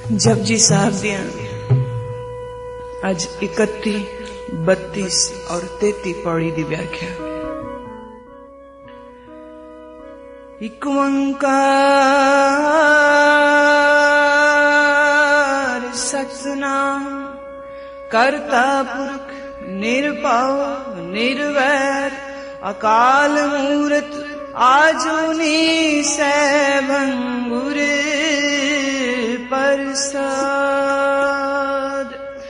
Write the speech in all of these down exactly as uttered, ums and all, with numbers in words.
जपजी साहब दिया आज इकत्ती बत्तीस और तेती पौड़ी की व्याख्या। एक ओंकार सतनाम करता पुरख निर्भव निर्वैर अकाल मूरत आजुनी सैभंगुर प्रसाद।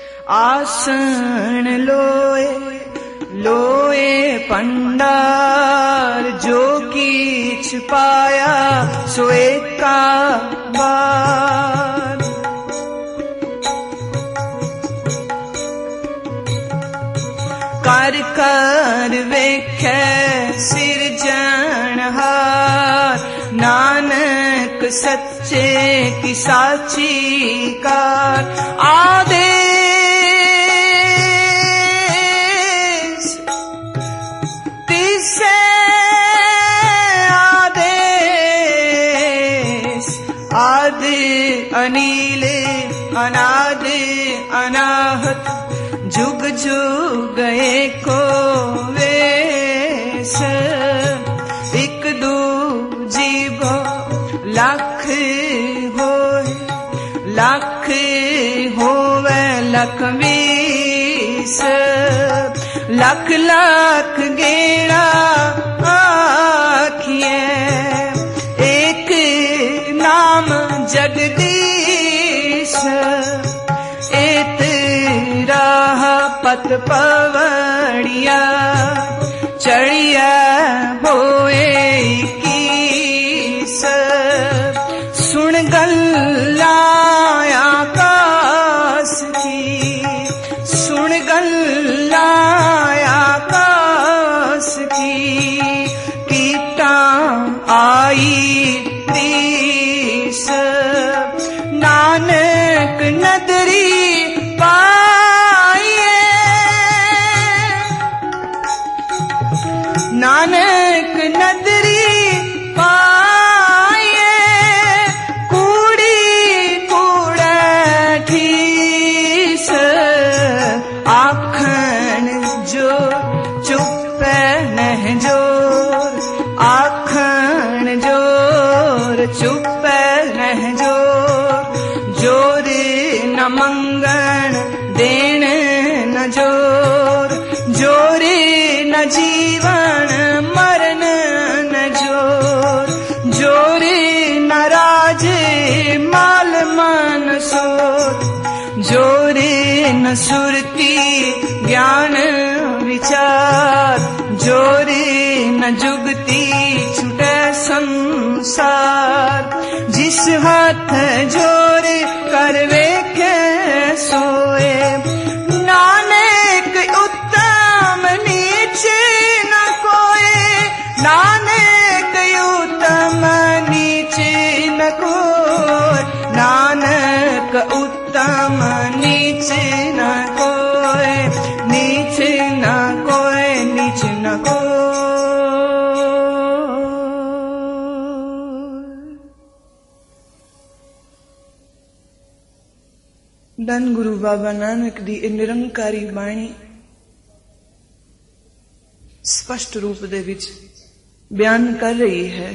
आसन लोए लोए पंडार जो कीछ पाया सो एका बार। कर कर वेखे सिरजनहार नानक सच्चे की साची कार। आदेश तिसे आदेश आदि अनीले अनादि अनाहत जुग जुग एको वेश। एक दू जीवो लाख होए लाख होवे लख बीस। लख लाख गेड़ा आखिए एक नाम जगदीश। एत राह पत पवड़िया चढ़िया बोए कीस। सुन गल्ला आकाश की सुन गल्ला आकाश की कीटा आई तीस। नानक नदरी नानक नदरी पाए कूड़ी कूड़ा ठीस। आखन जो चुप नह जोर आखन जोर चुप नह जोर। जोर न मंगन देन न जोर जोर न जीवन मरण न जोर। जोरे न राजे माल मन सोर। जोरे न सुरती ज्ञान विचार। जोरे न जुगती छुटे संसार। जिस हाथ जोर कर वेखे सोए नानक उत्तम नीचे न कोई। नानक उत्तम नीचे न कोई नानक उत्तम नीचे न कोई नीचे न कोई नीचे न कोई। धन गुरु बाबा नानक दी निरंकारी बाणी स्पष्ट रूप दे विच बयान कर रही है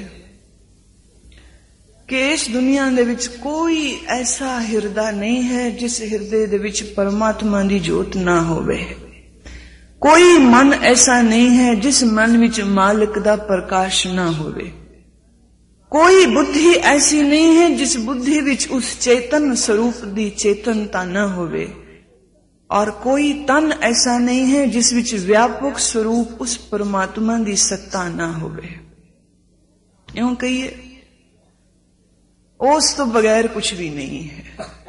कि इस दुनिया दे विच कोई ऐसा हिरदा नहीं है जिस हिरदे दे विच परमात्मा दी जोत ना होवे। कोई मन ऐसा नहीं है जिस मन विच मालिक दा प्रकाश ना होवे। कोई बुद्धि ऐसी नहीं है जिस बुद्धि विच उस चेतन स्वरूप दी चेतनता न होवे। और कोई तन ऐसा नहीं है जिस विच व्यापक स्वरूप उस परमात्मा की सत्ता ना होवे। यूं कहिए उस तो बगैर कुछ भी नहीं है।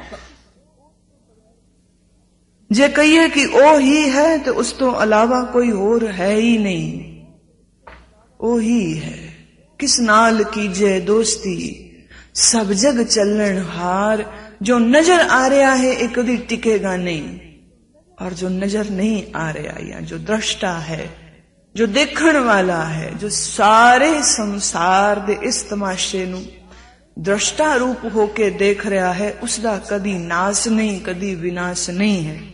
जे कहिए कि ओ ही है तो उस तो अलावा कोई और है ही नहीं। ओ ही है। किस नाल कीजे दोस्ती सब जग चलन हार। जो नजर आ रहा है एक कभी टिकेगा नहीं और जो नजर नहीं आ रहा या जो दृष्टा है जो देखण वाला है जो सारे संसार दे इस तमाशे नू दृष्टा रूप होके देख रहा है, उसका कदी नाश नहीं, कदी विनाश नहीं है।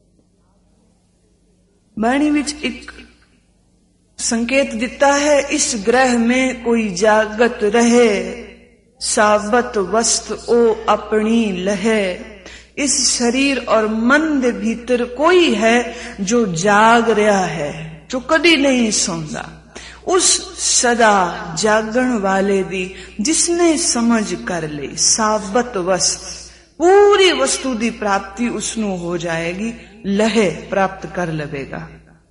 बाणी विच एक संकेत दिता है, इस ग्रह में कोई जागत रहे, साबत वस्त ओ अपनी लहे। इस शरीर और मन दे भीतर कोई है जो जाग रहा है, जो कदी नहीं सौंदा। उस सदा जागण वाले दी जिसने समझ कर ली, साबत वस्त पूरी वस्तु दी प्राप्ति उसनु हो जाएगी, लहे प्राप्त कर लवेगा।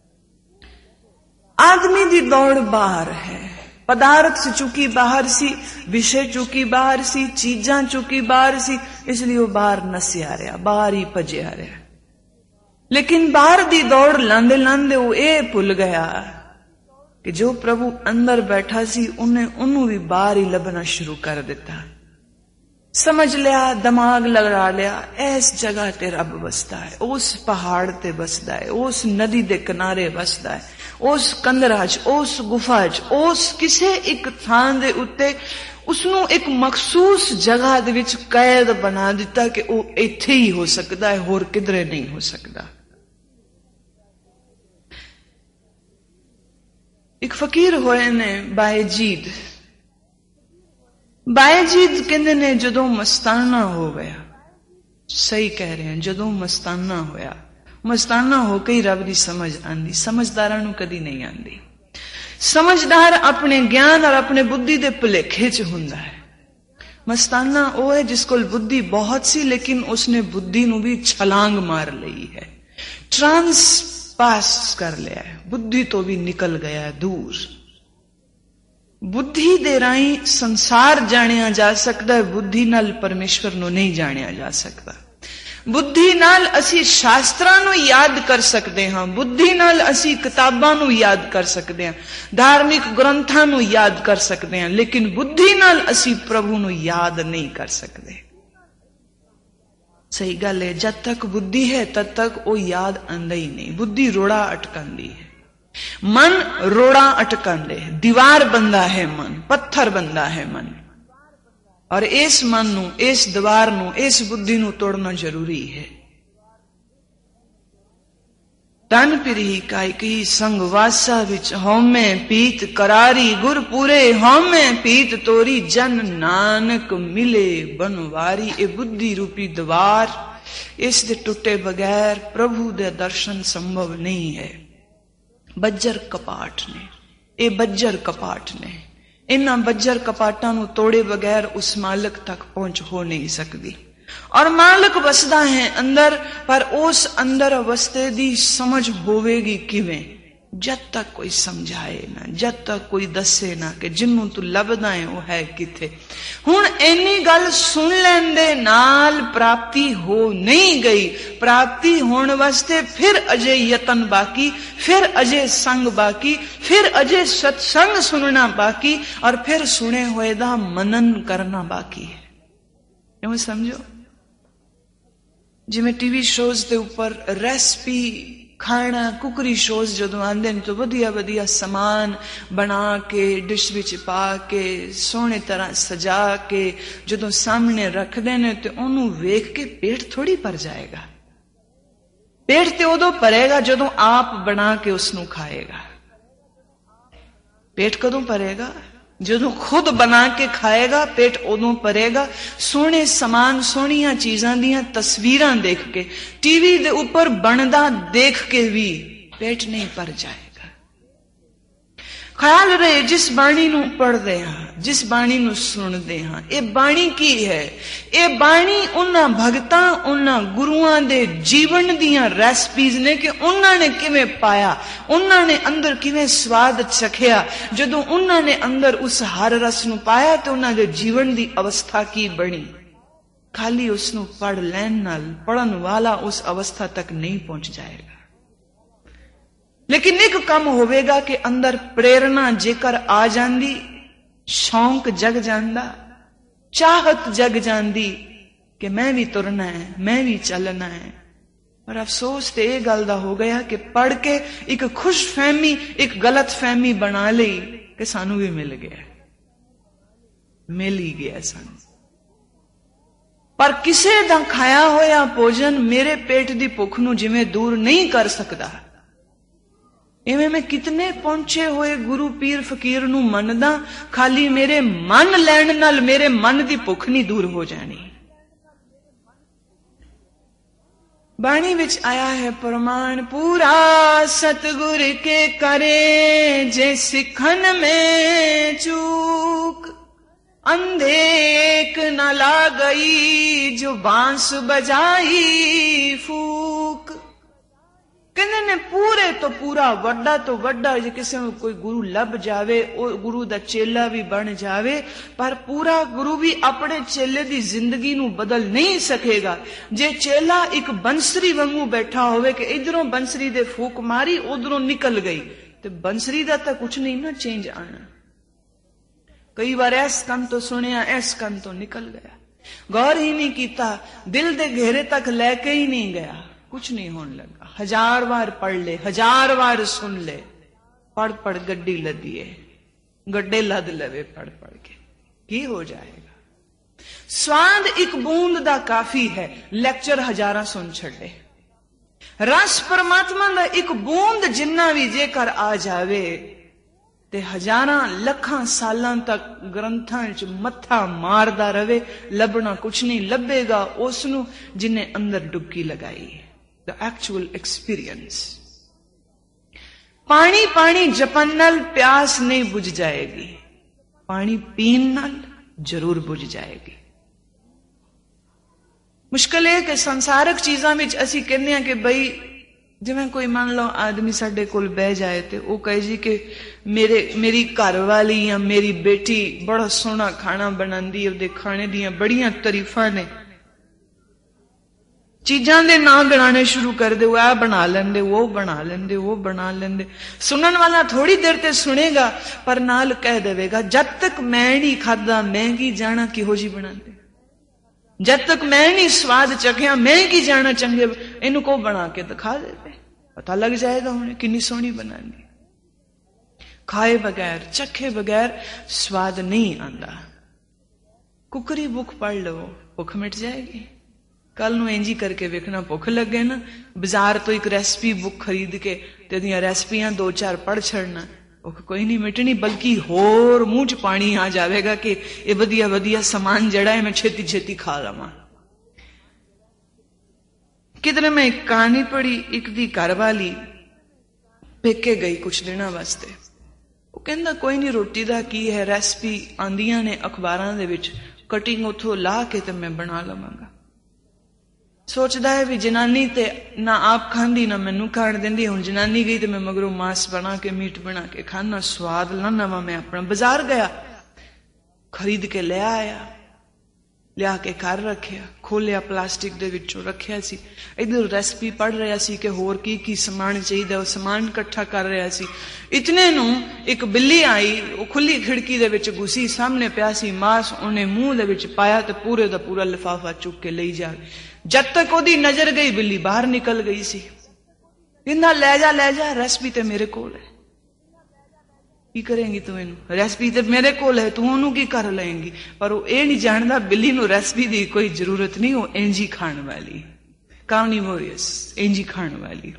आदमी दी दौड़ बाहर है, पदार्थ चुकी बाहर सी, विषय चुकी बाहर सी, चीजां चुकी बाहर सी, इसलिए वो बाहर नसिया रहा, बाहर ही भजिया रहा। लेकिन बाहर दी दौड़ लांदे लांदे वो ये भुल गया कि जो प्रभु अंदर बैठा सी उन्हें उन्हों भी बाहर ही लभना शुरू कर दिता। समझ लिया, दिमाग लगा लिया, इस जगह ते रब बसदा है, उस पहाड़ ते बसदा है, उस नदी दे किनारे बसदा है, उस कंदरा च, उस गुफा च, उस किसे एक थां दे उत्ते उसनू एक मखसूस जगह दे विच कैद बना दिता कि वो इत्थे ही हो सकदा है, होर किधरे नहीं हो सकदा। एक फकीर होए ने बायजीद। बायजीद कहंदे ने जदों मस्ताना हो गया, सही कह रहे हैं, जदों मस्ताना होया, मस्ताना होके ही रब दी समझ आंदी, समझदारां नूं कदी नहीं आंदी। समझदार अपने ज्ञान और अपने बुद्धि दे भुलेखे च हुंदा है। मस्ताना वो है जिस कोल बुद्धि बहुत सी लेकिन उसने बुद्धि नूं भी छलांग मार ली है, ट्रांस पास कर लिया है, बुद्धि तो भी निकल गया है दूर। बुद्धि दे राही संसार जानिया जा सकता है, बुद्धि नाल परमेश्वर नूं नहीं जानिया जा सकता। बुद्धि नाल असी शास्त्रां नूं याद कर सकते हां, बुद्धि नाल असी किताबां नूं याद कर सकते हां, धार्मिक ग्रंथां नूं याद कर सकते हां, लेकिन बुद्धि नाल असी प्रभु नूं याद नहीं कर सकते। सही गल है, जब तक बुद्धि है तब तक वो याद आंदा ही नहीं। बुद्धि रोड़ा अटकांदी है, मन रोड़ा अटकांदे, दीवार बंदा है मन, पत्थर बंदा है मन, और इस मन नू, इस दीवार नू, इस बुद्धि नू तोड़ना जरूरी है। तन पिरही काई की संग वासा विच हौमे पीत करारी, गुर पूरे हौमे पीत तोरी, जन नानक मिले बनवारी। ए बुद्धि रूपी दीवार, इस दे टुटे बगैर प्रभु दे दर्शन संभव नहीं है। बज्जर कपाट ने, ए बज्जर कपाट ने, इन्हां बज्जर कपाटां नूं तोड़े बगैर उस मालिक तक पहुंच हो नहीं सकती। और मालिक वसदा है अंदर, पर उस अंदर वसते दी समझ होवेगी किवें? जद तक कोई समझाए ना, जद तक कोई दसे ना कि जिन्नू तू लभदा है वो है किथे। हुण इन्नी गल सुन लैण दे नाल प्राप्ति हो नहीं गई, प्राप्ति होने वास्ते फिर अजे यतन बाकी, फिर अजे संग बाकी, फिर अजे सत्संग सुनना बाकी, और फिर सुने हुए दा मनन करना बाकी है। क्यों समझो, जिमें टीवी शोज के ऊपर रेसिपी खाना कुकरी शोज जदों आंदे ने तो वधिया वधिया समान बना के डिश विच पा के सोहने तरह सजा के जदों सामने रखदे ने ते ओनू वेख के पेट थोड़ी भर जाएगा। पेट ते उदों भरेगा जदों आप बना के उसनू खाएगा। पेट कदों भरेगा? जदों खुद बना के खाएगा, पेट उदों भरेगा। सोहने समान सोहनियां चीजां दियां तस्वीरां देख के, टीवी दे ऊपर बनदा देख के भी पेट नहीं भर जाएगा। ख्याल रहे, जिस बाणी नू पढ़दे हां, जिस बाणी नू सुनदे हां, ये बाणी की है? ये बाणी उन्हां भगतां, उन्हां गुरुआं दे जीवन दियां रेसिपीज ने कि उन्हां ने किवें पाया, उन्हां ने अंदर किवें स्वाद चखिया। जदों उन्हां ने अंदर उस हर रस नू पाया तो उन्हां दे जीवन दी अवस्था की बनी। खाली उसनू पढ़ लैण नाल पढ़न वाला उस अवस्था तक नहीं पहुंच जाएगा। लेकिन एक काम होवेगा कि अंदर प्रेरणा जेकर आ जांदी, शौक जग जांदा, चाहत जग जांदी कि मैं भी तुरना है, मैं भी चलना है। और अफसोस तो यह गल दा हो गया कि पढ़ के एक खुश फहमी, एक गलत फहमी बना ली कि सानू भी मिल गया, मिल ही गया सानू। ਪਰ ਕਿਸੇ ਦਾ ਖਾਇਆ ਹੋਇਆ ਭੋਜਨ ਮੇਰੇ ਪੇਟ ਦੀ ਭੁੱਖ ਨੂੰ ਜਿਵੇਂ ਦੂਰ ਨਹੀਂ ਕਰ ਸਕਦਾ, ਇਵੇਂ ਮੈਂ ਕਿਤਨੇ ਪਹੁੰਚੇ ਹੋਏ ਗੁਰੂ ਪੀਰ ਫਕੀਰ ਨੂੰ ਮੰਨਦਾ, ਖਾਲੀ ਮੇਰੇ ਮਨ ਲੈਣ ਨਾਲ ਮੇਰੇ ਮਨ ਦੀ ਭੁੱਖ ਨਹੀਂ ਦੂਰ ਹੋ ਜਾਣੀ। बाणी विच आया है प्रमाण पूरा, सतगुर के करे जे सिखन में चूक, अंधे एक न ला गई जो बांस बजाई फूक। कहते ने पूरे तो पूरा, वड्डा तो वड्डा, जे किसी में कोई गुरु लभ जावे और गुरु दा चेला भी बन जावे, पर पूरा गुरु भी अपने चेले दी जिंदगी नू बदल नहीं सकेगा। जे चेला एक बंसरी वांगू बैठा होवे कि इधरों बंसरी दे फूक मारी उधरों निकल गई, तो बंसरी दा तो कुछ नहीं ना चेंज आना। कई बार ऐस कन तो सुनिया, ऐस कन तो निकल गया, गौर ही नहीं कीता, दिल दे घेरे तक लेके ही नहीं गया, कुछ नहीं होने लगा। हजार बार पढ़ ले, हजार बार सुन ले, पढ़ पढ़ गड्डी लदिए, गड्डे लद लवे पढ़ पढ़ के, की हो जाएगा। स्वाद एक बूंद दा काफी है, लेक्चर हजारा सुन छड़े। रस परमात्मा दा एक बूंद जिन्ना भी जेकर आ जावे ते हजारां लखां सालां तक ग्रंथां च मत्था मारदा रवे, लभना कुछ नहीं लभेगा उसनू जिन्ने अंदर डुबकी लगाई। The actual experience। पानी पानी जपन नाल प्यास नहीं बुझ जाएगी, पानी पीन नाल जरूर बुझ जाएगी। मुश्किल है कि संसारक चीजां विच असीं कहने हैं कि बई जिवें कोई मान लो आदमी साडे कोल बह जाए ते वो कहे जी कि मेरे मेरी घर वाली या मेरी बेटी बड़ा सोहना खाना बनांदी है, उहदे खाने दियां बड़ियां तारीफां ने, चीजां दे नाम गिनाने शुरू कर दे, वो बना लेंदे, वो बना लेंदे, वो बना लेंदे। सुनन वाला थोड़ी देर ते सुनेगा पर नाल कह देवेगा, जब तक मैं नहीं खादा मैं की जाना किहो जी बनांदे, जब तक मैं नहीं स्वाद चखिया मैं की जाना चंगे, इनू को बना के दिखा देते, पता लग जाएगा उन्हें कितनी सोहनी बनानी। खाए बगैर चखे बगैर स्वाद नहीं आंदा। कुकरी बुख पढ़ लो, भुख मिट जाएगी। कल नू इंजी करके वेखना, भुख लगे ना, बाजार तो एक रेसिपी बुक खरीद के ते दियां रेसिपियां दो चार पढ़ छड़ना, भुख कोई नहीं मिटनी, बल्कि होर मुंह च पानी आ जाएगा कि ये वधिया वधिया समान जड़ा है मैं छेती छेती खा लवां। किधर मैं एक कहानी पढ़ी, एक दी घर वाली पेके गई कुछ दिनों वास्ते, वो कहंदा कोई नहीं रोटी दा की है, रेसिपी आंदियां ने अखबारां दे विच, कटिंग उथों ला के ते मैं बना लवांगा। सोचदा है भी जनानी ते ना आप खांदी ना मैनू खाण देंदी, हुण जनानी गई तो मैं मगरों मांस बना के मीट बना के खाना, स्वाद लाना वा। मैं अपना बाजार गया, खरीद के ले आया, लिया के घर रखिया, खोलिया प्लास्टिक दे विचों रखिया सी, इधर रेसिपी पढ़ रहा सी कि होर की की समान चाहिए, वो समान इकट्ठा कर रहा सी। इतने नू एक बिल्ली आई, वो खुली खिड़की दे विच घुसी, सामने पिया सी मांस, उन्हें मुंह दे विच पाया ते पूरे दा पूरा लिफाफा चुक के ले जा। जब तक ओदी नजर गई बिल्ली बाहर निकल गई सी। कहंदा ले जा ले जा, रेसिपी ते मेरे कोल है, की करेंगी तू इनू, रेसिपी ते मेरे कोल है, तू ओनू की कर लेंगी। पर वो ये नहीं जानता बिल्ली नू रेसिपी दी कोई जरूरत नहीं, वो इंजी खाण वाली, कार्निवोरस, इंजी खाण वाली।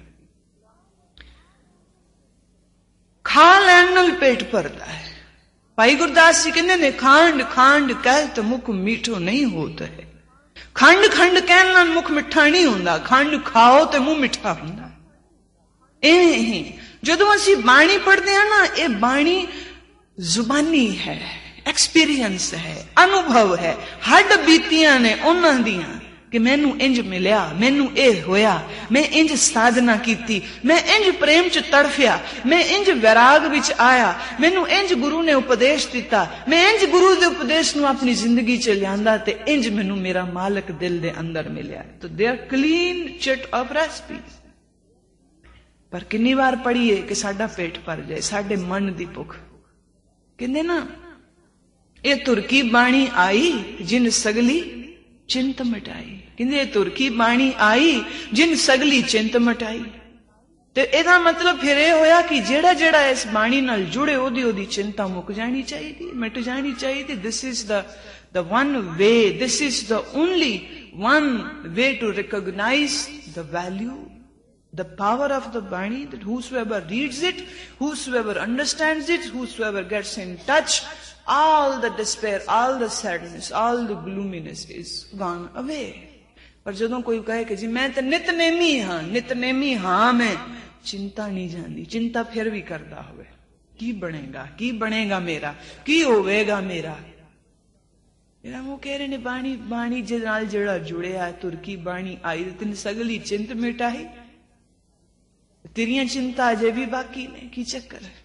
खा लैण नाल पेट भरदा है। भाई गुरदास जी कहंदे ने, खांड खांड कह तो मुख मीठो नहीं होता है, खंड खंड कहण नाल मुख मिठा नहीं हुंदा, खंड खाओ तो मुंह मिठा हुंदा। इवें ही जदों असीं बाणी पढ़दे हां ना, ये बाणी जुबानी है, एक्सपीरियंस है, अनुभव है, हड बीतियां ने उन्हां दियां कि मैनू इंज मिलिया, मैनू ए होया, मैं इंज साधना कीती, मैं इंज प्रेम च तड़फिया, मैं इंज वैराग विच आया, मैनू इंज गुरु ने उपदेश दिता, मैं इंज गुरु दे उपदेश नू अपनी जिंदगी च लियांदा ते इंज मैनू मेरा मालक दिल दे अंदर मिलिया। तो they are clean chit of recipes. पर कितनी बार पढ़िए कि साडा पेट भर जाए, साडे मन दी भुख। कहंदे ना, ये तुरकी बाणी आई जिन सगली चिंत मिटाई, कहंदे तुरकी बाणी आई जिन सगली चिंत मिटाई। ते एदा मतलब फिर यह होया कि जेड़ा जेड़ा इस बाणी नाल जुड़े ओदी ओदी चिंता मुक जानी चाहिए, मिट जानी चाहिए। This is the the one way, this is the only one way to recognize the value, the power of the Bani, that whosoever reads it, whosoever understands it, whosoever gets in touch, all the despair, all the sadness, all the gloominess is gone away. पर ਜਦੋਂ ਕੋਈ ਕਹੇ ਕਿ ਜੀ ਮੈਂ ਤਾਂ ਨਿਤਨੇਮੀ ਹਾਂ, ਨਿਤਨੇਮੀ ਹਾਂ ਮੈਂ, ਚਿੰਤਾ ਨਹੀਂ ਜਾਂਦੀ, ਚਿੰਤਾ ਫਿਰ ਵੀ ਕਰਦਾ ਹੋਵੇ, ਕੀ ਬਣੇਗਾ, ਕੀ ਬਣੇਗਾ ਮੇਰਾ, ਕੀ ਹੋਵੇਗਾ ਮੇਰਾ। ਮੇਰਾ ਉਹ ਕਹਿ ਰਹੇ ਨੇ ਬਾਣੀ, ਬਾਣੀ ਦੇ ਨਾਲ ਜਿਹੜਾ ਜੁੜਿਆ, ਤੁਰਕੀ ਬਾਣੀ ਆਈ ਤੇ ਤੈਨੂੰ ਸਗਲੀ ਚਿੰਤ ਮਿਟਾਈ, ਤੇਰੀਆਂ ਚਿੰਤਾ ਅਜੇ ਵੀ ਬਾਕੀ ਨੇ, ਕੀ ਚੱਕਰ ਹੈ।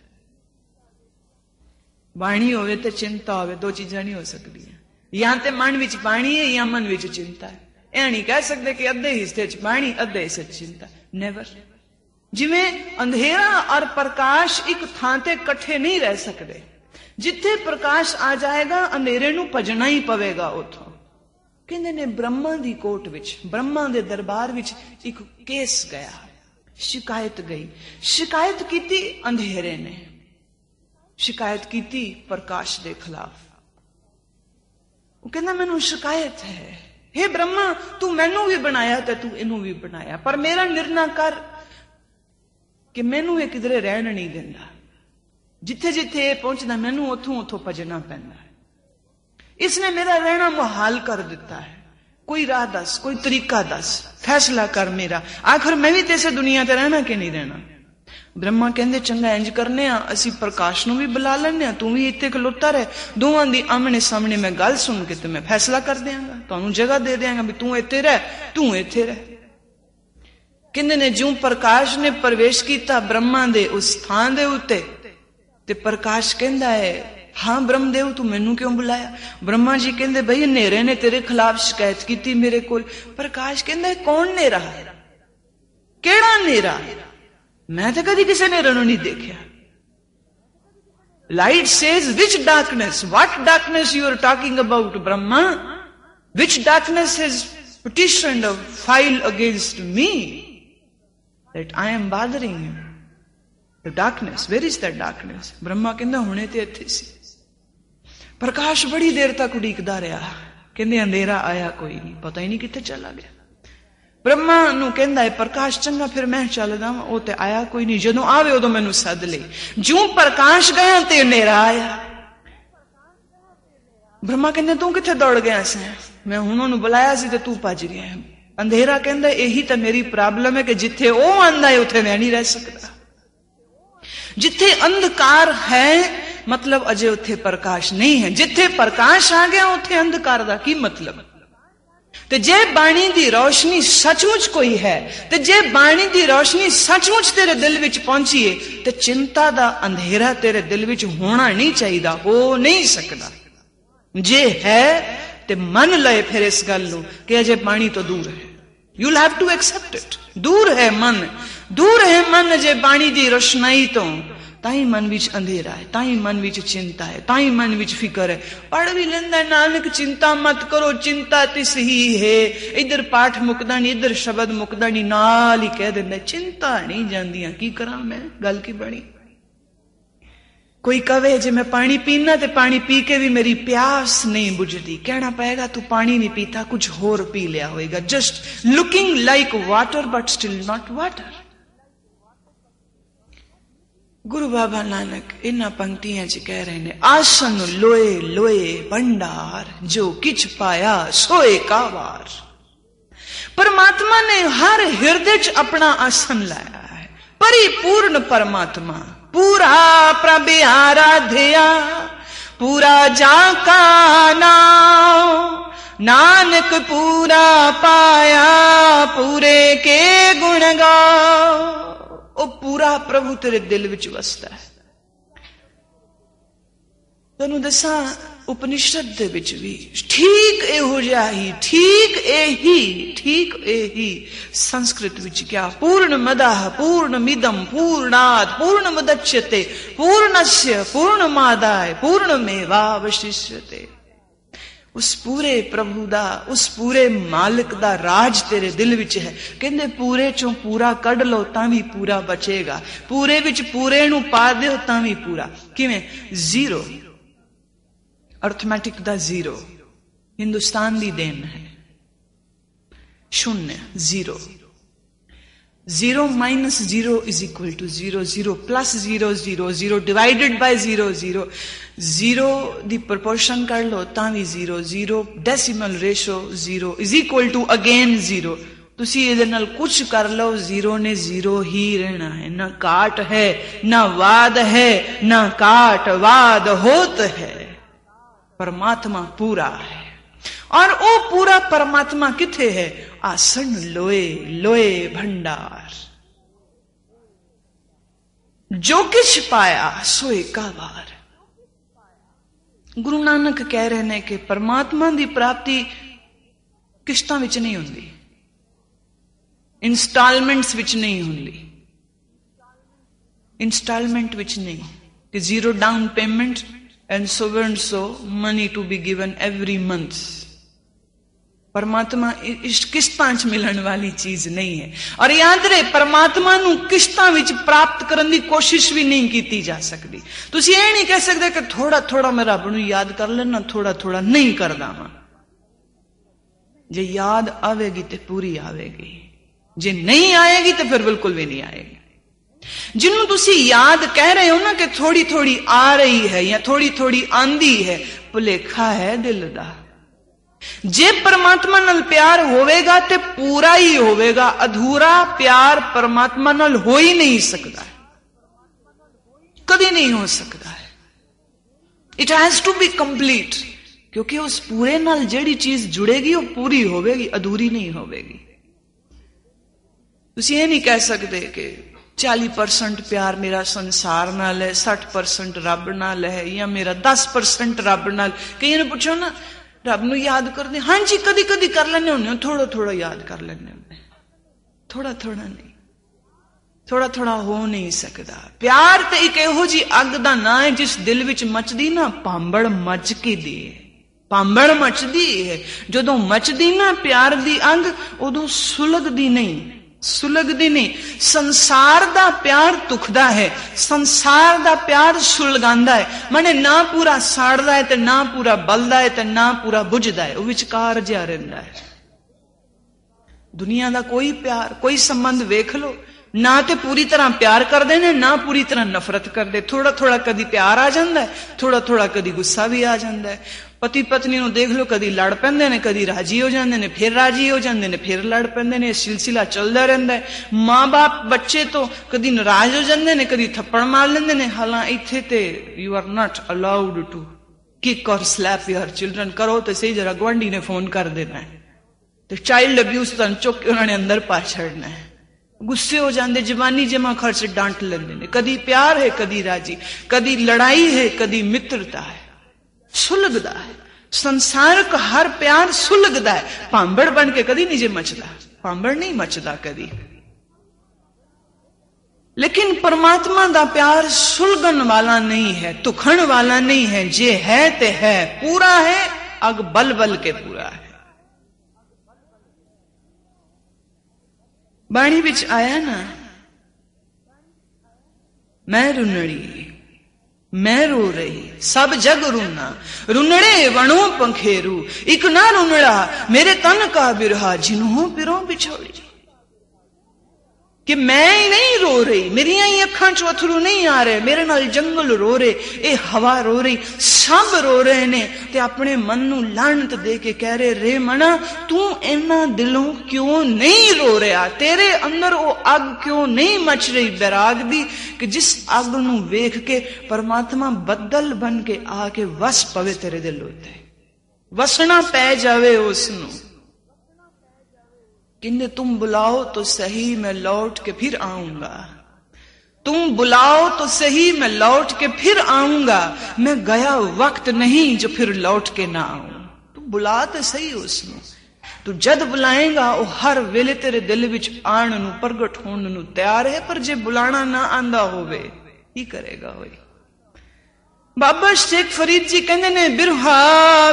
ਬਾਣੀ ਹੋਵੇ ਤੇ ਚਿੰਤਾ ਹੋਵੇ, ਦੋ ਚੀਜ਼ਾਂ ਨਹੀਂ ਹੋ ਸਕਦੀਆਂ, ਜਾਂ ਤੇ ਮਨ ਵਿੱਚ ਬਾਣੀ ਹੈ ਜਾਂ ਮਨ ਵਿੱਚ ਚਿੰਤਾ ਹੈ। ਇਹ ਨਹੀਂ ਕਹਿ ਸਕਦੇ ਕਿ ਅੱਧੇ ਹਿੱਸੇ ਚ ਬਾਣੀ ਅੱਧੇ ਹਿੱਸੇ ਚ ਚਿੰਤਾ, ਨੈਵਰ। ਜਿਵੇਂ ਅੰਧੇਰਾ ਔਰ ਪ੍ਰਕਾਸ਼ ਇੱਕ ਥਾਂ ਤੇ ਇਕੱਠੇ ਨਹੀਂ ਰਹਿ ਸਕਦੇ, ਜਿੱਥੇ ਪ੍ਰਕਾਸ਼ ਆ ਜਾਏਗਾ ਅੰਧੇਰੇ ਨੂੰ ਭਜਣਾ ਹੀ ਪਵੇਗਾ ਉਥੋਂ। ਕਹਿੰਦੇ ਨੇ ਬ੍ਰਹਮਾ ਦੀ ਕੋਰਟ ਵਿੱਚ, ਬ੍ਰਹਮਾ ਦੇ ਦਰਬਾਰ ਵਿੱਚ ਇੱਕ ਕੇਸ ਗਿਆ, ਸ਼ਿਕਾਇਤ ਗਈ, ਸ਼ਿਕਾਇਤ ਕੀਤੀ ਅੰਧੇਰੇ ਨੇ, ਸ਼ਿਕਾਇਤ ਕੀਤੀ ਪ੍ਰਕਾਸ਼ ਦੇ ਖਿਲਾਫ। ਉਹ ਕਹਿੰਦਾ ਮੈਨੂੰ ਸ਼ਿਕਾਇਤ ਹੈ, हे ब्रह्मा तू मैनू भी बनाया ते तू इनू भी बनाया, पर मेरा निर्णय कर कि मैनू ये किधरे रहन नहीं देंदा, जिथे जिथे पहुंचदा मैनू उथों उथों भजना पैंदा है। इसने मेरा रहना मुहाल कर दिता है, कोई राह दस, कोई तरीका दस, फैसला कर मेरा, आखिर मैं भी तेसे दुनिया ते रहना कि नहीं रहना। ब्रह्मा कहंदे चंगा इंज करने आ, असी प्रकाश नू भी बुला लेने, तू भी इत्थे खलोता रहे, दोवां दी आमने सामने मैं गल सुन के ते मैं फैसला कर देंगा, तुहानू जगह दे देंगा भी तू इत्थे रह, तू इत्थे रह। कहंदे ने ज्यों प्रकाश ने प्रवेश किया ब्रह्मा दे उस स्थान दे उत्ते, ते प्रकाश कहंदा है हाँ ब्रह्मदेव तू मैनू क्यों बुलाया। ब्रह्मा जी कहंदे बई हनेरे ने तेरे खिलाफ शिकायत की मेरे कोल। प्रकाश कहंदा है कौन नेरा, केड़ा नेरा, मैं तो कभी किसी ने रनों नहीं देखा। Light says which darkness, what darkness you are talking about Brahma, which darkness has petitioned a file against me that I am bothering him, the darkness, where is that darkness। Brahma कहंदा हुणे ते इत्थे सी। प्रकाश बड़ी देर तक उड़ीकदा रहा, कहंदे अंधेरा आया कोई नहीं, पता ही नहीं कित्थे चला गया। ब्रह्मा नू कहंदा है प्रकाश चंगा फिर मैं चलदा वां, ओ ते आया कोई नहीं, जदों आवे उदों मैनू सद ले। ज्यों प्रकाश गया ते अंधेरा आया। ब्रह्मा कहंदे तू कित्थे दौड़ गया सी, मैं हुण ओनू बुलाया सी ते तू भज गया। अंधेरा कहंदा यही तो मेरी प्रॉब्लम है कि जिथे ओ आंदा है उत्थे मैं नहीं रह सकदा। जिथे अंधकार है मतलब अजे उत्थे प्रकाश नहीं है, जिथे प्रकाश आ गया उत्थे अंधकार दा की मतलब। ते जे बाणी दी रोशनी सचमुच कोई है, ते जे बाणी दी रोशनी सचमुच तेरे दिल विच पहुंची है, ते चिंता दा अंधेरा तेरे दिल विच होना नहीं चाहिए, हो नहीं सकता। जे है ते मन लए फिर इस गल नूं कि अजे बाणी तो दूर है, you will have to accept it. दूर है मन, दूर है मन जे बाणी दी रोशनाई तो, ताई मन विच अंधेरा है, ताई मन विच चिंता है, ताई मन विच फिक्र है। पढ़ भी लेंदा नानक चिंता मत करो चिंता तिस ही है, इधर पाठ मुकदा नहीं, इधर शब्द मुकदा नहीं, नाल ही कह देंदा चिंता नहीं जांदियां, की करा मैं, गल की बनी। कोई कवे जे मैं पानी पीना ते पानी पी के भी मेरी प्यास नहीं बुझदी, कहना पड़ेगा तू पानी नहीं पीता, कुछ होर पी लिया होएगा, just looking like water but still not water. Guru Baba Nanak इन्हां पंक्तियां च कह रहे ने, आसन लोए लोए भंडार, जो किछ पाया सोए कावार। परमात्मा ने हर हृदय च अपना आसन लाया है, परिपूर्ण परमात्मा, पूरा प्रभ आराध्या, पूरा जाका नाम, नानक पूरा पाया, पूरे के गुण गाओ। ओ पूरा प्रभु तेरे दिल विच वसदा है। तैनूं दसां उपनिषद दे विच भी ठीक इहो जिहा ही, ठीक एही, ठीक एही संस्कृत विच क्या, पूर्ण मदः पूर्णमिदं पूर्णात् पूर्णमुदच्यते पूर्णस्य पूर्णमादाय पूर्णमेवावशिष्यते। उस पूरे प्रभु दा, उस पूरे मालिक दा राज तेरे दिल विच है। कहंदे पूरे चों पूरा कढ लो तां भी पूरा बचेगा, पूरे विच पूरे नूं पा दिओ तां भी पूरा। किवें? जीरो, अर्थमैटिक दा जीरो, हिंदुस्तान दी देन है। शून्य, zero. Zero minus zero is equal to zero, zero plus zero zero, zero divided by zero zero, zero दी प्रपोर्शन कर लो तां भी zero, zero decimal ratio zero is equal to again zero. तुसी ਇਹਦੇ ਨਾਲ कुछ कर लो, जीरो ने जीरो ही रहना है। ना काट है, ना वाद है, ना काट वाद होत है। परमात्मा पूरा है, और वो पूरा परमात्मा किथे है? आसन लोए लोए भंडार। जो किछ पाया सोए का वार। गुरु नानक कह रहे ने कि परमात्मा की प्राप्ति किश्तां विच नहीं हुंदी, इंस्टॉलमेंट्स विच नहीं हुंदी। इंस्टॉलमेंट विच नहीं कि zero down payment and so and so money to be given every month. परमात्मा इस किश्तां च मिलण वाली चीज नहीं है। और याद रहे, परमात्मा नू किश्तां विच प्राप्त करने की कोशिश भी नहीं की जा सकती। तुसी ये नहीं कह सकते कि थोड़ा थोड़ा मैं रब नू याद कर लेना, थोड़ा थोड़ा नहीं करदा हां। जे याद आवेगी तो पूरी आवेगी, जे नहीं आएगी तो फिर बिल्कुल भी नहीं आएगी। जिन्हों तुसी याद कह रहे हो ना कि थोड़ी थोड़ी आ रही है या थोड़ी थोड़ी आंदी है, भुलेखा है दिल दा। जे परमात्मा नाल प्यार होवेगा ते पूरा ही होवेगा। अधूरा प्यार परमात्मा नाल हो ही नहीं सकता है, कभी नहीं हो सकता है। It has to be complete, क्योंकि उस पूरे नाल जेड़ी चीज जुड़ेगी वो पूरी होवेगी, अधूरी नहीं होवेगी। तुसी ये नहीं कह सकते कि चाली परसेंट प्यार मेरा संसार नाल है, साठ परसेंट रब नाल है, या मेरा दस परसेंट रब नाल। कई ने पूछो ना, रब नू याद करते? हाँ जी, कदी कदी कर लेने होने, थोड़ा थोड़ा याद कर लेने होने, थोड़ा थोड़ा नहीं, थोड़ा थोड़ा हो नहीं सकता। प्यार तो एक इहो जी अग दा ना है जिस दिल विच मचदी ना पांबड़ मच के दी है। पांबड़ मचदी है, जदों मचदी ना प्यार दी अग, उदों सुलगदी नहीं, सुलगदी नहीं। संसार दा प्यार दुखदा है, संसार दा प्यार सुलगांदा है। माने ना पूरा साड़दा है ते ना पूरा बलदा है ते ना पूरा बुझदा है, वो विचकार जिहा रहिंदा है। दुनिया दा कोई प्यार, कोई संबंध वेख लो, ना ते पूरी तरह प्यार करदे ने, ना पूरी तरह नफरत करदे। थोड़ा थोड़ा कदी प्यार आ जांदा है, थोड़ा थोड़ा कदी गुस्सा भी आ जांदा है। पति पत्नी नूं देख लो, कदी लड़ पैंदे ने, कदी राजी हो जांदे ने, फिर राजी हो जांदे ने, फिर लड़ पैंदे ने। सिलसिला चलदा रहिंदा है। मां बाप बच्चे तो कदी नाराज हो जांदे ने, कदी थप्पड़ मार लैंदे ने। हालां इत्थे ते you are not allowed to kick और स्लैप योर चिल्ड्रन। करो तो सही, जरा गुआंढी ने फोन कर देना है तो चाइल्ड अब्यूज तुहानूं चुक के उन्होंने अंदर पा छड़ना है। गुस्से हो जाते, जवानी जमा खर्च डांट लेंदे ने। कदी प्यार है, कदी राजी, कदी लड़ाई है, कदी मित्रता है। सुलगदा है संसार का हर प्यार, सुलगदा है। पांबड़ बन के कदी नहीं जे मचदा, पांबड़ नहीं मचदा कदी। लेकिन परमात्मा दा प्यार सुलगन वाला नहीं है, तुखण वाला नहीं है। जे है ते है, पूरा है, अग बल बल के पूरा है। बाणी विच आया ना, मैं रुनड़ी, मैं रो रही, सब जग रूना, रुनड़े वणों पंखेरू, इक ना रुनड़ा मेरे तन का बिरहा, जिन्हों पिरों बिछोड़ी। कि मैं ही नहीं रो रही, मेरी ही अखां चों अथरू नहीं आ रहे, मेरे नाल जंगल रो रहे, ये हवा रो रही, सब रो रहे ने। ते अपने मन नू लानत दे के कह रहे, रे मना तू इन्ना दिलों क्यों नहीं रो रहा? तेरे अंदर वो अग क्यों नहीं मच रही बैराग दी, कि जिस अग नू वेख के परमात्मा बदल बन के आके वस पवे तेरे दिल उत्ते, वसना पै जावे उसनू। किन्ने तुम बुलाओ तो सही मैं लौट के फिर आऊंगा, तुम बुलाओ तो सही मैं लौट के फिर आऊंगा, मैं गया वक्त नहीं जो फिर लौट के ना आऊं। तू बुला तो सही उसनू, तू जद बुलाएगा वो हर वेले तेरे दिल विच आण नू प्रगट होने नू तैयार है। पर जे बुलाना ना आंदा होवे की करेगा होई। बाबा शेख फरीद जी कहते ने, बिरहा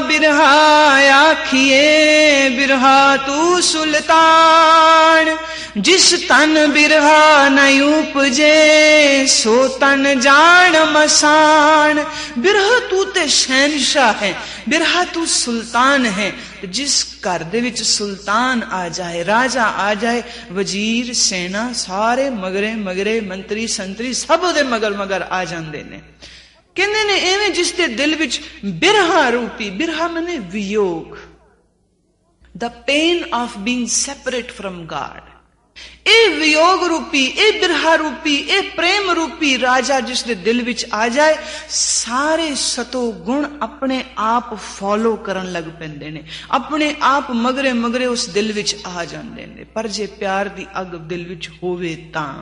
बिरहा आखिए बिरहा तू सुल्तान, जिस तन बिरहा न उपजे सो तन जान मसान। बिरहा तू ते शहनशाह है, बिरहा तू सुल्तान है। जिस घर दे विच सुल्तान आ जाए, राजा आ जाए, वजीर सेना सारे मगरे मगरे मंत्री संतरी सब उहदे मगर मगर आ जांदे ने। कहंदे ने एवें जिस दे दिल विच बिरहा रूपी, बिरहा मने वियोग, the pain of being separate from God, ए वियोग रूपी, ए बिरहा रूपी, ए प्रेम रूपी राजा जिस दे दिल विच आ जाए, सारे सतो गुण अपने आप फॉलो करन लग पैंदे ने, अपने आप मगरे मगरे उस दिल विच आ जांदे ने। पर जे प्यार दी अग दिल विच होवे तां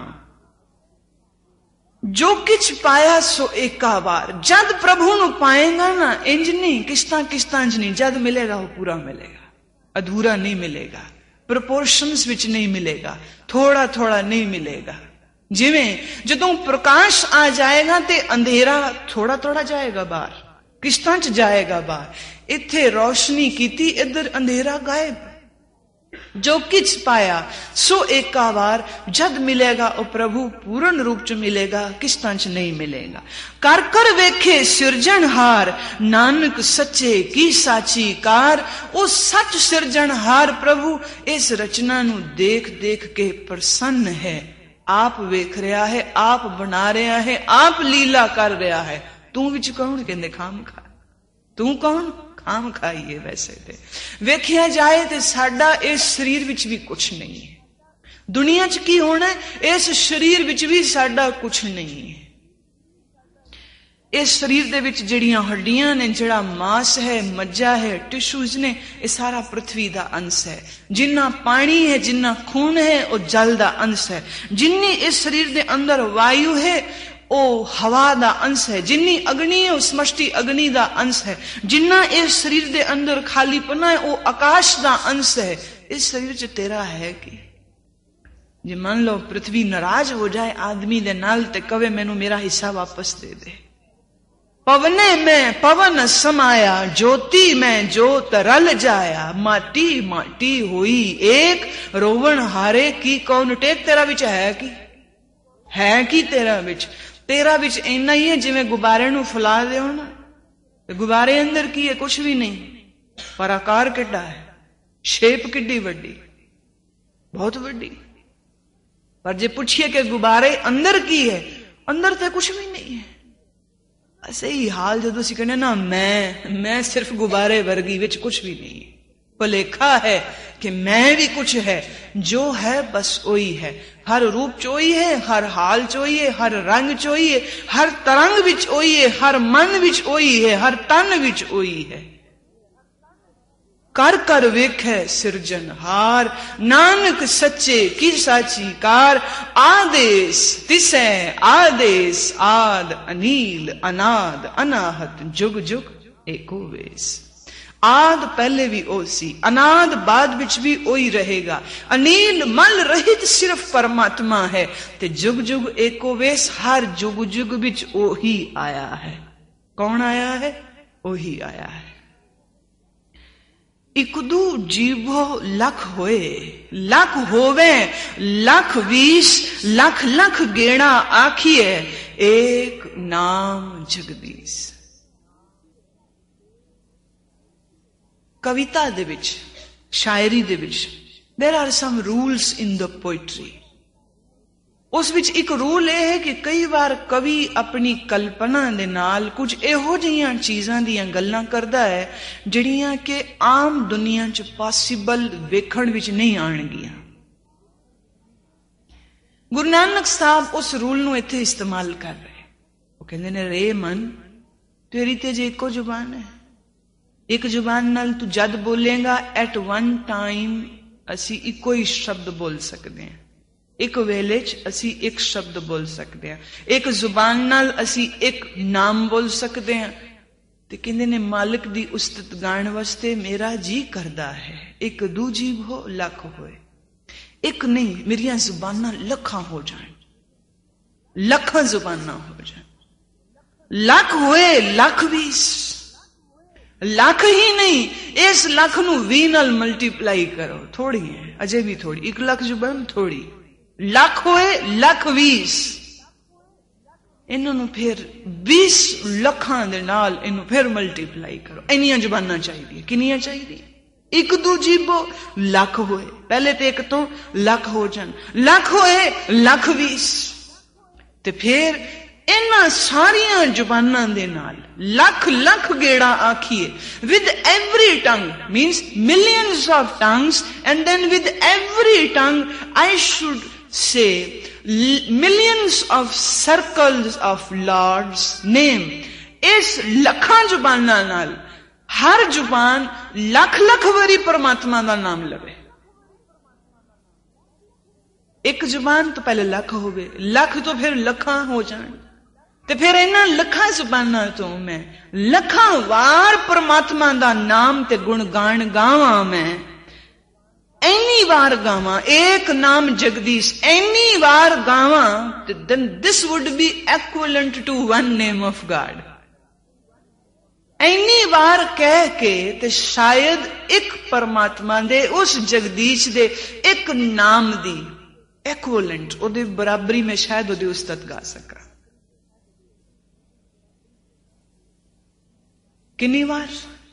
जो किछ पाया सो एका वार। जद प्रभु नु पाएगा ना, इंज नहीं किस्तां किस्तां च नहीं, जद मिलेगा वो पूरा मिलेगा, अधूरा नहीं मिलेगा, प्रोपोर्शंस विच नहीं मिलेगा, थोड़ा थोड़ा नहीं मिलेगा। जिवें जदों प्रकाश आ जाएगा ते अंधेरा थोड़ा थोड़ा जाएगा बाहर, किस्तां च जाएगा बाहर। इत्थे रोशनी कीती, इधर अंधेरा गायब। जो किछ पाया सो एका वार, जद मिलेगा ओ प्रभु पूर्ण रूप च मिलेगा, किस्तां च नहीं मिलेगा। कर कर वेखे सिरजनहार, नानक सच्चे की साची कार। ओ सच सिरजनहार प्रभु इस रचना नू देख देख के प्रसन्न है। आप वेख रहा है, आप बना रहा है, आप लीला कर रहा है। तू विच कौन कहंदे खाम खा, तू कौन खाम खाइए। वैसे ते वेखिया जाए ते साडा इस शरीर विच भी कुछ नहीं है। दुनिया च की होना है, इस शरीर विच भी साडा कुछ नहीं है। इस शरीर दे विच जिहड़ियां हड्डियां ने, जिहड़ा मांस है, मज्जा है, टिश्यूज ने, ये सारा पृथ्वी दा अंश है। जिन्ना पानी है, जिन्ना खून है, वो जल दा अंश है। जिन्नी इस शरीर दे अंदर वायु है, ओ हवा दा अंश है। जिन्नी अग्नि है, वो समष्टि अग्नि दा अंश है। जिन्ना इस शरीर दे अंदर खालीपना है, वो आकाश दा अंश है। इस शरीर च तेरा है कि जे मान लो पृथ्वी नाराज हो जाए आदमी दे नाल ते कवे मैनू मेरा हिस्सा वापस दे दे। पवने में पवन समाया, ज्योति में ज्योत रल जाया। माटी माटी हुई एक, रोवण हारे की कौन टेक। तेरा विच है कि है कि तेरा विच तेरा विच इन्ना ही है जिवें गुब्बारे नू फुला दिओ ना, गुब्बारे अंदर की है, कुछ भी नहीं, पर आकार किड्डा है, शेप किड्डी वड्डी, बहुत वड्डी। पर जे पूछिए कि गुब्बारे अंदर की है, अंदर तो कुछ भी नहीं है। ऐसे ही हाल जो तुसी कहने ना मैं मैं सिर्फ गुब्बारे वर्गी, विच कुछ भी नहीं है। भुलेखा है कि मैं भी कुछ है, जो है बस वही है। हर रूप चोई है, हर हाल चोई है, हर रंग चोई है, हर तरंग विच ओई है, हर मन विच ओई है, हर तन विच ओई है। कर कर वेखे सिरजनहार, नानक सच्चे की साची कार। आदेश तिसै आदेश, आद अनील अनाद अनाहत, जुग जुग एको वेस। आद पहले भी ओ सी, अनाद बाद विच भी ओही रहेगा। अनील मल रहित सिर्फ परमात्मा है, ते जुग जुग एको वेस, हर जुग जुग विच ओही आया है। कौन आया है? ओही आया है। इकदू जीवो लख होए, लख होवे लख वीस, लख लख गेणा आखिए, एक नाम जगदीश। कविता दे विच, शायरी दे विच there are some rules in the poetry. उस विच एक रूल यह है कि कई बार कवि अपनी कल्पना दे नाल कुछ इहो जिहियां चीजां दियां गल्लां करदा है जिहड़ियां कि आम दुनिया च पॉसिबल वेखण विच नहीं आणगियां। गुरु नानक साहब उस रूल नूं इत्थे इस्तेमाल कर रहे। वो कहंदे ने, रे मन तेरी ते जे इक्को जुबान है, एक जुबान नाल तू जद बोलेगा एट वन टाइम असी इको ही शब्द बोल सकते हैं। एक वेले च असी एक शब्द बोल सकते हैं। एक जुबान नाल असी एक नाम बोल सकते हैं। ते कहंदे ने मालिक दी उस्तत गाण वास्ते मेरा जी करदा है एक दू जीव हो लख होए। एक नहीं, मेरिया जुबाना लखां हो जाए, लखां जुबाना हो जाए, लख होए लख बीस, ਲੱਖ ਹੀ ਨਹੀਂ, ਇਸ ਲੱਖ ਨੂੰ ਵੀਹ ਨਾਲ ਮਲਟੀਪਲਾਈ ਕਰੋ, ਥੋੜੀ ਹੈ ਅਜੇ ਵੀ ਥੋੜੀ, ਇੱਕ ਲੱਖ ਜ਼ੁਬਾਨ ਥੋੜੀ, ਲੱਖ ਹੋਏ ਲੱਖ ਵੀਸ, ਇਹਨਾਂ ਨੂੰ ਫਿਰ ਵੀਸ ਲੱਖਾਂ ਦੇ ਨਾਲ ਇਹਨੂੰ ਫਿਰ ਮਲਟੀਪਲਾਈ ਕਰੋ। ਇੰਨੀਆਂ ਜ਼ੁਬਾਨਾਂ ਚਾਹੀਦੀਆਂ। ਕਿੰਨੀਆਂ ਚਾਹੀਦੀਆਂ? ਇੱਕ ਦੂਜੀ ਬੋ ਲੱਖ ਹੋਏ, ਪਹਿਲੇ ਤੇ ਇੱਕ ਤੋਂ ਲੱਖ ਹੋ ਜਾਣ, ਲੱਖ ਹੋਏ ਲੱਖ ਵੀਸ, ਤੇ ਫਿਰ ਇਹਨਾਂ ਸਾਰੀਆਂ ਜ਼ੁਬਾਨਾਂ ਦੇ ਨਾਲ ਲੱਖ ਲੱਖ ਗੇੜਾ ਆਖੀਏ, with every tongue means millions of tongues, and then with every tongue I should say millions of circles of Lord's name। ਇਸ ਲੱਖਾਂ ਜ਼ੁਬਾਨਾਂ ਨਾਲ ਹਰ ਜ਼ੁਬਾਨ ਲੱਖ ਲੱਖ ਵਾਰੀ ਪਰਮਾਤਮਾ ਦਾ ਨਾਮ ਲਵੇ। ਇੱਕ ਜ਼ੁਬਾਨ ਤੋਂ ਪਹਿਲੇ ਲੱਖ ਹੋਵੇ, ਲੱਖ ਤੋਂ ਫਿਰ ਲੱਖਾਂ ਹੋ ਜਾਣ, ਤੇ ਫਿਰ ਇਹਨਾਂ ਲੱਖਾਂ ਜ਼ੁਬਾਨਾਂ ਤੋਂ ਮੈਂ ਲੱਖਾਂ ਵਾਰ ਪਰਮਾਤਮਾ ਦਾ ਨਾਮ ਤੇ ਗੁਣ ਗਾਣ ਗਾਵਾਂ। ਮੈਂ ਇੰਨੀ ਵਾਰ ਗਾਵਾਂ ਇੱਕ ਨਾਮ ਜਗਦੀਸ਼, ਇੰਨੀ ਵਾਰ ਗਾਵਾਂ, then this would be equivalent to one name of God। ਇੰਨੀ ਵਾਰ ਕਹਿ ਕੇ ਤੇ ਸ਼ਾਇਦ ਇੱਕ ਪਰਮਾਤਮਾ ਦੇ ਉਸ ਜਗਦੀਸ਼ ਦੇ ਇੱਕ ਨਾਮ ਦੀ equivalent, ਉਹਦੇ ਬਰਾਬਰੀ ਮੈਂ ਸ਼ਾਇਦ ਉਹਦੀ ਉਸਤਤ ਗਾ ਸਕਾਂ। ਕਿੰਨੀ ਵਾਰ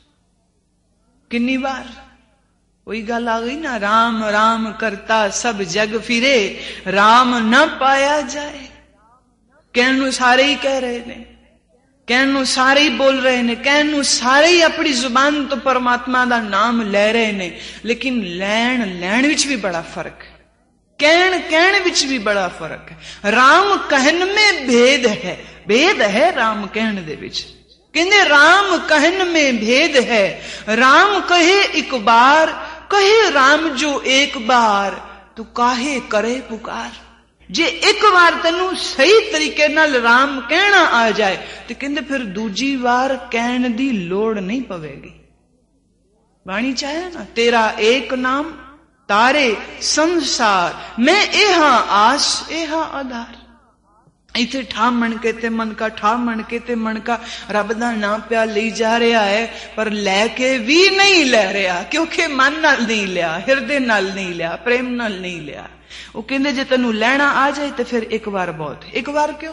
ਕਿੰਨੀ ਵਾਰ वही गल आ गई ना, राम राम करता सब जग फिरे, राम न पाया जाए। कहन नू सारे ही कह रहे ने, कहन नू सारे ही बोल रहे ने, कहन नू सारे ही अपनी जुबान तो परमात्मा दा नाम ले रहे ने, लेकिन लैन लैन विच भी बड़ा फर्क है, कहन कहन विच भी बड़ा फर्क है। राम कहन में भेद है, भेद है राम कहन दे विच। कहंदे राम कहन में भेद है, राम कहे एक बार, कहे राम जो एक बार, तू काहे करे पुकार। जे एक बार तेनू सही तरीके नाल राम कहना आ जाए तो कहंदे फिर दूजी बार कहन दी लोड़ नहीं पवेगी। बाणी चाहे ना, तेरा एक नाम तारे संसार, मैं एहा आस एहा आधार। इथे ठा मन के ते मन का, ठा मन के ते मन का रब दा नाम पिया ली जा रहा है, पर लैके भी नहीं ले रहा, क्योंकि मन नाल नहीं लिया, हिरदे नाल नहीं लिया, प्रेम नाल नहीं लिया। वो कहंदे जे तैनू लैना आ जाए तो फिर एक बार बहुत। एक बार क्यों?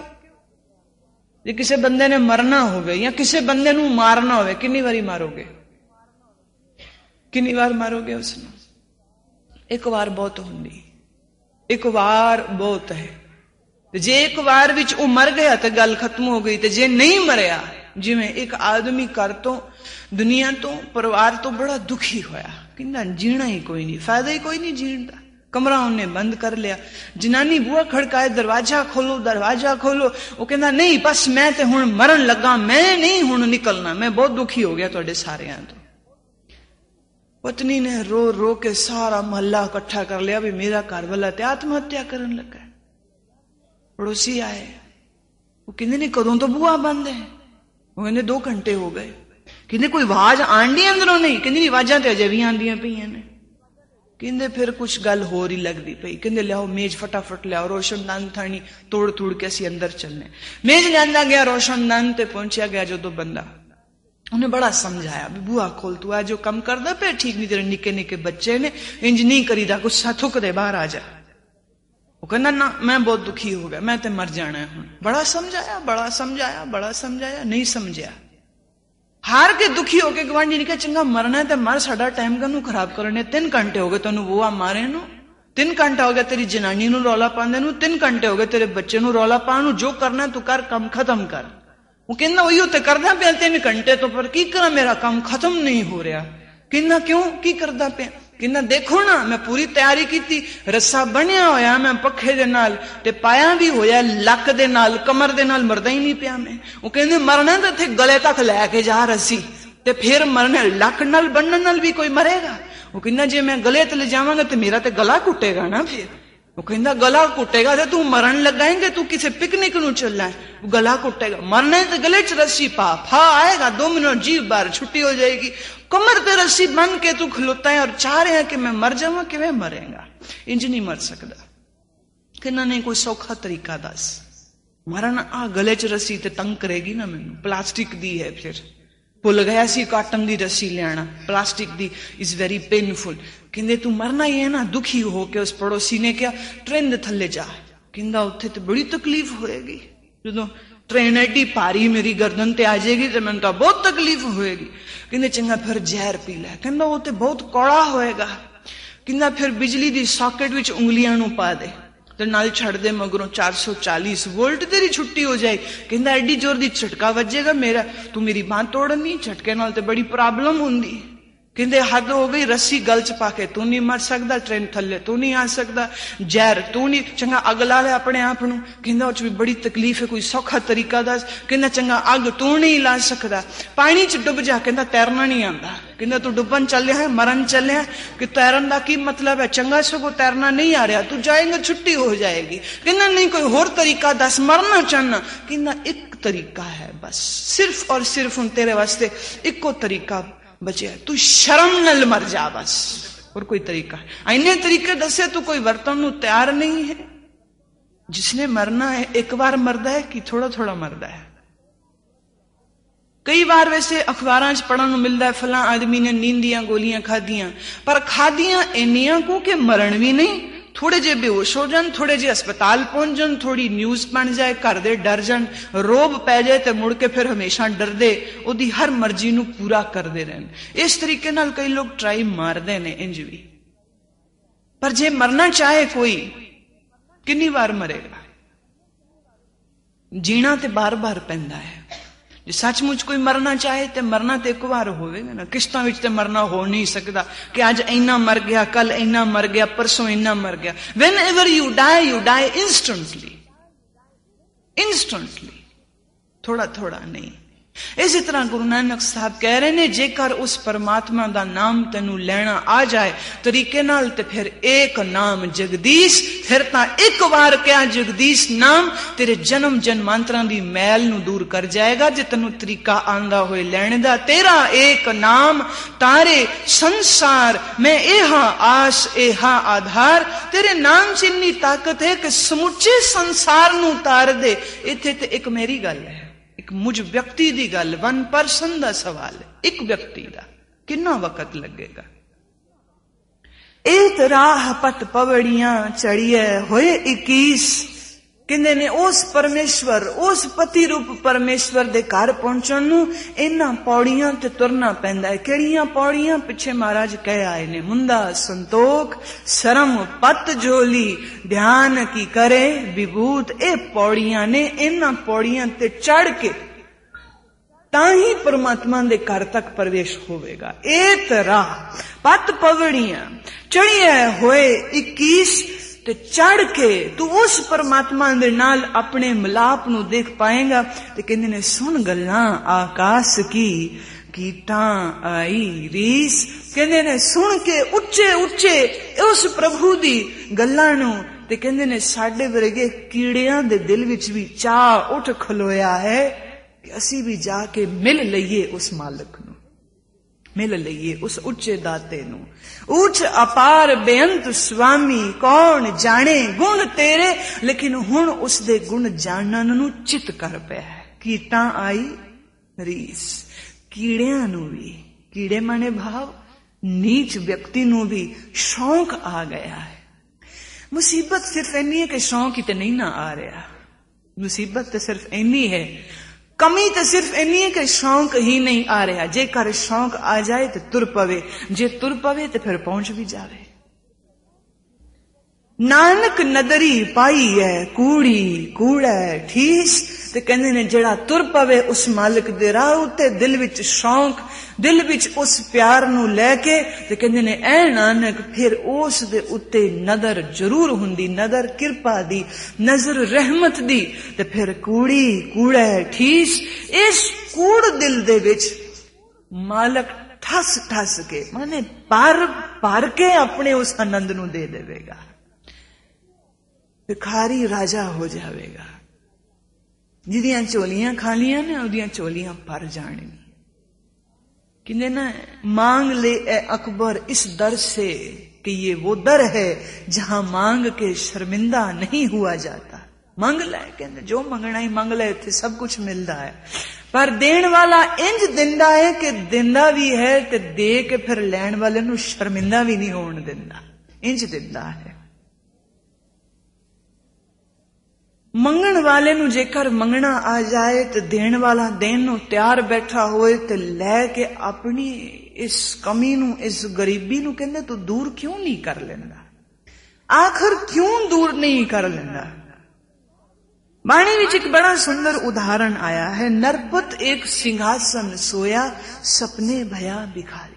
जे किसी बंदे ने मरना होवे या किसी बंदे नू मारना होवे, कितनी बारी मारोगे? कितनी बार मारोगे उसनू? एक बार बहुत होंदी, एक बार बहुत है। जे एक बार विच वो मर गया तो गल खत्म हो गई, तो जे नहीं मरिया, जिवें एक आदमी घर तो दुनिया तो परिवार तो बड़ा दुखी होया, कहंदा जीना ही कोई नहीं, फायदा ही कोई नहीं जीण दा, कमरा उन्हें बंद कर लिया, जनानी बुआ खड़काए दरवाजा खोलो दरवाजा खोलो, वो कहंदा नहीं बस मैं ते हुण मरन लगा, मैं नहीं हुण निकलना, मैं बहुत दुखी हो गया तुहाडे सारियां तो। पत्नी ने रो रो के सारा महला इकट्ठा कर लिया भी मेरा घर वाला ते आत्महत्या करन लगा। पड़ोसी आए, वो कहते ने कदों तो बुआ बंद है, वो कहते दो घंटे हो गए। कहते कोई आवाज आंदी अंदरों? नहीं। कहते आवाजा तो अजे भी आंदियां पईयां ने। कहते फिर कुछ गल होर ही लगती पई। कहते लियाओ मेज फटाफट लियाओ, रोशनदान थानी तोड़ तोड़ के असी अंदर चलने। मेज लिया गया, रोशनदान ते पहुंचा गया जो बंदा, उन्हें बड़ा समझाया भी बुआ खोल, तू आ जो कम करदा पे ठीक नहीं, तेरे निके निके बच्चे ने, इंज नहीं करीदा, गुस्सा थुक दे बाहर आ जा। वो कहना ना मैं बहुत दुखी हो गया, मैं ते मर जाना है हुण। बड़ा समझाया बड़ा समझाया बड़ा समझाया, नहीं समझिया, हार के दुखी होके गवांढी ने कहा चंगा मरना है तो मर, साडा टाइम कानू खराब करने, तीन घंटे हो गए तेनू बुआ मारे नू, तीन घंटा हो गया तेरी जनानी नू रौला पांदे नू, तीन घंटे हो गए तेरे बच्चे नू रौला पाण नू, जो करना तू कर, कम खत्म कर। वो कहना वही उत्ते करदा पिया तीन घंटे तो, पर की करा मेरा काम खत्म नहीं हो रहा। कहना क्यों की करदा पिया? कहना देखो ना मैं पूरी तैयारी की थी, रस्सा बनिया होया मैं पखे दे नाल, ते पाया भी होया लक दे नाल, कमर दे नाल, मरदा ही नहीं पिया मैं। वो कहंदे मरना तो इत्थे गले तक लैके जा रसी, ते फिर मरना लक नाल बनने नाल भी कोई मरेगा? वो कहना जे मैं गले ते ले जावांगा तो मेरा ते गला कुटेगा ना फिर। वो कहंदा गला कुटेगा तो तू मरण लगाएंगे, तू किसी पिकनिक नू चलना है, गला कुटेगा, मरना है तो गले च रस्सी पा, फा आएगा दो मिनट जीव बाहर छुट्टी हो जाएगी, कमर पे रस्सी बन के तू खलोता है और चाह रहे हैं कि मैं मर जाऊंगा, कि मैं मरेगा? इंज नहीं मर सकता। कहना नहीं कोई सौखा तरीका दस, मरण आ गले च रस्सी ते तंग करेगी ना मैनू, प्लास्टिक दी है फिर ਭੁੱਲ ਗਿਆ ਸੀ ਕਾਟਨ ਦੀ ਰੱਸੀ ਲੈਣਾ, ਪਲਾਸਟਿਕ ਦੀ ਇਜ਼ ਵੈਰੀ ਪੇਨਫੁਲ। ਕਹਿੰਦੇ ਤੂੰ ਮਰਨਾ ਹੀ ਹੈ ਨਾ। ਦੁਖੀ ਹੋ ਕੇ ਉਸ ਪੜੋਸੀ ਨੇ ਕਿਹਾ ਟ੍ਰੇਨ ਦੇ ਥੱਲੇ ਜਾ। ਕਹਿੰਦਾ ਉੱਥੇ ਤੇ ਬੜੀ ਤਕਲੀਫ ਹੋਏਗੀ, ਜਦੋਂ ਟ੍ਰੇਨ ਐਡੀ ਭਾਰੀ ਮੇਰੀ ਗਰਦਨ ਤੇ ਆ ਜਾਏਗੀ ਤੇ ਮੈਨੂੰ ਤਾਂ ਬਹੁਤ ਤਕਲੀਫ ਹੋਏਗੀ। ਕਹਿੰਦੇ ਚੰਗਾ ਫਿਰ ਜ਼ਹਿਰ ਪੀ ਲੈ। ਕਹਿੰਦਾ ਉਹ ਤੇ ਬਹੁਤ ਕੌੜਾ ਹੋਏਗਾ। ਕਹਿੰਦਾ ਫਿਰ ਬਿਜਲੀ ਦੀ ਸਾਕਟ ਵਿੱਚ ਉਂਗਲੀਆਂ ਨੂੰ ਪਾ ਦੇ ਤੇ ਨਾਲ ਛੱਡ ਦੇ, ਮਗਰੋਂ ਚਾਰ ਸੌ ਚਾਲੀਸ ਵੋਲਟ ਤੇਰੀ ਛੁੱਟੀ ਹੋ ਜਾਏ। ਕਹਿੰਦਾ ਐਡੀ ਜ਼ੋਰ ਦੀ ਝਟਕਾ ਵੱਜੇਗਾ ਮੇਰਾ, ਤੂੰ ਮੇਰੀ ਬਾਂਹ ਤੋੜਨੀ, ਝਟਕੇ ਨਾਲ ਤੇ ਬੜੀ ਪ੍ਰੋਬਲਮ ਹੁੰਦੀ। ਕਹਿੰਦੇ ਹੱਦ ਹੋ ਗਈ, ਰੱਸੀ ਗਲ ਚ ਪਾ ਕੇ ਤੂੰ ਨਹੀਂ ਮਰ ਸਕਦਾ, ਟ੍ਰੇਨ ਥੱਲੇ ਤੂੰ ਨਹੀਂ ਆ ਸਕਦਾ, ਜ਼ਹਿਰ ਤੂੰ ਨਹੀਂ, ਚੰਗਾ ਅੱਗ ਲਾ ਲੈ ਆਪਣੇ ਆਪ ਨੂੰ। ਕਹਿੰਦਾ ਉਹ ਚ ਵੀ ਬੜੀ ਤਕਲੀਫ ਹੈ, ਕੋਈ ਸੌਖਾ ਤਰੀਕਾ ਦੱਸ। ਕਹਿੰਦਾ ਚੰਗਾ ਅੱਗ ਤੂੰ ਨਹੀਂ ਲਾ ਸਕਦਾ, ਪਾਣੀ ਚ ਡੁੱਬ ਜਾ। ਕਹਿੰਦਾ ਤੈਰਨਾ ਨਹੀਂ ਆਉਂਦਾ। ਕਹਿੰਦਾ ਤੂੰ ਡੁੱਬਣ ਚੱਲਿਆ ਹੈ, ਮਰਨ ਚੱਲਿਆ, ਕਿ ਤੈਰਨ ਦਾ ਕੀ ਮਤਲਬ ਹੈ, ਚੰਗਾ ਸਗੋਂ ਤੈਰਨਾ ਨਹੀਂ ਆ ਰਿਹਾ, ਤੂੰ ਜਾਏਂਗਾ ਛੁੱਟੀ ਹੋ ਜਾਏਗੀ। ਕਹਿੰਦਾ ਨਹੀਂ ਕੋਈ ਹੋਰ ਤਰੀਕਾ ਦੱਸ, ਮਰਨਾ ਚਾਹਨਾ। ਕਹਿੰਦਾ ਇੱਕ ਤਰੀਕਾ ਹੈ ਬਸ, ਸਿਰਫ ਔਰ ਸਿਰਫ ਹੁਣ ਤੇਰੇ ਵਾਸਤੇ ਇੱਕੋ ਤਰੀਕਾ ਬਚਿਆ, ਤੂੰ ਸ਼ਰਮ ਨਾਲ ਮਰ ਜਾ ਬਸ, और कोई तरीका है। इन्ने तरीके दसे तू कोई वरतन नू तैयार नहीं है। जिसने मरना है एक बार मरदा है कि थोड़ा थोड़ा मरदा है। कई बार वैसे अखबारां च पढ़न नू मिलदा है फलां आदमी ने नींद दियां गोलियां खादियां, पर खादियां इन्नियां को के मरण भी नहीं, थोड़े जे बेहोश हो जान, थोड़े जे अस्पताल पहुंच जान, थोड़ी न्यूज बन जाए, घर दे डर जान, रोब पै जाए ते मुड़ के फिर हमेशा डरदे ओदी हर मर्जी नू पूरा करदे रहन। इस तरीके नाल कई लोग ट्राई मारदे ने इंज भी। पर जे मरना चाहे कोई कितनी बार मरेगा? जीना ते बार बार पैंदा है। जे सचमुच कोई मरना चाहे तो मरना तो एक बार होवेगा ना। किश्तां विच ते मरना हो नहीं सकता कि अज इन्ना मर गया, कल इन्ना मर गया, परसों इन्ना मर गया। Whenever you die you die instantly, instantly, थोड़ा थोड़ा नहीं। इसी तरह गुरु नानक साहब कह रहे ने जेकर उस परमात्मा दा नाम तेनू लेना आ जाए तरीके नाल ते फिर एक नाम जगदीश, फिर ता एक बार क्या जगदीश नाम तेरे जन्म जन्मांतरां दी मैल नू दूर कर जाएगा। जे तेनू तरीका आंदा होए लेने दा, तेरा एक नाम तारे संसार में एहा आस एहा आधार। तेरे नाम च इन्नी ताकत है कि समुचे संसार नू तार दे। इत्थे ते एक मेरी गल है, एक मुझ व्यक्ति दी गल, वन परसन दा सवाल है, एक व्यक्ति दा कितना वक्त लगेगा। एक राह पत पवड़ियां चढ़िए होए इक्कीस। कहंदे ने उस परमेश्वर, उस पति रूप परमेश्वर दे घर पहुंचण नू इन्हां पौड़ियां ते तुरना पैंदा है। किहड़ियां पौड़ियां? पिछे महाराज कह आए ने, मुंदा संतोख शरम पत जोली ध्यान की करे विभूत। ए पौड़ियां ने, इन्हां पौड़ियां ते चढ़ के ताही परमात्मा दे घर तक प्रवेश होवेगा। एक राह पत पवड़ियां चढ़िए होए इक्कीस, ते चढ़ के तू उस परमात्मा दे नाल अपने मिलाप नू देख पाएगा। ते कहंदे ने सुन गल्लां आकाश की कीटां आई रीस। कहंदे ने सुन के उच्चे उच्चे उस प्रभु दी गल्लां नू, ते कहंदे ने साडे वर्गे कीड़ियां दे दिल विच भी चाह उठ खलोया है कि असी भी जाके मिल लईए उस मालिक नू, मिल लईए उस उच्चे दाते नू। उच्च अपार बेअंत स्वामी कौन जाने गुण तेरे, लेकिन हुण उस दे गुण जानन नू चित कर पिया है। कीटां आई रीस, कीड़ियां नू भी, कीड़े माने भाव नीच व्यक्ति नू भी शौक आ गया है। मुसीबत सिर्फ इन्नी है कि शौक ही ते नहीं ना आ रहा। मुसीबत तो सिर्फ इन्नी है, कमी तो सिर्फ इन्नी है कि शौक ही नहीं आ रहा। जेकर शौक आ जाए तो तुर पवे, जे तुर पवे तो फिर पहुंच भी जावे। नानक नदरी पाई है कूड़ी कूड़ा ठीस। ते कहंदे ने जेड़ा तुर पवे उस मालिक दे राह उत्ते दिल विच शौक, दिल विच उस प्यार नू लेके, ते कहंदे ने ऐ नानक फिर उस दे उत्ते नदर जरूर हुंदी, नदर किरपा दी, नजर रहमत दी। ते फिर कूड़ी कूड़ा ठीस, इस कूड़ दिल दे विच मालिक ठस ठस के माने पार पार के अपने उस आनंद नू दे देवेगा। भिखारी राजा हो जावेगा। जिदियां चोलियां खालियां ने उदियां चोलियां भर जाएंगी। कहते ना मांग ले ए अकबर इस दर से कि ये वो दर है जहां मांग के शर्मिंदा नहीं हुआ जाता। मांग ले, कहते जो मंगना ही मांग ले, इत्थे सब कुछ मिलता है। पर देण वाला इंज दिंदा है कि दिंदा भी है ते दे के फिर लैण वाले नूं शर्मिंदा भी नहीं होण दिंदा, इंज दिंदा है। मंगण वाले नूं जेकर मंगना आ जाए तो देण वाला देण नूं तैयार बैठा होए ते लैके अपनी इस कमी नूं, इस गरीबी नूं कहंदे तू दूर क्यों नहीं कर लेंदा, आखिर क्यों दूर नहीं कर लेंदा। बाणी विच एक बड़ा सुंदर उदाहरण आया है। नरपत एक सिंहासन सोया, सपने भया भिखारी।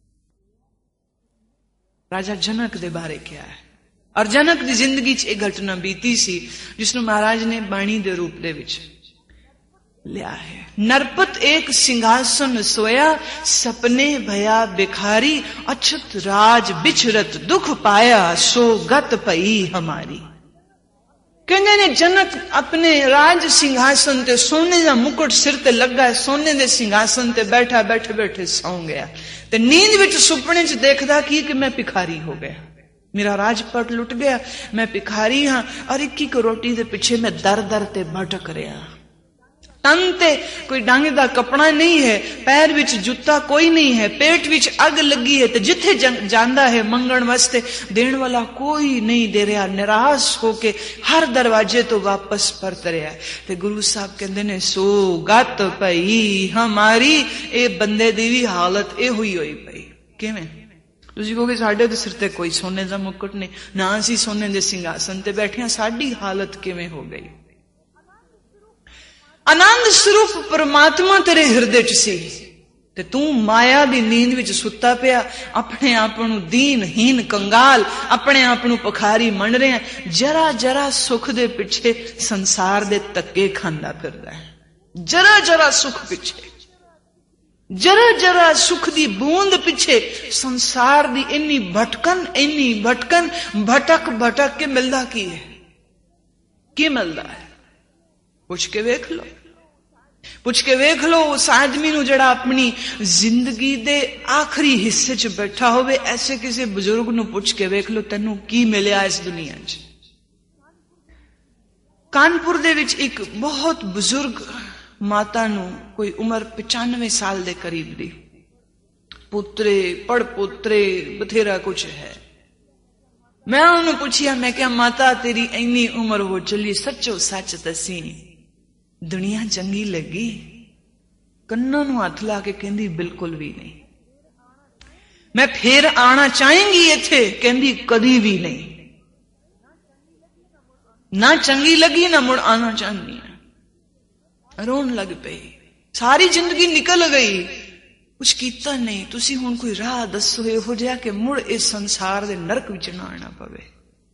राजा जनक दे बारे क्या है, और जनक दी जिंदगी च एक घटना बीती सी जिसनों महाराज ने बाणी दे रूप दे विच लिया है। नरपत एक सिंहासन सोया, सपने भया भिखारी, अछत राज बिछरत दुख पाया, सो गत पई हमारी। कहने ने जनक अपने राज सिंहासन ते सोने का मुकुट सिर ते लगा है, सोने दे सिंहासन ते बैठा बैठे बैठे सौ गया ते नींद विच सुपने च देखदा की कि मैं भिखारी हो गया, मेरा राजपट लुट गया, मैं भिखारी हां और इक्की को रोटी दे पिछे मैं दर दर ते भटक रहा। तन ते कोई डंग दा कपड़ा नहीं है, पैर विच जूता कोई नहीं है, पेट विच अग लगी है, ते जिथे जांदा है मंगण वास्ते देण वाला कोई नहीं दे रहा, निराश होके हर दरवाजे तो वापस परत रहा। ते गुरु साहब कहंदे ने सो गत पई हमारी, ए बंदे दी भी हालत ए हुई होई पई। किवें? तुसीं कहोगे साडे ते सिर ते कोई सोने दा मुकुट नहीं, ना असीं सोने दे सिंहासन ते बैठे, साडी हालत किवें हो गई। आनंद स्वरूप परमात्मा तेरे हृदय च सी ते तू माया दी नींद विच सुत्ता पिया, अपने आप नूं दीनहीन कंगाल, अपने आप नूं पखारी मन रहा, जरा जरा सुख दे पिछे संसार दे धक्के खांदा फिरदा है, जरा जरा सुख पिछे, जरा जरा सुख दी बूंद पिछे संसार दी इन्नी भटकन, इन्नी भटकन, भटक भटक के मिलदा की है, की मिलदा है? पुछ के वेख लो, पुछ के वेख लो उस आदमी नूं जड़ा अपनी जिंदगी दे आखिरी हिस्से च बैठा होवे, ऐसे किसी बुजुर्ग नूं पुछ के वेख लो तैनूं की मिलिया इस दुनिया च। कानपुर दे विच एक बहुत बुजुर्ग माता नूं कोई उम्र पचानवे साल दे करीब दी, पुत्रे पड़ पुत्रे बथेरा कुछ है। मैं उन्होंने पूछिया, मैं क्या माता तेरी इन्नी उम्र हो चली, सच्चो सच दसी दुनिया चंगी लगी? कन्ना नूं हथ ला के कहंदी बिल्कुल भी नहीं। मैं फिर आना चाहेंगी इत्थे? कहंदी कदी भी नहीं, ना चंगी लगी ना मुड़ आना चाहनी है। रोन लग पई, सारी जिंदगी निकल गई, कुछ कीता नहीं, तुसी हुण कोई राह दसो इहो जिहा कि मुड़ इस संसार दे नरक विच ना आना पवे।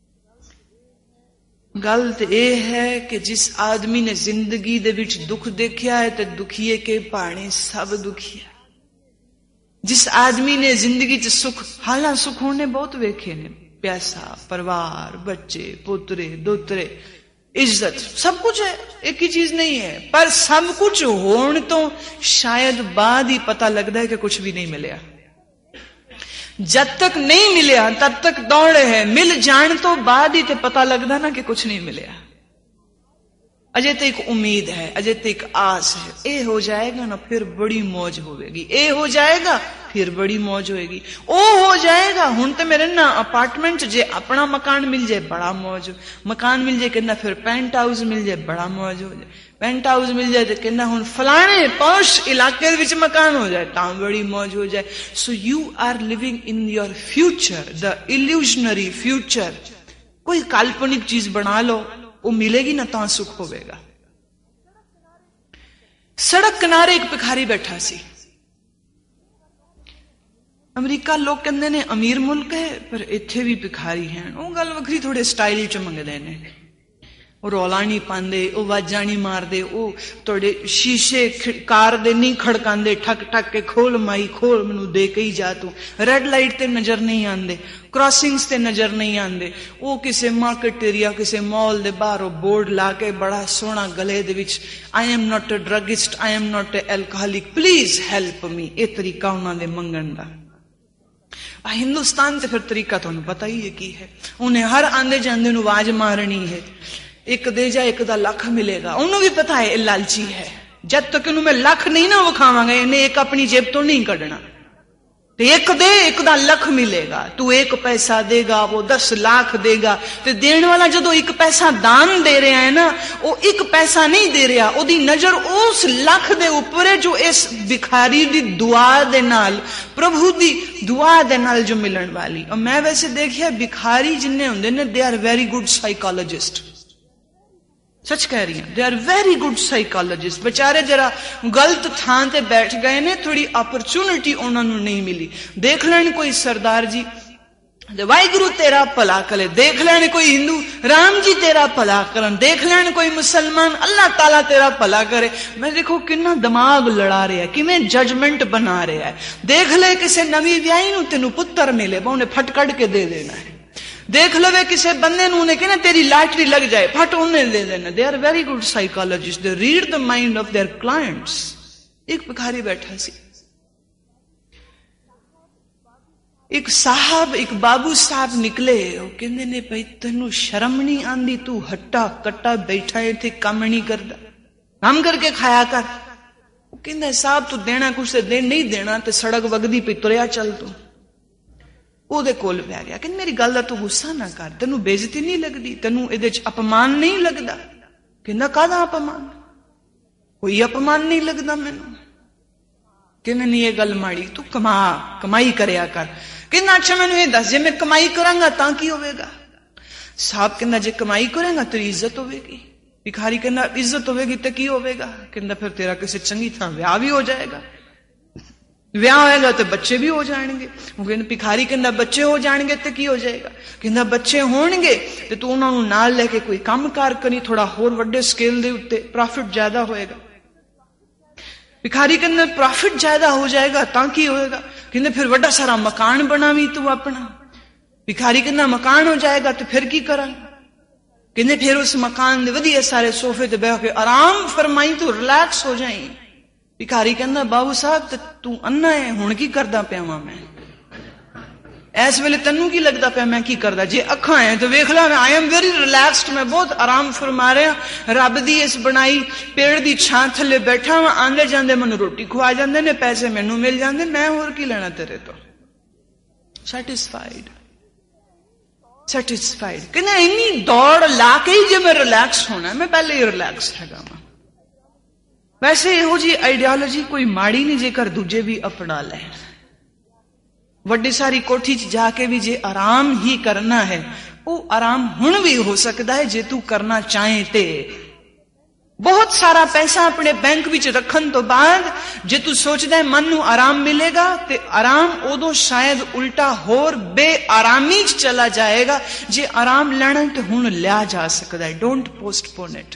गल ते यह है कि जिस आदमी ने जिंदगी दे विच दुख देखिया है ते दुखिए के भाणे सब दुखिया। जिस आदमी ने जिंदगी च सुख, हालां सुख होने बहुत वेखे ने, पैसा, परिवार, बच्चे, पुत्रे, दोतरे, इज्जत, सब कुछ है, एक ही चीज नहीं है, पर सब कुछ होने तो शायद बाद ही पता लगता है कि कुछ भी नहीं मिलया। जब तक नहीं मिलया तब तक दौड़े है, मिल जाने तो बाद ही तो पता लगता ना कि कुछ नहीं मिलया। अजय तो एक उम्मीद है, अजय तो एक आस है, ए हो जाएगा ना फिर बड़ी मौज होगी, ए हो जाएगा फिर बड़ी मौज होगी, ओ हो जाएगा हुण तो मेरे ना अपार्टमेंट जे अपना मकान मिल जाए बड़ा मौज, मकान मिल जाए कहना फिर पेंट हाउस मिल जाए बड़ा मौज हो जाए, पेंट हाउस मिल जाए तो कहना हुण फलाने पौश इलाके विच मकान हो जाए तां बड़ी मौज हो जाए। So you are living in your future, the illusionary future. कोई काल्पनिक चीज बना लो, वो मिलेगी ना तां सुख होवेगा। सड़क किनारे एक भिखारी बैठा सी। अमरीका लोग कहते ने अमीर मुल्क है पर इत्थे भी भिखारी हैं, वो गल वखरी, थोड़े स्टाइल च मंगदे ने, वो रौला नहीं पांदे, वो वाजा नहीं मारदे, वो थोड़े शीशे कार दे नहीं खड़कांदे, ठक ठक के खोल माई खोल मैनू दे के ही जा तू, रेड लाइट ते नजर नहीं आंदे, क्रॉसिंग्स ते नजर नहीं आंदे, वो किसी मार्केट एरिया किसी मॉल दे बाहरों बोर्ड ला के बड़ा सोहना गले दे विच, I am not a druggist, I am not a alcoholic, please help me, ये तरीका उन्हां दे मंगण दा। हिंदुस्तान ते फिर तरीका तुहानू पता ही है की है, उन्हें हर आंदे जांदे नू आवाज मारनी है, एक दे जा एक दा लख मिलेगा, उन्होंने भी पता है लालची है, जब तक इन्हू मैं लख नहीं ना विखावांगा इन्हें एक अपनी जेब तो नहीं कढ़ना। तो एक दे एक दा लख मिलेगा, तू एक पैसा देगा वो दस लाख देगा। तो देने वाला जदों एक पैसा दान दे रहा है ना, वो एक पैसा नहीं दे रहा, ओदी नजर उस लख दे ऊपर है जो इस भिखारी दी दुआ दे नाल, प्रभु दी दुआ दे नाल जो मिलन वाली। और मैं वैसे देखिया भिखारी जिन्ने होंदे ने they are very good psychologist, सच कह रही हूं, they are very good psychologist. बेचारे जरा गलत थान ते बैठ गए ने, थोड़ी अपॉर्चुनिटी उन्होंने नहीं मिली। देख लेने कोई सरदार जी वाहिगुरु तेरा भला करे, देख लेने कोई हिंदू राम जी तेरा भला करन, देख लेने कोई मुसलमान अल्लाह ताला तेरा भला करे। मैं देखो कितना दिमाग लड़ा रहा है, किवें जजमेंट बना रहा है। देख ले किसी नवी व्याही नूं तेनू पुत्र मिले, उन्हें फट कड़ के दे देना है। देख लवे किसी बंदे नूं ने कहना तेरी लॉटरी लग जाए, फट उन्हें दे देना। They are very good psychologist, they read the mind of their clients. एक भिखारी बैठा सी, एक साहब एक बाबू साहब निकले, वो कहंदे ने भाई तेनू शर्म नहीं आंदी, तू हट्टा कट्टा बैठा इत्थे काम नहीं करदा, काम करके खाया कर। वो कहंदा साहब तू देना कुछ ते दे, नहीं देना ते सड़क वगदी पई तुरया चल। तू ਉਹਦੇ ਕੋਲ ਪੈ ਗਿਆ ਕਿ ਮੇਰੀ ਗੱਲ ਦਾ ਤੂੰ ਗੁੱਸਾ ਨਾ ਕਰ, ਤੈਨੂੰ ਬੇਇੱਜ਼ਤੀ ਨਹੀਂ ਲੱਗਦੀ, ਤੈਨੂੰ ਇਹਦੇ ਚ ਅਪਮਾਨ ਨਹੀਂ ਲੱਗਦਾ? ਕਹਿੰਦਾ ਕਾਹਦਾ ਅਪਮਾਨ, ਕੋਈ ਅਪਮਾਨ ਨਹੀਂ ਲੱਗਦਾ ਮੈਨੂੰ। ਕਹਿੰਦਾ ਨਹੀਂ ਇਹ ਗੱਲ ਮਾੜੀ, ਤੂੰ ਕਮਾ ਕਮਾਈ ਕਰਿਆ ਕਰ। ਕਹਿੰਦਾ ਅੱਛਾ ਮੈਨੂੰ ਇਹ ਦੱਸ ਜੇ ਮੈਂ ਕਮਾਈ ਕਰਾਂਗਾ ਤਾਂ ਕੀ ਹੋਵੇਗਾ? ਸਾਹਬ ਕਹਿੰਦਾ ਜੇ ਕਮਾਈ ਕਰੇਗਾ ਤੇਰੀ ਇੱਜ਼ਤ ਹੋਵੇਗੀ। ਭਿਖਾਰੀ ਕਹਿੰਦਾ ਇੱਜ਼ਤ ਹੋਵੇਗੀ ਤੇ ਕੀ ਹੋਵੇਗਾ? ਕਹਿੰਦਾ ਫਿਰ ਤੇਰਾ ਕਿਸੇ ਚੰਗੀ ਥਾਂ ਵਿਆਹ ਵੀ ਹੋ ਜਾਏਗਾ, ਵਿਆਹ ਹੋਏਗਾ ਤੇ ਬੱਚੇ ਵੀ ਹੋ ਜਾਣਗੇ। ਉਹ ਕਹਿੰਦਾ ਭਿਖਾਰੀ ਕਹਿੰਦਾ ਬੱਚੇ ਹੋ ਜਾਣਗੇ ਤੇ ਕੀ ਹੋ ਜਾਏਗਾ? ਕਹਿੰਦਾ ਬੱਚੇ ਹੋਣਗੇ ਤੇ ਤੂੰ ਉਹਨਾਂ ਨੂੰ ਨਾਲ ਲੈ ਕੇ ਕੋਈ ਕੰਮਕਾਰ ਕਰੀ, ਥੋੜਾ ਹੋਰ ਵੱਡੇ ਸਕੇਲ ਦੇ ਉੱਤੇ, ਪ੍ਰੋਫਿਟ ਜ਼ਿਆਦਾ ਹੋਏਗਾ। ਭਿਖਾਰੀ ਕਹਿੰਦਾ ਪ੍ਰੋਫਿਟ ਜ਼ਿਆਦਾ ਹੋ ਜਾਏਗਾ ਤਾਂ ਕੀ ਹੋਏਗਾ? ਕਹਿੰਦੇ ਫਿਰ ਵੱਡਾ ਸਾਰਾ ਮਕਾਨ ਬਣਾਵੀ ਤੂੰ ਆਪਣਾ। ਭਿਖਾਰੀ ਕਹਿੰਦਾ ਮਕਾਨ ਹੋ ਜਾਏਗਾ ਤੇ ਫਿਰ ਕੀ ਕਰਾਂਗਾ? ਕਹਿੰਦੇ ਫਿਰ ਉਸ ਮਕਾਨ ਦੇ ਵਧੀਆ ਸਾਰੇ ਸੋਫੇ ਤੇ ਬਹਿ ਕੇ ਆਰਾਮ ਫਰਮਾਈ, ਤੂੰ ਰਿਲੈਕਸ ਹੋ ਜਾਈਂ। ਭਿਖਾਰੀ ਕਹਿੰਦਾ ਬਾਬੂ ਸਾਹਿਬ ਤੇ ਤੂੰ ਅੰਨਾ ਹੈ, ਹੁਣ ਕੀ ਕਰਦਾ ਪਿਆ ਵਾਂ ਮੈਂ? ਇਸ ਵੇਲੇ ਤੈਨੂੰ ਕੀ ਲੱਗਦਾ ਪਿਆ ਮੈਂ ਕੀ ਕਰਦਾ? ਜੇ ਅੱਖਾਂ ਹੈ ਤੇ ਵੇਖ ਲੈ, ਆਈ ਐਮ ਵੈਰੀ ਰਿਲੈਕਸਡ, ਮੈਂ ਬਹੁਤ ਆਰਾਮ ਫਰਮਾ ਰਿਹਾ, ਰੱਬ ਦੀ ਇਸ ਬਣਾਈ ਪੇੜ ਦੀ ਛਾਂ ਥੱਲੇ ਬੈਠਾ ਵਾਂ, ਆਂਦੇ ਜਾਂਦੇ ਮੈਨੂੰ ਰੋਟੀ ਖਵਾ ਜਾਂਦੇ ਨੇ, ਪੈਸੇ ਮੈਨੂੰ ਮਿਲ ਜਾਂਦੇ, ਮੈਂ ਹੋਰ ਕੀ ਲੈਣਾ ਤੇਰੇ ਤੋਂ? ਸੈਟਿਸਫਾਈਡ ਸੈਟਿਸਫਾਈਡ ਕਹਿੰਦਾ ਇੰਨੀ ਦੌੜ ਲਾ ਕੇ ਹੀ ਜੇ ਮੈਂ ਰਿਲੈਕਸ ਹੋਣਾ, ਮੈਂ ਪਹਿਲੇ ਹੀ ਰਿਲੈਕਸ ਹੈਗਾ ਵਾਂ। ਵੈਸੇ ਇਹੋ ਜੀ ਆਈਡੀਓਲੋਜੀ ਕੋਈ ਮਾੜੀ ਨਹੀਂ ਜੇਕਰ ਦੂਜੇ ਵੀ ਅਪਣਾ ਲੈਣ। ਵੱਡੀ ਸਾਰੀ ਕੋਠੀ 'ਚ ਜਾ ਕੇ ਵੀ ਜੇ ਆਰਾਮ ਹੀ ਕਰਨਾ ਹੈ, ਉਹ ਆਰਾਮ ਹੁਣ ਵੀ ਹੋ ਸਕਦਾ ਹੈ ਜੇ ਤੂੰ ਕਰਨਾ ਚਾਹੇ ਤੇ। ਬਹੁਤ ਸਾਰਾ ਪੈਸਾ ਆਪਣੇ ਬੈਂਕ ਵਿੱਚ ਰੱਖਣ ਤੋਂ ਬਾਅਦ ਜੇ ਤੂੰ ਸੋਚਦਾ ਮਨ ਨੂੰ ਆਰਾਮ ਮਿਲੇਗਾ, ਤੇ ਆਰਾਮ ਉਦੋਂ ਸ਼ਾਇਦ ਉਲਟਾ ਹੋਰ ਬੇਆਰਾਮੀ 'ਚ ਚਲਾ ਜਾਏਗਾ। ਜੇ ਆਰਾਮ ਲੈਣਾ ਤੇ ਹੁਣ ਲਿਆ ਜਾ ਸਕਦਾ ਹੈ, ਡੋਂਟ ਪੋਸਟਪੋਨ ਇਟ।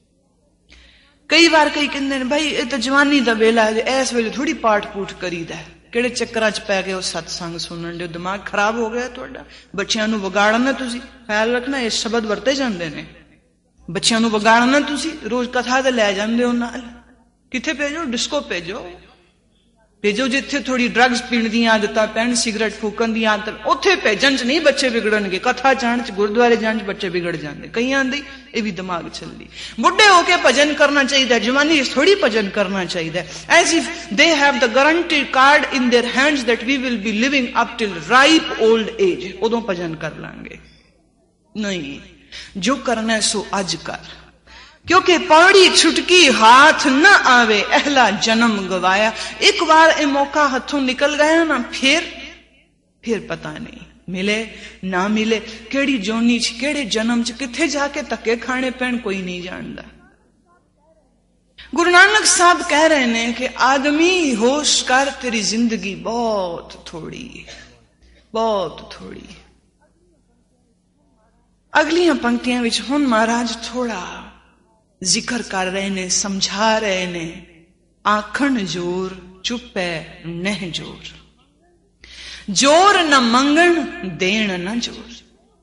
ਕਈ ਵਾਰ ਕਈ ਕਹਿੰਦੇ ਨੇ ਭਾਈ ਇਹ ਤਾਂ ਜਵਾਨੀ ਦਾ ਵੇਲਾ ਹੈ, ਇਸ ਵੇਲੇ ਥੋੜੀ ਪਾਠ ਪੂਠ ਕਰੀਦਾ। ਕਿਹੜੇ ਚੱਕਰਾਂ 'ਚ ਪੈ ਗਏ ਉਹ ਸਤਸੰਗ ਸੁਣਨ ਦੇ? ਦਿਮਾਗ ਖਰਾਬ ਹੋ ਗਿਆ ਤੁਹਾਡਾ। ਬੱਚਿਆਂ ਨੂੰ ਵਿਗਾੜਨਾ, ਤੁਸੀਂ ਖਿਆਲ ਰੱਖਣਾ ਇਹ ਸ਼ਬਦ ਵਰਤੇ ਜਾਂਦੇ ਨੇ। ਬੱਚਿਆਂ ਨੂੰ ਵਿਗਾੜਨਾ, ਤੁਸੀਂ ਰੋਜ਼ ਕਥਾ ਤੇ ਲੈ ਜਾਂਦੇ ਹੋ ਨਾਲ। ਕਿੱਥੇ ਭੇਜੋ? ਡਿਸਕੋ ਭੇਜੋ, ਭੇਜੋ ਜਿੱਥੇ ਥੋੜੀ ਡਰੱਗਸ ਪੀਣ ਦੀਆਂ ਆਦਤਾਂ ਪੈਣ, ਸਿਗਰਟ ਫੂਕਣ ਦੀਆਂ ਆਦਤਾਂ, ਉੱਥੇ ਭੇਜਣ 'ਚ ਨਹੀਂ ਬੱਚੇ ਵਿਗੜਨਗੇ। ਕਥਾ ਜਾਣ 'ਚ, ਗੁਰਦੁਆਰੇ ਜਾਣ 'ਚ ਬੱਚੇ ਵਿਗੜ ਜਾਂਦੇ। ਕਈਆਂ ਦੀ ਇਹ ਵੀ ਦਿਮਾਗ ਚੱਲਦੀ। ਬੁੱਢੇ ਹੋ ਕੇ ਭਜਨ ਕਰਨਾ ਚਾਹੀਦਾ, ਜਵਾਨੀ 'ਚ ਥੋੜੀ ਭਜਨ ਕਰਨਾ ਚਾਹੀਦਾ। As if they have the guarantee card in their hands that we will be living up till ripe old age, ਉਦੋਂ ਭਜਨ ਕਰ ਲਾਂਗੇ। ਨਹੀਂ, ਜੋ ਕਰਨਾ ਸੋ ਅੱਜ ਕਰ, क्योंकि पौड़ी छुटकी हाथ न आवे अहला जन्म गवाया। एक बार ये मौका हाथों निकल गया ना, फिर फिर पता नहीं मिले ना मिले, केड़ी जोनी च केड़े जन्म च किथे जाके धक्के खाने पैण कोई नहीं जानता। गुरु नानक साहब कह रहे ने कि आदमी होश कर, तेरी जिंदगी बहुत थोड़ी, बहुत थोड़ी। अगलियां पंक्तियां विच हुण महाराज थोड़ा जिक्र कर रहे ने, समझा रहे ने। आखण जोर चुप है नह जोर, जोर न मंगण देण न जोर।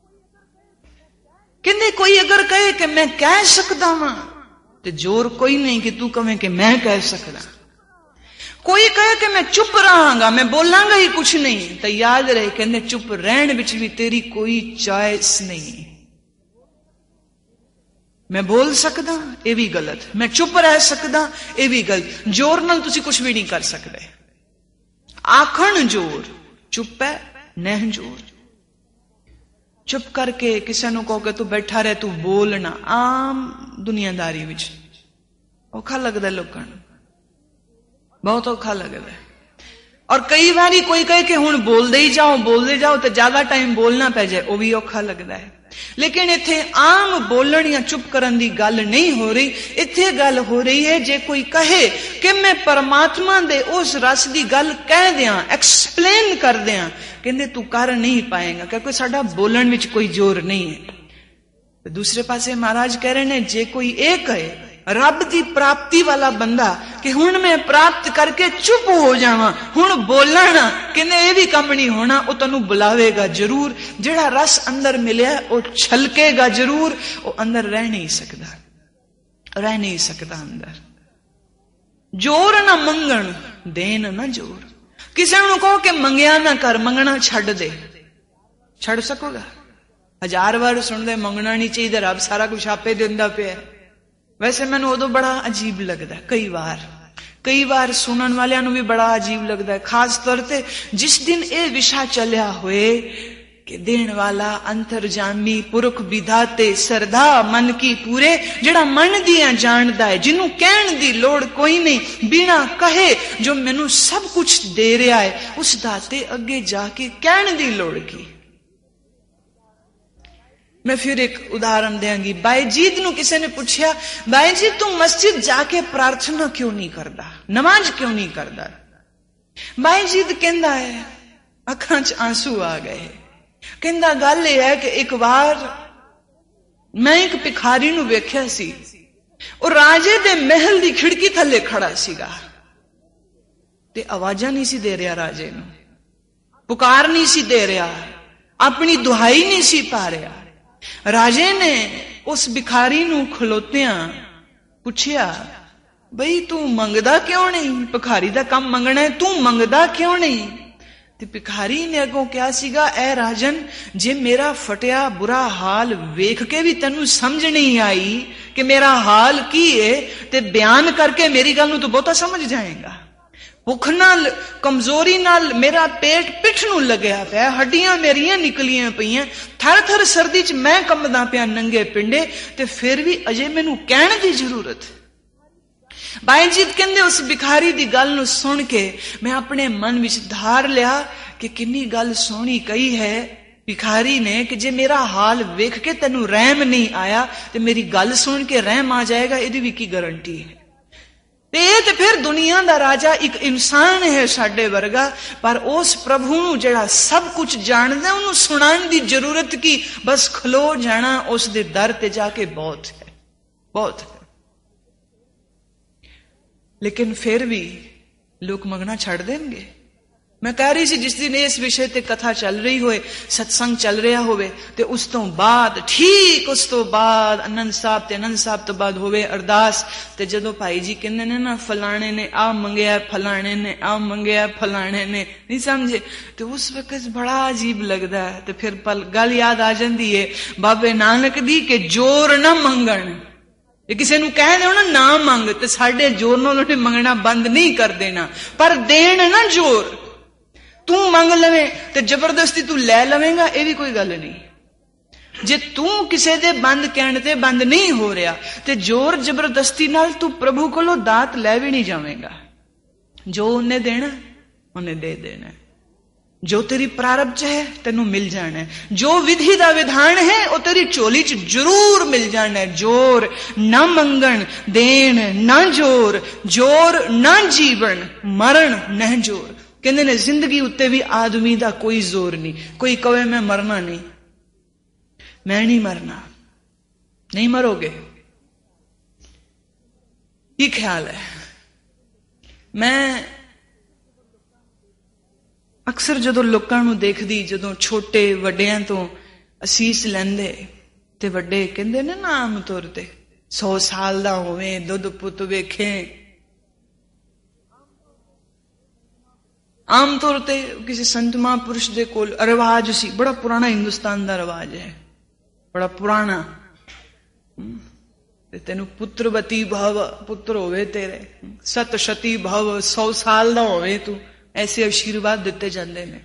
कहंदे कोई अगर कहे कि मैं कह सकदा वां ते जोर कोई नहीं कि तू कहे कि मैं कह सकदा। कोई कहे कि मैं चुप रहांगा, मैं बोलांगा ही कुछ नहीं, तो याद रहे कहंदे चुप रहण विच भी तेरी कोई चॉइस नहीं। मैं बोल सकदा, ये भी गलत। मैं चुप रह सकदा, ये भी गलत। जोर नाल तुसी कुछ भी नहीं कर सकते। आखण जोर, चुप है नह जोर। चुप करके किसी नूं कहो कि तू बैठा रहे, तू बोलना, आम दुनियादारी विच औखा लगदा लोकां नूं, बहुत औखा लगदा है। और कई बारी कोई कहे कि हुण बोलदे ही जाओ बोलदे जाओ तो ज्यादा टाइम बोलना पै जाए, वह भी औखा लगदा है। लेकिन इत्थे आम बोलण या चुप करन दी गल नहीं हो रही। इत्थे गल हो रही है जे कोई कहे कि मैं परमात्मा दे उस रस दी गल कह दियां, एक्सप्लेन कर दियां, कहंदे तू कर नहीं पाएगा क्योंकि साडा बोलण विच कोई जोर नहीं है। दूसरे पासे महाराज कह रहे ने जे कोई ये कहे रब की प्राप्ति वाला बंदा कि हुण मैं प्राप्त करके चुप हो जावां, हुण बोलना ना, कहंदे ये भी कम नहीं होना, वो तैनूं बुलावेगा जरूर। जिहड़ा रस अंदर मिलिया वो छलकेगा जरूर, वो अंदर रह नहीं सकता, रह नहीं सकता अंदर। जोर ना मंगण, देन ना जोर। किसी नूं कहो कि मंगिया ना कर, मंगना छड्ड दे, छड्ड सकोगा? हजार बार सुनदे मंगना नहीं चाहिए, रब सारा कुछ आपे दिंदा पिया। वैसे मैनू उदों बड़ा अजीब लगता है, कई बार कई बार सुनन वालियां नूं भी बड़ा अजीब लगता है, खास तौर ते जिस दिन ये विशा चलिया होए कि देण वाला अंतरजामी पुरख विधाते सरदा मन की पूरे, जिहड़ा मन दियां जानदा है, जिन्हों कहण दी लोड़ कोई नहीं, बिना कहे जो मैनू सब कुछ दे रहा है, उस दाते अगे जाके कहण दी लोड़ की। मैं फिर एक उदाहरण देंगी। बाईजीत नूं किसी ने पूछा, बाईजी तू मस्जिद जाके प्रार्थना क्यों नहीं करता, नमाज क्यों नहीं करता? बाईजीत कहंदा है, अखां च आंसू आ गए, कहंदा गल यह है कि एक बार मैं एक भिखारी नूं वेख्या सी, और राजे दे महल दी खिड़की थल्ले खड़ा सीगा ते आवाजां नहीं सी दे रहा, राजे नूं पुकार नहीं सी दे रहा, अपनी दुहाई नहीं सी पा रहा। राजे ने उस भिखारी नूं खलोतियां पुछया, बई तू मंगदा क्यों नहीं? भिखारी दा काम मंगना है, तू मंगदा क्यों नहीं? ते भिखारी ने अगों क्या सीगा, ऐ राजन जे मेरा फटिया बुरा हाल वेख के भी तैनू समझ नहीं आई कि मेरा हाल की है, ते बयान करके मेरी गल नूं तू बहुता समझ जाएगा। भुख नाल कमजोरी नाल मेरा पेट पिठ नूं लगया पिया, हड्डियां मेरियां निकलियां पईयां, थर थर सर्दी च मैं कंबदा पिया नंगे पिंडे, ते फिर भी अजे मैनू कहण दी जरूरत। बाईजीत कहंदे उस भिखारी दी गल नूं सुन के मैं अपने मन विच धार लिया कि किन्नी गल सोहनी कही है भिखारी ने कि जे मेरा हाल वेख के तैनू रहम नहीं आया ते मेरी गल सुन के रहम आ जाएगा, इहदी भी की गारंटी है? ते ते फिर दुनिया दा राजा एक इंसान है साडे वर्गा, पर उस प्रभु नूं जिहड़ा सब कुछ जानदा उन्होंने सुनाने दी जरूरत की, बस खलो जाना उस दे दर ते जाके बहुत है, बहुत है। लेकिन फिर भी लोग मंगना छड़ देंगे। मैं कह रही सी जिस दिन इस विषय ते कथा चल रही होए, सत्संग चल रहा होवे, ते उस तो बाद ठीक उस तो बाद आनंद साहब ते आनंद साहब तो बाद होवे अरदास, ते जदों भाई जी कहंदे ने ना फलाने ने आ मंगया, फलाने ने आ मंगया, फलाने ने नहीं समझे, ते उस वक्त बड़ा अजीब लगदा है। ते फिर पल गल याद आ जांदी है बाबे नानक दी कि जोर ना मंगण। ये किसी नूं कह दो ना ना मंग, ते साडे जोर नाल उन्हें मंगना बंद नहीं कर देना, पर देण ना जोर। तू मंग लवे ते जबरदस्ती तू लै लवेंगा, ये भी कोई गल नहीं। जे तू किसी दे बंद कहने ते बंद नहीं हो रहा, ते जोर जबरदस्ती नाल तू प्रभु कोलों दात लै भी नहीं जावेगा। जो उन्हें देना उन्हें दे देना, जो तेरी प्रारब्ध है तेनू मिल जाना है, जो विधि दा विधान है वो तेरी चोली च जरूर मिल जाना है। जोर ना मंगण देन ना जोर, जोर ना जीवन मरण न जोर। कहते ने जिंदगी उत्ते भी आदमी दा कोई जोर नहीं। कोई कहे मैं मरना नहीं, मैं नहीं मरना, नहीं मरोगे, ये ख्याल है। मैं अक्सर जदों लोकां नूं देखदी, जदों छोटे वड्डियां तो असीस लैंदे ते वड्डे कहंदे ने ना आम तौर ते सौ साल दा होवे, दुध पुत वेखे, आम तौर ते किसी संत महापुरुष दे कोल रिवाज सी, बड़ा पुराना हिंदुस्तान दा रिवाज है, बड़ा पुराना। ਤੇ ਤੈਨੂੰ ਪੁੱਤਰਵਤੀ ਭਵ, ਪੁੱਤਰ ਹੋਵੇ ਤੇਰੇ, ਸਤ ਸ਼ਤੀ ਭਵ, ਸੌ ਸਾਲ ਦਾ ਹੋਵੇ ਤੂੰ, ਐਸੇ ਆਸ਼ੀਰਵਾਦ ਦਿੱਤੇ ਜਾਂਦੇ ਨੇ।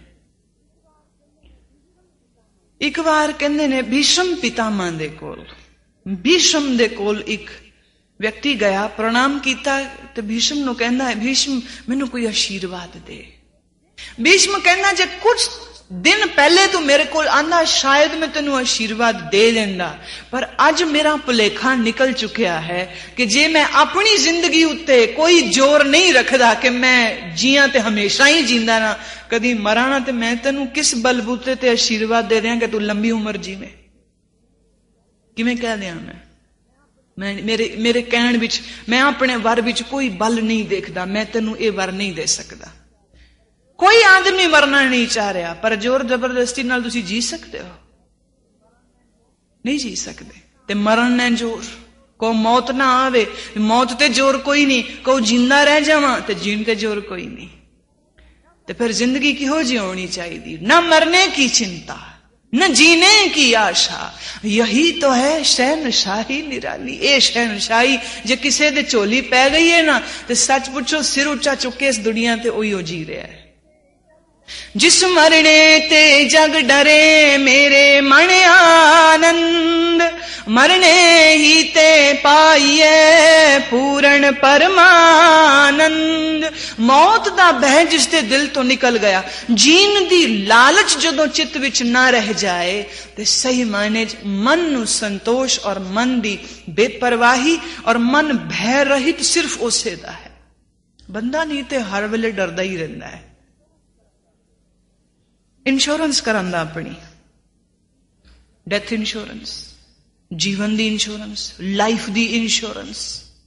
ਇੱਕ ਵਾਰ ਕਹਿੰਦੇ ਨੇ ਭੀਸ਼ਮ ਪਿਤਾਮਾ ਦੇ ਕੋਲ, ਭੀਸ਼ਮ ਦੇ ਕੋਲ ਇੱਕ ਵਿਅਕਤੀ ਗਿਆ, ਪ੍ਰਣਾਮ ਕੀਤਾ ਤੇ ਭੀਸ਼ਮ ਨੂੰ ਕਹਿੰਦਾ ਹੈ, ਭੀਸ਼ਮ ਮੈਨੂੰ ਕੋਈ ਆਸ਼ੀਰਵਾਦ ਦੇ। ਭੀਸ਼ਮ ਕਹਿੰਦਾ ਜੇ ਕੁਝ ਦਿਨ ਪਹਿਲੇ ਤੂੰ ਮੇਰੇ ਕੋਲ ਆਂਦਾ ਸ਼ਾਇਦ ਮੈਂ ਤੈਨੂੰ ਆਸ਼ੀਰਵਾਦ ਦੇ ਦਿੰਦਾ, ਪਰ ਅੱਜ ਮੇਰਾ ਭੁਲੇਖਾ ਨਿਕਲ ਚੁੱਕਿਆ ਹੈ ਕਿ ਜੇ ਮੈਂ ਆਪਣੀ ਜ਼ਿੰਦਗੀ ਉੱਤੇ ਕੋਈ ਜ਼ੋਰ ਨਹੀਂ ਰੱਖਦਾ ਕਿ ਮੈਂ ਜੀਆਂ ਤੇ ਹਮੇਸ਼ਾ ਹੀ ਜੀਂਦਾ ਨਾ, ਕਦੀ ਮਰਾਂ ਨਾ, ਤੇ ਮੈਂ ਤੈਨੂੰ ਕਿਸ ਬਲਬੂਤੇ ਤੇ ਆਸ਼ੀਰਵਾਦ ਦੇ ਦਿਆਂ ਕਿ ਤੂੰ ਲੰਬੀ ਉਮਰ ਜੀਵੇਂ? ਕਿਵੇਂ ਕਹਿ ਦਿਆਂ ਮੈਂ? ਮੈਂ ਮੇਰੇ ਮੇਰੇ ਕਹਿਣ ਵਿੱਚ, ਮੈਂ ਆਪਣੇ ਵਰ ਵਿੱਚ ਕੋਈ ਬਲ ਨਹੀਂ ਦੇਖਦਾ, ਮੈਂ ਤੈਨੂੰ ਇਹ ਵਰ ਨਹੀਂ ਦੇ ਸਕਦਾ। ਕੋਈ ਆਦਮੀ ਮਰਨਾ ਨਹੀਂ ਚਾਹ ਰਿਹਾ, ਪਰ ਜ਼ੋਰ ਜ਼ਬਰਦਸਤੀ ਨਾਲ ਤੁਸੀਂ ਜੀ ਸਕਦੇ ਹੋ? ਨਹੀਂ ਜੀ ਸਕਦੇ। ਤੇ ਮਰਨ ਨੇ ਜ਼ੋਰ, ਕੋ ਮੌਤ ਨਾ ਆਵੇ, ਮੌਤ ਤੇ ਜ਼ੋਰ ਕੋਈ ਨਹੀਂ, ਕੋ ਜਿੰਦਾ ਰਹਿ ਜਾਵਾਂ ਤੇ ਜੀਣ ਤੇ ਜ਼ੋਰ ਕੋਈ ਨਹੀਂ। ਤੇ ਫਿਰ ਜ਼ਿੰਦਗੀ ਕਿਹੋ ਜਿਹੀ ਹੋਣੀ ਚਾਹੀਦੀ? ਨਾ ਮਰਨੇ की चिंता, न जीने की आशा, यही तो है शहनशाही निराली। ਇਹ शहनशाही ਜੇ ਕਿਸੇ ਦੇ ਝੋਲੀ ਪੈ ਗਈ ਹੈ ਨਾ, ਤੇ ਸੱਚ ਪੁੱਛੋ ਸਿਰ ਉੱਚਾ ਚੁੱਕੇ ਇਸ ਦੁਨੀਆ ਤੇ ਉਹੀ ਹੋ ਜੀ ਰਿਹਾ ਹੈ। ਜਿਸ ਮਰਨੇ ਤੇ ਜਗ ਡਰੇ ਮੇਰੇ ਮਨ ਆਨੰਦ, ਮਰਨੇ ਹੀ ਤੇ ਪਾਈਏ ਪੂਰਨ ਪਰਮਾਨੰਦ। ਮੌਤ ਦਾ ਭੈ ਜਿਸ ਦੇ ਦਿਲ ਤੋਂ ਨਿਕਲ ਗਿਆ, ਜੀਣ ਦੀ ਲਾਲਚ ਜਦੋਂ ਚਿੱਤ ਵਿੱਚ ਨਾ ਰਹਿ ਜਾਏ, ਤੇ ਸਹੀ ਮਾਇਨੇ ਚ ਮਨ ਨੂੰ ਸੰਤੋਸ਼ ਔਰ ਮਨ ਦੀ ਬੇਪਰਵਾਹੀ ਔਰ ਮਨ ਭੈ ਰਹਿਤ ਸਿਰਫ ਉਸੇ ਦਾ ਹੈ। ਬੰਦਾ ਨਹੀਂ ਤੇ ਹਰ ਵੇਲੇ ਡਰਦਾ ਹੀ ਰਹਿੰਦਾ ਹੈ। इंश्योरेंस करांदा अपनी, डेथ इंश्योरेंस, जीवन दी इंश्योरेंस, लाइफ दी इंश्योरेंस।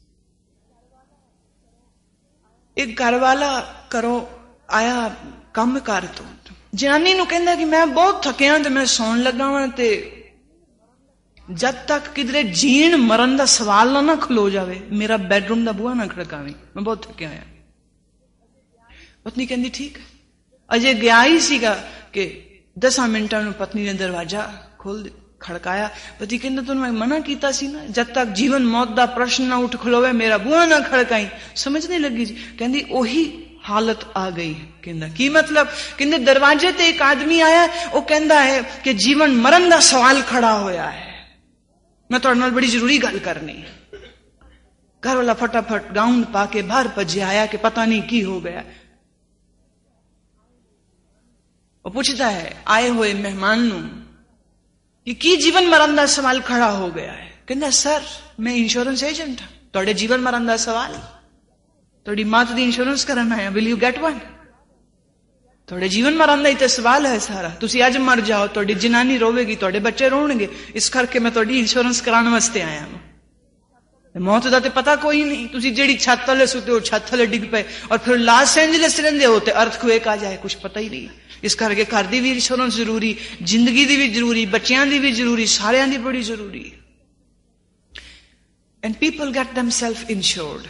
एक घर वाला करो आया काम कर तो जनानी नूं कहंदा कि मैं बहुत थकिया ते मैं सौण लगा वां, ते जद तक किधरे जीण मरण दा सवाल ना ना खलो जावे, मेरा बेडरूम दा बूहा ना खड़कावी, मैं बहुत थकिया होया। पत्नी कहंदी ठीक है। अजे गया ही सीगा कि दसा मिनटां नूं पत्नी ने दरवाजा खोल खड़काया। पति कहंदा तैनूं मैं मना कीता सी ना, जद तक जीवन मौत दा प्रश्न ना उठ खलोवे मेरा बूहा ना खड़काई। समझ नहीं लगी जी। कहंदी ओही हालत आ गई। कहंदा की मतलब? कहंदे दरवाजे ते एक आदमी आया, वो कहंदा है कि जीवन मरण दा सवाल खड़ा होया है, मैं तुहाडे नाल बड़ी जरूरी गल करनी। घर वाला फटाफट गाउन पा के बाहर भजे आया कि पता नहीं की हो गया। वो पूछता है आए हुए मेहमान नू कि की जीवन मरण दा सवाल खड़ा हो गया है। कहंदा सर मैं इंश्योरेंस एजेंट हां, तुहाडे जीवन मरण दा सवाल, तुहाडी मात दी इंश्योरेंस करन आया, विल यू गेट वन? तुहाडे जीवन मरण दा ही ते सवाल है सारा। तुसी अज मर जाओ, तुहाडी जनानी रोवेगी, तुहाडे बच्चे रोणगे, इस करके मैं तुहाडी इंश्योरेंस कराने वास्ते आया हां। मौत दा ते पता कोई नहीं, तुसी जेड़ी छत थले सुते हो छत थले डिग पे, और फिर लॉस एंजलिस रहिंदे हो ते अर्थक्वेक आ जाए, कुछ पता ही नहीं। इस करके घर दी भी इंश्योरेंस जरूरी, जिंदगी दी भी जरूरी, बच्चियां दी भी जरूरी, सारियां दी बड़ी जरूरी। And people get themselves insured,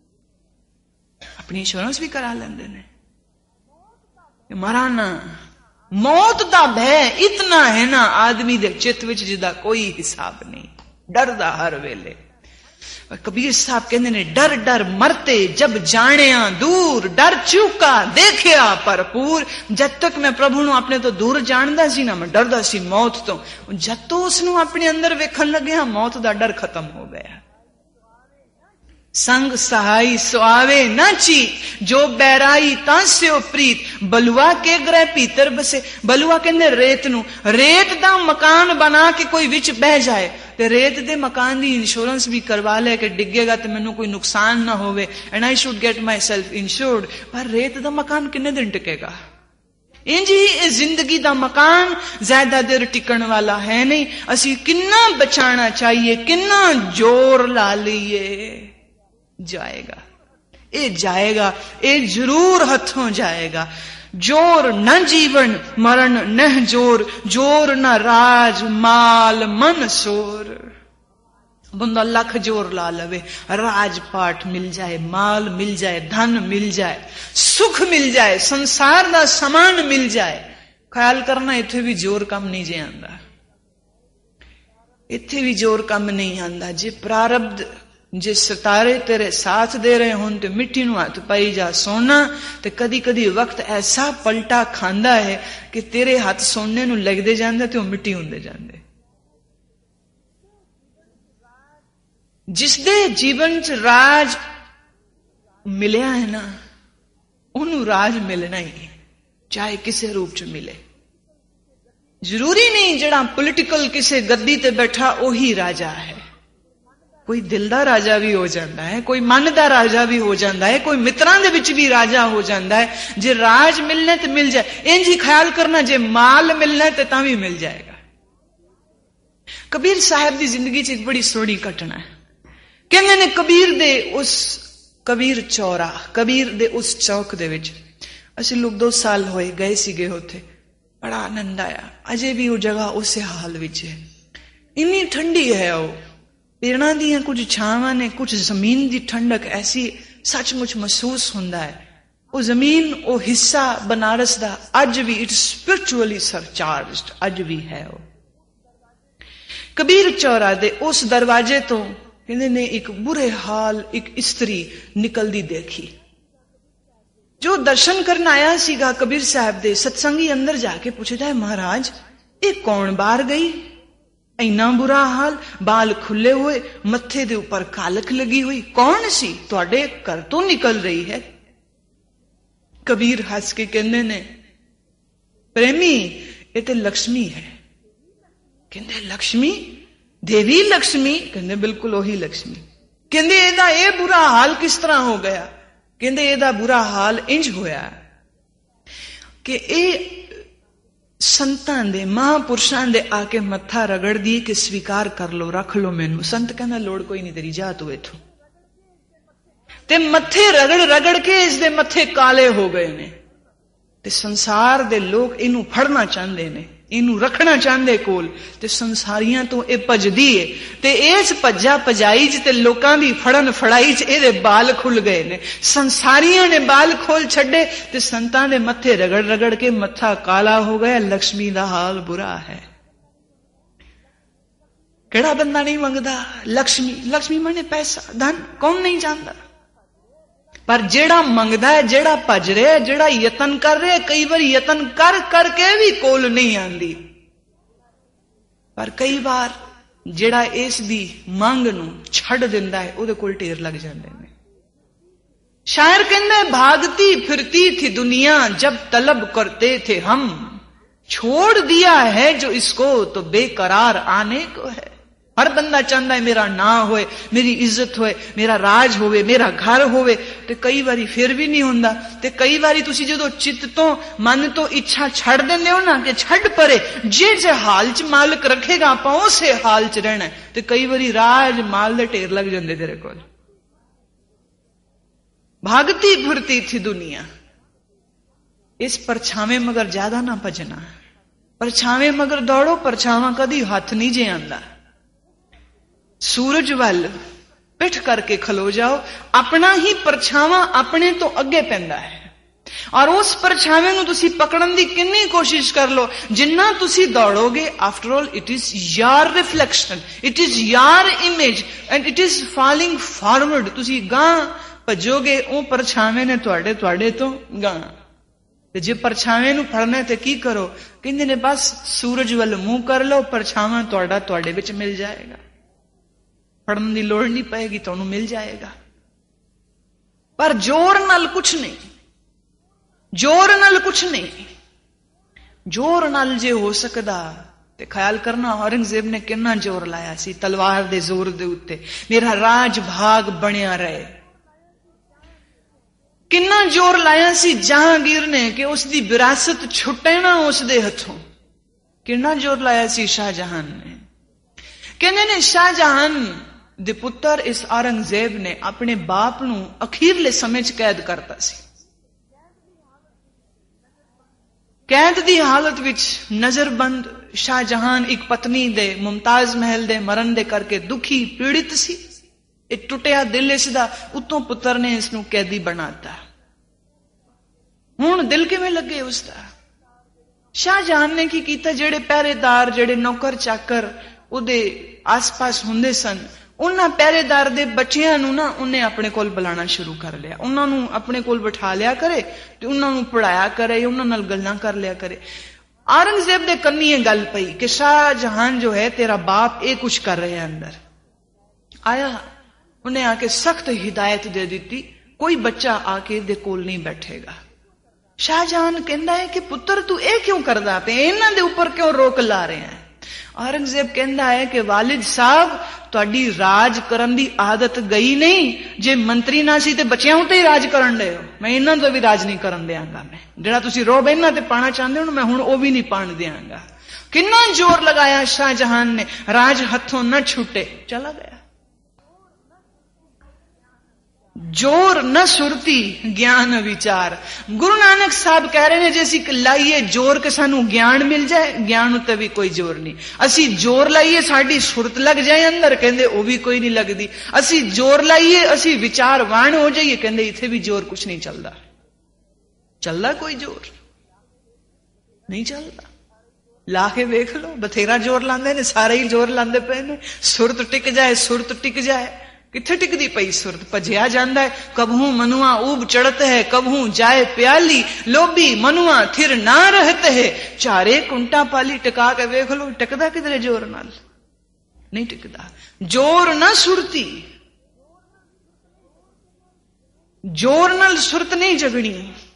अपनी इंश्योरेंस भी करा लेंदे ने। मराना मौत दा भय इतना है ना आदमी दे चित्त विच जिदा कोई हिसाब नहीं, डरदा हर वेले। कबीर साहब कहते ने डर डर मरते जब जानिया दूर, डर चूका देखिया भरपूर। जब तक मैं प्रभु नूं अपने तो दूर जानदा सी ना, मैं डरदा सी मौत तो, जद तो उसनूं अपने अंदर वेखण लग्या मौत दा डर खत्म हो गया। संग सहाई सुआवे ना ची, जो बैराई तांस्यो प्रीत, बलुआ के ग्रह भीतर बसे। बलुआ कहंदे रेत नूं, रेत दा मकान बना के कोई विच बह जाए ते रेत दे मकान दी इंश्योरेंस भी करवा ले कि डिगेगा ते मैनू कोई नुकसान ना होवे, and I should get myself insured. पर रेत दा मकान किन्ने दिन टिकेगा? इंज ही जिंदगी दा मकान ज्यादा देर टिकण वाला है नहीं। असी किन्ना बचाना चाहिए, किन्ना जोर ला लीए, जाएगा, ये जाएगा, ये जरूर हथों जाएगा। जोर न जीवन मरण न जोर, जोर न राज माल मन सोर। बंदा लख जोर ला लवे, राजपाट मिल जाए, माल मिल जाए, धन मिल जाए, सुख मिल जाए, संसार दा समान मिल जाए, ख्याल करना इत्थे भी जोर कम नहीं जे आंदा। ਇੱਥੇ ਵੀ ਜ਼ੋਰ ਕੰਮ ਨਹੀਂ ਆਂਦਾ। ਜੇ ਪ੍ਰਾਰਬਧ, ਜੇ ਸਿਤਾਰੇ ਤੇਰੇ ਸਾਥ ਦੇ ਰਹੇ ਹੋਣ ਤੇ ਮਿੱਟੀ ਨੂੰ ਹੱਥ ਪਾਈ ਜਾ। ਸੋਨਾ ਤੇ ਕਦੀ ਕਦੀ ਵਕਤ ਐਸਾ ਪਲਟਾ ਖਾਂਦਾ ਹੈ ਕਿ ਤੇਰੇ ਹੱਥ ਸੋਨੇ ਨੂੰ ਲੱਗਦੇ ਜਾਂਦੇ ਤੇ ਉਹ ਮਿੱਟੀ ਹੁੰਦੇ ਜਾਂਦੇ। ਜਿਸਦੇ ਜੀਵਨ ਚ ਰਾਜ ਮਿਲਿਆ ਹੈ ਨਾ, ਉਹਨੂੰ ਰਾਜ ਮਿਲਣਾ ਹੀ ਹੈ, ਚਾਹੇ ਕਿਸੇ ਰੂਪ ਚ ਮਿਲੇ। ਜ਼ਰੂਰੀ ਨਹੀਂ ਜਿਹੜਾ ਪੋਲੀਟੀਕਲ ਕਿਸੇ ਗੱਦੀ ਤੇ ਬੈਠਾ ਉਹੀ ਰਾਜਾ ਹੈ। ਕੋਈ ਦਿਲ ਦਾ ਰਾਜਾ ਵੀ ਹੋ ਜਾਂਦਾ ਹੈ, ਕੋਈ ਮਨ ਦਾ ਰਾਜਾ ਵੀ ਹੋ ਜਾਂਦਾ ਹੈ, ਕੋਈ ਮਿੱਤਰਾਂ ਦੇ ਵਿੱਚ ਵੀ ਰਾਜਾ ਹੋ ਜਾਂਦਾ ਹੈ। ਜੇ ਰਾਜ ਮਿਲਣਾ ਤੇ ਮਿਲ ਜਾਏ। ਇੰਜ ਹੀ ਖਿਆਲ ਕਰਨਾ, ਜੇ ਮਾਲ ਮਿਲਣਾ ਤੇ ਤਾਂ ਵੀ ਮਿਲ ਜਾਏਗਾ। ਕਬੀਰ ਸਾਹਿਬ ਦੀ ਜ਼ਿੰਦਗੀ ਚ ਇੱਕ ਬੜੀ ਸੋਹਣੀ ਘਟਨਾ ਹੈ। ਕਹਿੰਦੇ ਨੇ ਕਬੀਰ ਦੇ ਉਸ ਕਬੀਰ ਚੌਰਾ, ਕਬੀਰ ਦੇ ਉਸ ਚੌਕ ਦੇ ਵਿੱਚ ਅਸੀਂ ਲੋਕ ਦੋ ਸਾਲ ਹੋਏ ਗਏ ਸੀਗੇ ਉੱਥੇ। ਬੜਾ ਆਨੰਦ ਆਇਆ। ਅਜੇ ਵੀ ਉਹ ਜਗ੍ਹਾ ਉਸੇ ਹਾਲ ਵਿੱਚ ਹੈ। ਇੰਨੀ ਠੰਡੀ ਹੈ ਉਹ, ਪੇੜਾਂ ਦੀਆਂ ਕੁਝ ਛਾਵਾਂ ਨੇ, ਕੁਝ ਜ਼ਮੀਨ ਦੀ ਠੰਡਕ ਐਸੀ ਸੱਚਮੁੱਚ ਮਹਿਸੂਸ ਹੁੰਦਾ ਹੈ। ਉਹ ਜ਼ਮੀਨ, ਉਹ ਹਿੱਸਾ ਬਨਾਰਸ ਦਾ ਅੱਜ ਵੀ ਇਟ ਸਪਿਰਿਚੁਅਲੀ ਸਰਚਾਰਜਡ ਅੱਜ ਵੀ ਹੈ। ਉਹ ਕਬੀਰ ਚੌਰਾ ਦੇ ਉਸ ਦਰਵਾਜ਼ੇ ਤੋਂ ਕਹਿੰਦੇ ਨੇ ਇੱਕ ਬੁਰੇ ਹਾਲ ਇੱਕ ਇਸਤਰੀ ਨਿਕਲਦੀ ਦੇਖੀ। ਜੋ ਦਰਸ਼ਨ ਕਰਨ ਆਇਆ ਸੀਗਾ ਕਬੀਰ ਸਾਹਿਬ ਦੇ, ਸਤਸੰਗੀ ਅੰਦਰ ਜਾ ਕੇ ਪੁੱਛਦਾ ਹੈ, ਮਹਾਰਾਜ ਇਹ ਕੌਣ ਬਾਹਰ ਗਈ? ਇੰਨਾ ਬੁਰਾ ਹਾਲ, ਬਾਲ ਖੁੱਲੇ ਹੋਏ, ਮੱਥੇ ਦੇ ਉੱਪਰ ਕਾਲਖ ਲੱਗੀ ਹੋਈ, ਕੌਣ ਸੀ? ਤੁਹਾਡੇ ਘਰ ਤੋਂ ਨਿਕਲ ਰਹੀ ਹੈ। ਕਬੀਰ ਹੱਸ ਕੇ ਕਹਿੰਦੇ ਨੇ, ਪ੍ਰੇਮੀ ਇਹ ਤੇ ਲక్ష్ਮੀ ਹੈ। ਕਹਿੰਦੇ ਲక్ష్ਮੀ? ਦੇਵੀ ਲక్ష్ਮੀ? ਕਹਿੰਦੇ ਬਿਲਕੁਲ ਉਹੀ ਲక్ష్ਮੀ। ਕਹਿੰਦੇ ਇਹਦਾ ਇਹ ਬੁਰਾ ਹਾਲ ਕਿਸ ਤਰ੍ਹਾਂ ਹੋ ਗਿਆ? ਕਹਿੰਦੇ ਇਹਦਾ ਬੁਰਾ ਹਾਲ ਇੰਜ ਹੋਇਆ ਕਿ ਇਹ ਸੰਤਾਂ ਦੇ, ਮਹਾਂਪੁਰਸ਼ਾਂ ਦੇ ਆ ਕੇ ਮੱਥਾ ਰਗੜਦੀ ਕਿ ਸਵੀਕਾਰ ਕਰ ਲੋ, ਰੱਖ ਲੋ ਮੈਨੂੰ। ਸੰਤ ਕਹਿੰਦਾ ਲੋੜ ਕੋਈ ਨਹੀਂ ਤੇਰੀ, ਜਾ ਤੂੰ ਇਥੋਂ। ਤੇ ਮੱਥੇ ਰਗੜ ਰਗੜ ਕੇ ਇਸ ਦੇ ਮੱਥੇ ਕਾਲੇ ਹੋ ਗਏ ਨੇ। ਤੇ ਸੰਸਾਰ ਦੇ ਲੋਕ ਇਹਨੂੰ ਫੜਨਾ ਚਾਹੁੰਦੇ ਨੇ, ਇਹਨੂੰ ਰੱਖਣਾ ਚਾਹੁੰਦੇ ਕੋਲ, ਤੇ ਸੰਸਾਰੀਆਂ ਤੋਂ ਇਹ ਭੱਜਦੀ ਏ। ਤੇ ਇਸ ਭੱਜਾ ਭਜਾਈ ਚ ਤੇ ਲੋਕਾਂ ਦੀ ਫੜਨ ਫੜਾਈ ਚ ਇਹਦੇ ਬਾਲ ਖੁੱਲ ਗਏ ਨੇ। ਸੰਸਾਰੀਆਂ ਨੇ ਬਾਲ ਖੋਲ ਛੱਡੇ ਤੇ ਸੰਤਾਂ ਦੇ ਮੱਥੇ ਰਗੜ ਰਗੜ ਕੇ ਮੱਥਾ ਕਾਲਾ ਹੋ ਗਿਆ। ਲక్ష్ਮੀ ਦਾ ਹਾਲ ਬੁਰਾ ਹੈ। ਕਿਹੜਾ ਬੰਦਾ ਨਹੀਂ ਮੰਗਦਾ ਲక్ష్ਮੀ? ਲక్ష్ਮੀ ਮਾਨੇ ਪੈਸਾ, ਧਨ, ਕੌਣ ਨਹੀਂ ਜਾਣਦਾ? ਪਰ ਜਿਹੜਾ ਮੰਗਦਾ ਹੈ, ਜਿਹੜਾ ਭੱਜ ਰਿਹਾ, ਜਿਹੜਾ ਯਤਨ ਕਰ ਰਿਹਾ, ਕਈ ਵਾਰ ਯਤਨ ਕਰ ਕਰਕੇ ਵੀ ਕੋਲ ਨਹੀਂ ਆਂਦੀ। ਪਰ ਕਈ ਵਾਰ ਜਿਹੜਾ ਇਸ ਦੀ ਮੰਗ ਨੂੰ ਛੱਡ ਦਿੰਦਾ ਹੈ, ਉਹਦੇ ਕੋਲ ਢੇਰ ਲੱਗ ਜਾਂਦੇ ਨੇ। शायर कहते भागती फिरती थी दुनिया जब तलब करते थे हम, छोड़ दिया है जो इसको तो बेकरार आने को है। हर बंदा चाहता है मेरा ना होए, मेरी इज्जत होए, मेरा राज होवे, मेरा घर होवे, ते कई बारी फिर भी नहीं हुंदा। ते कई बारी तुसी जदों चित्त तो मन तो इच्छा छड़ देंदे हो ना कि छड़ परे, जे जे हाल च मालिक रखेगा आपां उसे हाल च रहना, ते कई बारी राज माल दे ढेर लग जांदे तेरे कोल। भागती फिरती थी दुनिया, इस परछावे मगर ज्यादा ना भजना। परछावे मगर दौड़ो, परछावा कदी हाथ नहीं जे आंदा। सूरज वल पिठ करके खलो जाओ, अपना ही परछावा अपने तो अगे पैंदा है, और उस परछावे नूं तुसी पकड़न दी किन्नी कोशिश कर लो, जिन्ना तुसी दौड़ोगे after all it is your reflection, it is your image and it is falling forward. तुसी गां भजोगे ओ परछावे ने तुहाडे तुहाडे तो गां। ते जे परछावे नूं फड़ना ते की करो, कहंदे ने बस सूरज वल मुंह कर लो, परछावा तुहाडा तुहाडे विच मिल जाएगा, फड़न की लोड़ नहीं पएगी, तुहानू मिल जाएगा। पर जोर नाल कुछ नहीं, जोर नाल कुछ नहीं। जोर नाल जे हो सकदा ते ख्याल करना औरंगजेब ने कितना जोर लाया सी तलवार दे जोर दे उत्ते, मेरा राज भाग बनिया रहे। कितना जोर लाया सी जहांगीर ने कि उसकी विरासत छुटे ना उसदे हथों। कितना जोर लाया सी शाहजहां ने। कहने ने शाहजहां दे पुत्र इस औरंगजेब ने अपने बाप नूं अखीरले समय च कैद करता सी। कैद दी हालत विच नजरबंद शाहजहां एक पत्नी दे मुमताज महल दे मरण दे करके दुखी पीड़ित सी। एक टुटिया दिल इसदा, उतों पुत्र ने इसनूं कैदी बनाता। हुण दिल किवें लगे उसदा? शाहजहां ने की कीता, जेड़े पहरेदार जेड़े नौकर चाकर ਉਹਦੇ ਆਸ-ਪਾਸ ਹੁੰਦੇ ਸਨ, ਉਹਨਾਂ ਪਹਿਰੇਦਾਰ ਦੇ ਬੱਚਿਆਂ ਨੂੰ ਨਾ ਉਹਨੇ ਆਪਣੇ ਕੋਲ ਬੁਲਾਣਾ ਸ਼ੁਰੂ ਕਰ ਲਿਆ। ਉਹਨਾਂ ਨੂੰ ਆਪਣੇ ਕੋਲ ਬਿਠਾ ਲਿਆ ਕਰੇ ਤੇ ਉਹਨਾਂ ਨੂੰ ਪੜਾਇਆ ਕਰੇ, ਉਹਨਾਂ ਨਾਲ ਗੱਲਾਂ ਕਰ ਲਿਆ ਕਰੇ। औरंगजेब ਦੇ ਕੰਨੀ ਇਹ ਗੱਲ ਪਈ ਕਿ ਸ਼ਾਹਜਹਾਨ ਜੋ ਹੈ ਤੇਰਾ ਬਾਪ ਇਹ ਕੁਛ ਕਰ ਰਿਹਾ ਅੰਦਰ। ਆਇਆ, ਉਹਨੇ ਆ ਕੇ ਸਖਤ ਹਿਦਾਇਤ ਦੇ ਦਿੱਤੀ, ਕੋਈ ਬੱਚਾ ਆ ਕੇ ਇਹਦੇ ਕੋਲ ਨਹੀਂ ਬੈਠੇਗਾ। ਸ਼ਾਹਜਹਾਨ ਕਹਿੰਦਾ ਹੈ ਕਿ ਪੁੱਤਰ ਤੂੰ ਇਹ ਕਿਉਂ ਕਰਦਾ ਪਿਆ, ਇਹਨਾਂ ਦੇ ਉੱਪਰ ਕਿਉਂ ਰੋਕ ਲਾ ਰਿਹਾ ਹੈ? औरंगजेब ਕਹਿੰਦਾ ਹੈ ਕਿ ਵਾਲਿਦ ਸਾਹਿਬ ਤੁਹਾਡੀ ਰਾਜ ਕਰਨ ਦੀ ਆਦਤ ਗਈ ਨਹੀਂ। ਜੇ ਮੰਤਰੀ ਨਾ ਸੀ ਤੇ ਬੱਚਿਆਂ ਉੱਤੇ ਹੀ ਰਾਜ ਕਰਨ ਦੇ ਹੋ। ਮੈਂ ਇਹਨਾਂ ਤੋਂ ਵੀ ਰਾਜ ਨਹੀਂ ਕਰਨ ਦਿਆਂਗਾ। ਮੈਂ ਜਿਹੜਾ ਤੁਸੀਂ ਰੋਬ ਇਹਨਾਂ ਤੇ ਪਾਣਾ ਚਾਹੁੰਦੇ ਹੋ ਮੈਂ ਹੁਣ ਉਹ ਵੀ ਨਹੀਂ ਪਾਣ ਦਿਆਂਗਾ। ਕਿੰਨਾ ਜ਼ੋਰ ਲਗਾਇਆ ਸ਼ਾਹਜਹਾਨ ਨੇ, ਰਾਜ ਹੱਥੋਂ ਨਾ ਛੁੱਟੇ, ਚਲਾ ਗਿਆ। जोर न सुरती ज्ञान विचार। गुरु नानक साहब कह रहे हैं जे असी लाइए जोर के सानू ज्ञान मिल जाए, ज्ञान उत्ते भी कोई जोर नहीं। असी जोर लाइए साडी सुरत लग जाए अंदर, कहंदे ओ भी कोई नहीं लगदी। असी जोर लाइए असी विचारवान हो जाइए, कहंदे इत्थे भी जोर कुछ नहीं चलदा। चलदा कोई जोर नहीं चलदा। ला के वेख लो, बथेरा जोर लांदे ने, सारे ही जोर लांदे पे ने। सुरत टिक जाए, सुरत टिक जाए, किथे टिकदी पई सुरत? भजिया जांदा है। कबहू मनुआ ऊब चढ़त है, कबहू जाए प्याली, लोभी मनुआ थिर ना रहते है। चारे कुंटा पाली, टिका के वेख लो, टिकदा किधरे जोर नाल? नहीं टिकदा। जोर ना सुरती, जोर नाल सुरत नहीं जगनी।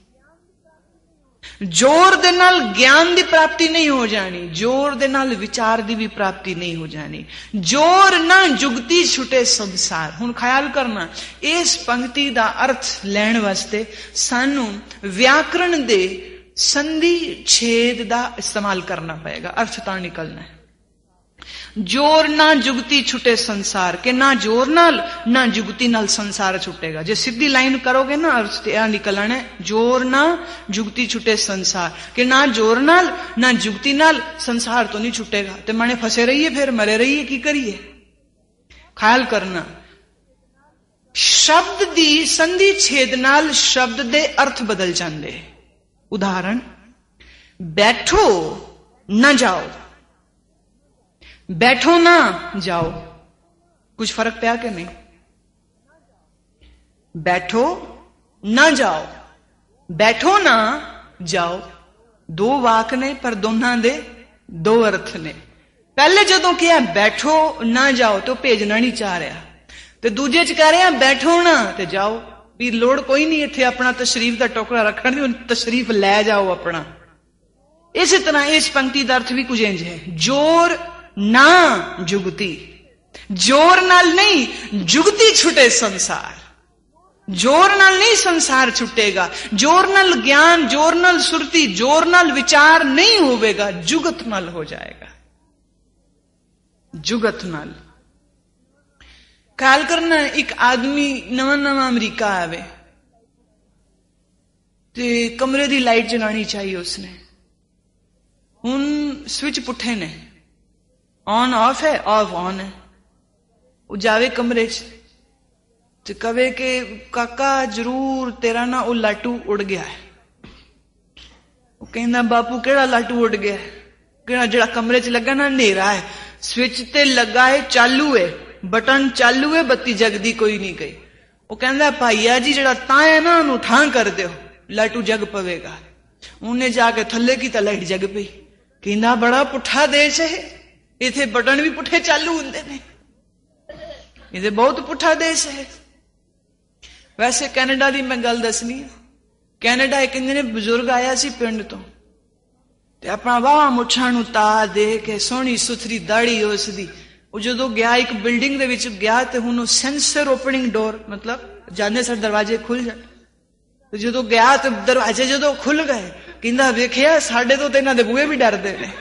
जोर दे नाल ज्ञान दी प्राप्ति नहीं हो जानी, जोर दे नाल विचार दी भी प्राप्ति नहीं हो जानी। जोर ना जुगती छुटे संसार। हुण ख्याल करना, इस पंक्ति दा अर्थ लैण वास्ते सानू व्याकरण दे संधि छेद दा इस्तेमाल करना पएगा, अर्थ तां निकलना है। जोर ना जुगती छुटे संसार, के ना जोर नाल ना जुगती नाल संसार छुटेगा। जे सीधी लाइन करोगे ना अर्थ यह निकलना है, जोर ना जुगती छुटे संसार, के ना जोर नाल ना जुगती नाल संसार तो नहीं छुटेगा। ते माने फसे रहिए, फिर मरे रहिए, की करिए? ख्याल करना, शब्द दी संधि छेद नाल शब्द दे अर्थ बदल जांदे। उदाहरण, बैठो न जाओ, बैठो ना जाओ, कुछ फर्क पिया कि नहीं? बैठो ना जाओ, बैठो ना जाओ, दो वाक ने पर दोनों दे दो अर्थ ने। पहले जदों कहा बैठो ना जाओ तो भेजना नहीं चाह रहा, ते दूजे च कह रहे हैं बैठो ना ते जाओ। भी लोड़ कोई नहीं इत्थे अपना तशरीफ का टोकरा रखण दी, तशरीफ लै जाओ अपना। इस तरह इस पंक्ति का अर्थ भी कुछ इंज है, जोर ना जुगती, जोर नाल नहीं जुगती छुटे संसार। जोर नाल नहीं संसार छुटेगा, जोर नाल ज्ञान, जोर नाल सुरती, जोर नाल विचार नहीं होवेगा, जुगत नाल हो जाएगा। जुगत नाल ख्याल करना, एक आदमी नवा नवा अमरीका आवे ते कमरे दी लाइट जलानी चाहिए उसने। हुण स्विच पुठे ने, ऑन ऑफ है, ऑफ ऑन है। वो जावे कमरे च ते कवे के काका जरूर तेरा ना वो लाटू उड़ गया है। वो कहना बापू केड़ा लाटू उड़ गया है? केड़ा जेड़ा कमरे च लगा ना, नेरा है, स्विच ते लगा है, चालू है, बटन चालू है, बत्ती जगदी कोई नहीं गई। वो कहना भाईया जी जेड़ा तां है ना उन्होंने ठां कर दो, लाटू जग पवेगा। उन्हें जाके थल्ले की तो लाइट जग पई। कहना बड़ा पुठा देश है, इथे बटन भी पुठे चालू होंदे ने, इथे बहुत पुठा देश है। वैसे कैनेडा दी मैं गल दसनी, कैनेडा एक ने बुजुर्ग आया सी पिंड तो, ते अपना वाह मुछां नूं ता दे के सोहनी सुथरी दाढ़ी उसदी, वो जदों गया एक बिल्डिंग दे विच गया ते हुण सेंसर ओपनिंग डोर, मतलब जाने सार दरवाजे खुल जाण। ते जदों गया ते दरवाजे जदों खुल गए, कहंदा वेखिया साडे तो इन्हां दे बूहे भी डरदे ने,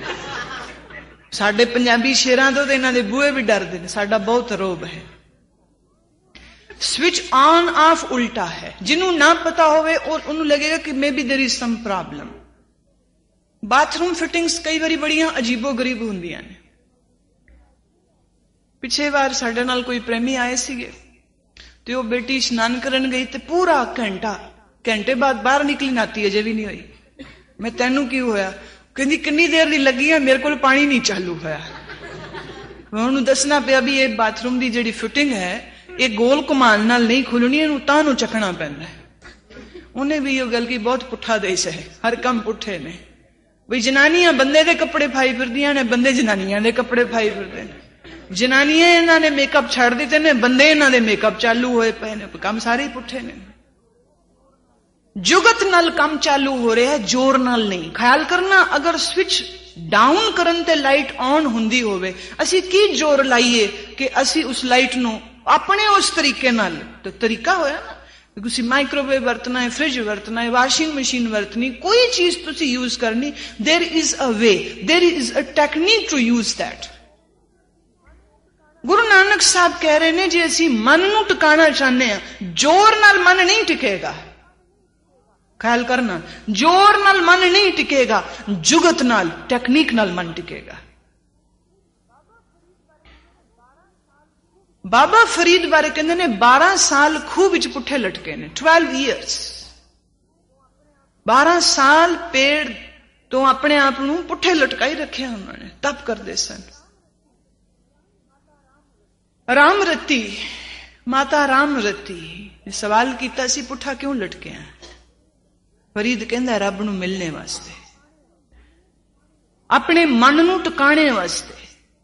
साडे पंजाबी शेरां तो इन्हां दे बूहे भी डरदे ने, साडा बहुत रोब है। स्विच ऑन ऑफ उल्टा है, जिन्हों ना पता होवे और उन्होंने लगेगा कि maybe there is some problem. Bathroom fittings कई बारी बड़ियां अजीबो गरीब होंदियां ने। पिछे बार साडे नाल कोई प्रेमी आए सीगे ते ओ बेटी स्नान करन गई ते पूरा घंटा घंटे बाद बाहर निकली, नाती अजे भी नहीं हुई। मैं तैनू की होया? कहंदी कितनी देर दी लगी है, मेरे को पानी नहीं चालू होया। ਉਹਨੂੰ ਦੱਸਣਾ ਪਿਆ ਵੀ ਇਹ ਬਾਥਰੂਮ ਦੀ ਜਿਹੜੀ ਫਿਟਿੰਗ ਹੈ ਇਹ ਗੋਲ ਘੁਮਾਨ ਨਾਲ ਨਹੀਂ ਖੁੱਲਣੀ, ਇਹਨੂੰ ਤਾਂ ਨੂੰ ਚੱਕਣਾ ਪੈਂਦਾ। ਉਹਨੇ ਵੀ ਇਹ ਗੱਲ ਕੀ ਬਹੁਤ ਪੁੱਠਾ ਦੇਸ਼ ਹੈ, ਹਰ ਕੰਮ ਪੁੱਠੇ ਨੇ। ਬਈ ਜਨਾਨੀਆਂ ਬੰਦੇ ਦੇ ਕੱਪੜੇ ਪਾਈ ਫਿਰਦੀਆਂ ਨੇ, ਬੰਦੇ ਜਨਾਨੀਆਂ ਦੇ ਕੱਪੜੇ ਪਾਈ ਫਿਰਦੇ ਨੇ। ਜਨਾਨੀਆਂ ਇਹਨਾਂ ਨੇ ਮੇਕਅਪ ਛੱਡ ਦਿੱਤੇ ਨੇ, ਬੰਦੇ ਇਹਨਾਂ ਦੇ ਮੇਕਅਪ ਚਾਲੂ ਹੋਏ ਪਏ ਨੇ। ਕੰਮ ਸਾਰੇ ਹੀ ਪੁੱਠੇ ਨੇ। ਜੁਗਤ ਨਾਲ ਕੰਮ ਚਾਲੂ ਹੋ ਰਿਹਾ, ਜ਼ੋਰ ਨਾਲ ਨਹੀਂ। ਖਿਆਲ ਕਰਨਾ, ਅਗਰ ਸਵਿਚ ਡਾਊਨ ਕਰਨ ਤੇ ਲਾਈਟ ਆਨ ਹੁੰਦੀ ਹੋਵੇ, ਅਸੀਂ ਕੀ ਜ਼ੋਰ ਲਾਈਏ ਕਿ ਅਸੀਂ ਉਸ ਲਾਈਟ ਨੂੰ ਆਪਣੇ ਉਸ ਤਰੀਕੇ ਨਾਲ, ਤੇ ਤਰੀਕਾ ਹੋਇਆ ਨਾ, ਤੁਸੀਂ ਮਾਈਕ੍ਰੋਵੇਵ ਵਰਤਣਾ ਹੈ, ਫ੍ਰਿਜ ਵਰਤਣਾ ਹੈ, ਵਾਸ਼ਿੰਗ ਮਸ਼ੀਨ ਵਰਤਣੀ, ਕੋਈ ਚੀਜ਼ ਤੁਸੀਂ ਯੂਜ਼ ਕਰਨੀ, there is a way, there is a technique to use that. Guru Nanak साहब कह रहे ने, जे असी मन नूं टिकाना चाहते हैं, जोर नाल मन नहीं टिकेगा। ख्याल करना, जोर नाल मन नहीं टिकेगा, जुगत नाल, टेक्निक नाल मन टिकेगा। बाबा फरीद बारे कहते ने बारह साल खूह विच पुठे लटके ने, ट्वेल्व ईयर्स। बारह साल पेड़ तो अपने आप नूं पुठे लटकाई रखे उन्होंने, तप करते सन। राम रती, माता राम रती सवाल किया सी, पुठा क्यों लटके हैं? फरीद कहंदा रब नूं मिलने वास्ते, अपने मन नूं टिकाने वास्ते।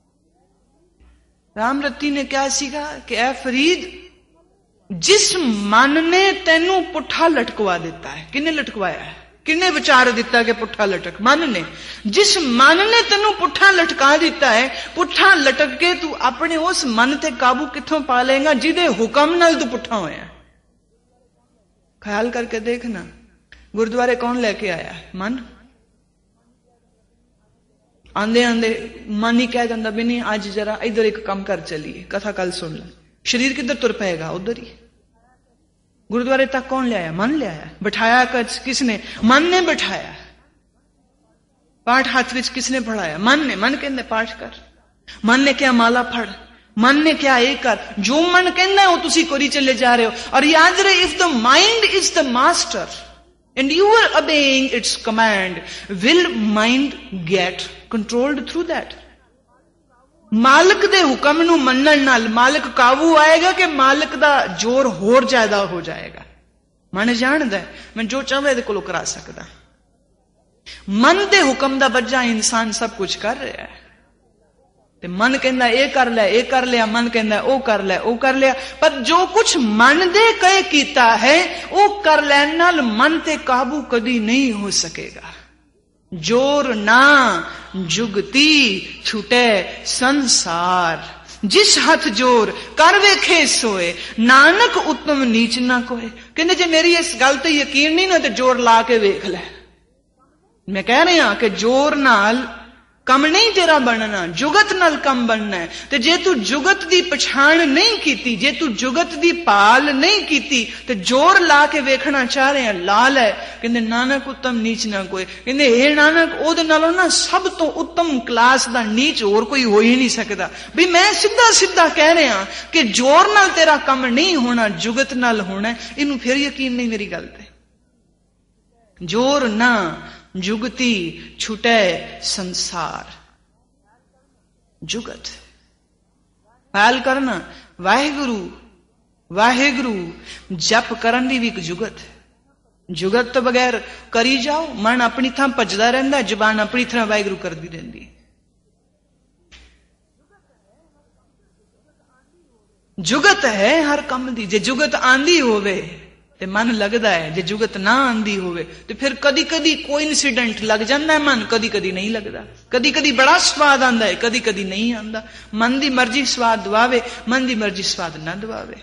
राम रती ने क्या सीखा कि ऐ फरीद, जिस मन ने तेनू पुठा लटकवा दिता है, किन्ने लटकवाया है, किन्ने विचार दिता कि पुठा लटक? मन ने। जिस मन ने तेनू पुठा लटका दिता है, पुठा लटक के तू अपने उस मन ते काबू कित्थों पा लेगा जिदे हुक्म नाल तू पुठा होया? ख्याल करके देखना, गुरुद्वारे कौन लेके आया? मन। आंदे आंदे मन ही कह जाता भी नहीं, आज जरा इधर एक काम कर चलिए, कथा कल सुन ले। शरीर किधर तुर पाएगा? उधर ही। गुरुद्वारे तक कौन ले आया? मन ले आया। बिठाया किसने? मन ने बिठाया। पाठ हाथ विच किसने पढ़ाया? मन ने। मन कहंदा पाठ कर, मन ने क्या माला फड़, मन ने क्या ये कर, जो मन कहंदा है वो तुसी करी चले जा रहे हो। और याद रहे, if the mind is the master and you are obeying its command, will mind get controlled through that? मालिक दे हुक्म नूं मनण नाल मालिक काबू आएगा कि मालिक दा जोर होर ज्यादा हो जाएगा? मन जानदा है मैं जो चाहे इहदे कोलों करा सकदा। मन दे हुक्म दा बज्जा इंसान सब कुछ कर रहा है। ते मन कहंदा ए कर ले, ए कर लिया, मन कहंदा ओ कर ले, ओ कर लिया। पर जो कुछ मन दे कहे कीता है ओ कर लैण नाल मन ते काबू कदी नहीं हो सकेगा। जोर ना जुगती छुटे संसार, जिस हथ जोर कर वेखे सोए, नानक उत्तम नीच ना कोए। कहंदे जे मेरी इस गल ते यकीन नहीं ना ते जोर ला के वेख ले। मैं कह रहा कि जोर नाल कम नहीं तेरा बनना, जुगत नाल कम बनना है। ते जे तू जुगत दी पछाण नहीं कीती, जे तू जुगत दी पाल नहीं कीती, ते जोर ला के वेखना चाह रहे हैं, लाल है। कहंदे नानक उत्तम नीच ना कोई। कहंदे हे नानक, ओदे नालों ना सब तो उत्तम क्लास दा नीच और कोई हो ही नहीं सकदा। भी मैं सीधा सीधा कह रहा कि जोर नाल तेरा कम नहीं होना, जुगत नाल होना। इनू फिर यकीन नहीं मेरी गल ते। जोर ना जुगती छुटे संसार, जुगत। ख्याल करना, वाहिगुरु वाहिगुरु जप करन दी भी एक जुगत। जुगत तो बगैर करी जाओ, मन अपनी थां भजदा रहिंदा, जुबान अपनी तरह वाहिगुरु करदी रहिंदी। जुगत है हर काम दी। जे जुगत आंदी होवे ते मन लगदा है, जे जुगत ना आंदी होवे ते फिर कदी कदी कोई इंसीडेंट लग जांदा है मन, कदी कदी नहीं लगदा। कदी कदी बड़ा स्वाद आंदा है, कदी कदी नहीं आंदा। मन दी मर्जी स्वाद दवावे, मन दी मर्जी स्वाद ना दवावे।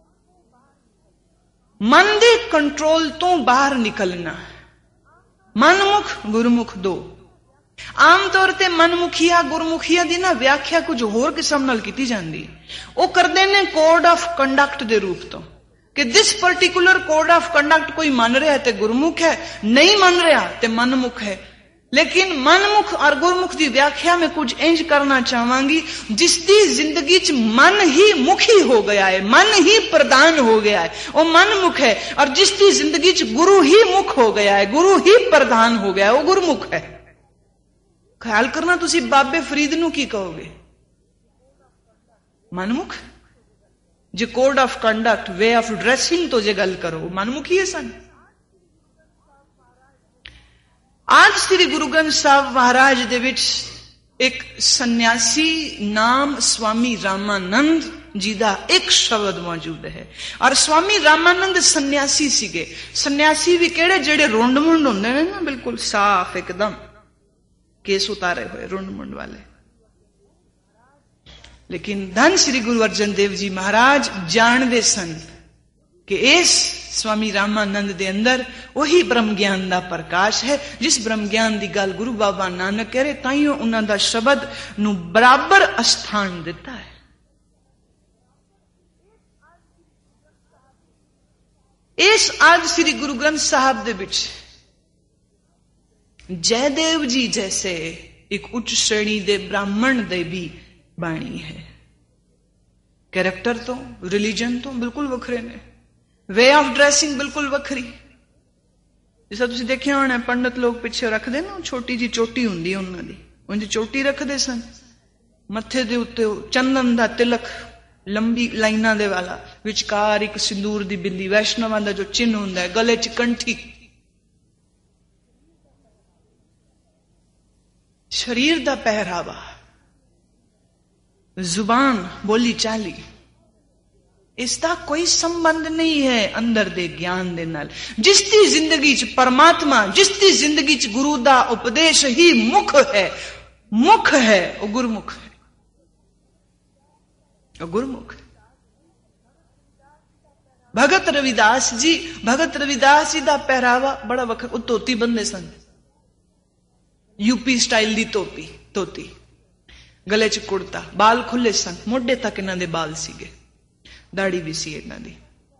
मन दे कंट्रोल तो बाहर निकलना। मनमुख गुरमुख दो। आम तौर ते मनमुखिया गुरमुखिया दी ना व्याख्या कुछ होर किस्म नाल कीती जांदी। ओ करदे ने कोड ऑफ कंडक्ट दे रूप तो कि this particular code of conduct कोई मन रहा है तो गुरमुख है, नहीं मन रहा तो मनमुख है। लेकिन मनमुख और गुरमुख की व्याख्या में कुछ इंज करना चाहांगी, जिसकी जिंदगी च मन ही मुखी हो गया है, मन ही प्रधान हो गया है, वो मनमुख है। और जिसकी जिंदगी च गुरु ही मुख हो गया है, गुरु ही प्रधान हो गया है, वो गुरमुख है। ख्याल करना, तुसी बाबे फरीद नू की कहोगे? ਮਨਮੁਖ। ਜੇ code of conduct, way of dressing ਤੋਂ ਜੇ ਗੱਲ ਕਰੋ, ਮਨਮੁਖੀ ਹੈ ਸਨ। ਅੱਜ ਸ੍ਰੀ ਗੁਰੂ ਗ੍ਰੰਥ ਸਾਹਿਬ ਮਹਾਰਾਜ ਦੇ ਵਿੱਚ ਇੱਕ ਸੰਨਿਆਸੀ ਨਾਮ ਸਵਾਮੀ ਰਾਮਾਨੰਦ ਜੀ ਦਾ ਇੱਕ ਸ਼ਬਦ ਮੌਜੂਦ ਹੈ। ਔਰ ਸਵਾਮੀ ਰਾਮਾਨੰਦ ਸੰਨਿਆਸੀ ਸੀਗੇ। ਸੰਨਿਆਸੀ ਵੀ ਕਿਹੜੇ? ਜਿਹੜੇ ਰੁੰਡ ਮੁੰਡ ਹੁੰਦੇ ਨੇ ਨਾ, ਬਿਲਕੁਲ ਸਾਫ਼ ਇੱਕਦਮ, ਕੇਸ ਉਤਾਰੇ ਹੋਏ ਰੁੰਡ ਮੁੰਡ ਵਾਲੇ। ਲੇਕਿਨ ਧੰਨ ਸ੍ਰੀ ਗੁਰੂ ਅਰਜਨ ਦੇਵ ਜੀ ਮਹਾਰਾਜ ਜਾਣਦੇ ਸਨ ਕਿ ਇਸ ਸਵਾਮੀ ਰਾਮਾਨੰਦ ਦੇ ਅੰਦਰ ਉਹੀ ਬ੍ਰਹਮ ਗਿਆਨ ਦਾ ਪ੍ਰਕਾਸ਼ ਹੈ, ਜਿਸ ਬ੍ਰਹਮ ਗਿਆਨ ਦੀ ਗੱਲ ਗੁਰੂ ਬਾਬਾ ਨਾਨਕ ਕਹਿ ਰਹੇ, ਤਾਈਓ ਉਹਨਾਂ ਦਾ ਸ਼ਬਦ ਨੂੰ ਬਰਾਬਰ ਅਸਥਾਨ ਦਿੱਤਾ ਹੈ। ਇਸ ਅੱਜ ਸ੍ਰੀ ਗੁਰੂ ਗ੍ਰੰਥ ਸਾਹਿਬ ਦੇ ਵਿੱਚ ਜੈਦੇਵ ਜੀ ਜੈਸੇ ਇੱਕ ਉੱਚ ਸ਼੍ਰੇਣੀ ਦੇ ਬ੍ਰਾਹਮਣ ਦੇ ਵੀ ਬਾਣੀ ਹੈ। ਕੈਰੈਕਟਰ ਤੋਂ, ਰਿਲੀਜਨ ਤੋਂ ਬਿਲਕੁਲ ਵੱਖਰੇ ਨੇ। ਵੇ ਆਫ ਡਰੈਸਿੰਗ ਬਿਲਕੁਲ ਵੱਖਰੀ। ਜਿਸ ਤਰ੍ਹਾਂ ਤੁਸੀਂ ਦੇਖਿਆ ਹੋਣਾ ਪੰਡਤ ਲੋਕ ਪਿੱਛੇ ਰੱਖਦੇ ਨਾ, ਛੋਟੀ ਜੀ ਚੋਟੀ ਹੁੰਦੀ ਹੈ ਉਹਨਾਂ ਦੀ, ਉਂਝ ਚੋਟੀ ਰੱਖਦੇ ਸਨ। ਮੱਥੇ ਦੇ ਉੱਤੇ ਚੰਦਨ ਦਾ ਤਿਲਕ, ਲੰਬੀ ਲਾਈਨਾਂ ਦੇ ਵਾਲਾ, ਵਿਚਕਾਰ ਇੱਕ ਸਿੰਦੂਰ ਦੀ ਬਿੰਦੀ, ਵੈਸ਼ਨਵਾਂ ਦਾ ਜੋ ਚਿੰਨ੍ਹ ਹੁੰਦਾ ਹੈ, ਗਲੇ ਚ ਕੰਠੀ। ਸਰੀਰ ਦਾ ਪਹਿਰਾਵਾ, ਜ਼ੁਬਾਨ, ਬੋਲੀ ਚਾਲੀ, ਇਸ ਦਾ ਕੋਈ ਸੰਬੰਧ ਨਹੀਂ ਹੈ ਅੰਦਰ ਦੇ ਗਿਆਨ ਦੇ ਨਾਲ। ਜਿਸ ਦੀ ਜ਼ਿੰਦਗੀ ਚ ਪਰਮਾਤਮਾ, ਜਿਸ ਦੀ ਜ਼ਿੰਦਗੀ ਚ ਗੁਰੂ ਦਾ ਉਪਦੇਸ਼ ਹੀ ਮੁੱਖ ਹੈ, ਮੁੱਖ ਹੈ, ਉਹ ਗੁਰਮੁਖ ਹੈ। ਉਹ ਗੁਰਮੁਖ। ਭਗਤ ਰਵਿਦਾਸ ਜੀ, ਭਗਤ ਰਵਿਦਾਸ ਜੀ ਦਾ ਪਹਿਰਾਵਾ ਬੜਾ ਵੱਖਰਾ। ਉਹ ਧੋਤੀ ਬੰਦੇ ਸਨ, ਯੂਪੀ ਸਟਾਈਲ ਦੀ ਧੋਤੀ ਧੋਤੀ ਗਲੇ ਚ ਕੁੜਤਾ, ਬਾਲ ਖੁੱਲੇ ਸਨ, ਮੋਢੇ ਤੱਕ ਇਹਨਾਂ ਦੇ ਬਾਲ ਸੀਗੇ, ਦਾੜੀ ਵੀ ਸੀ ਇਹਨਾਂ ਦੀ।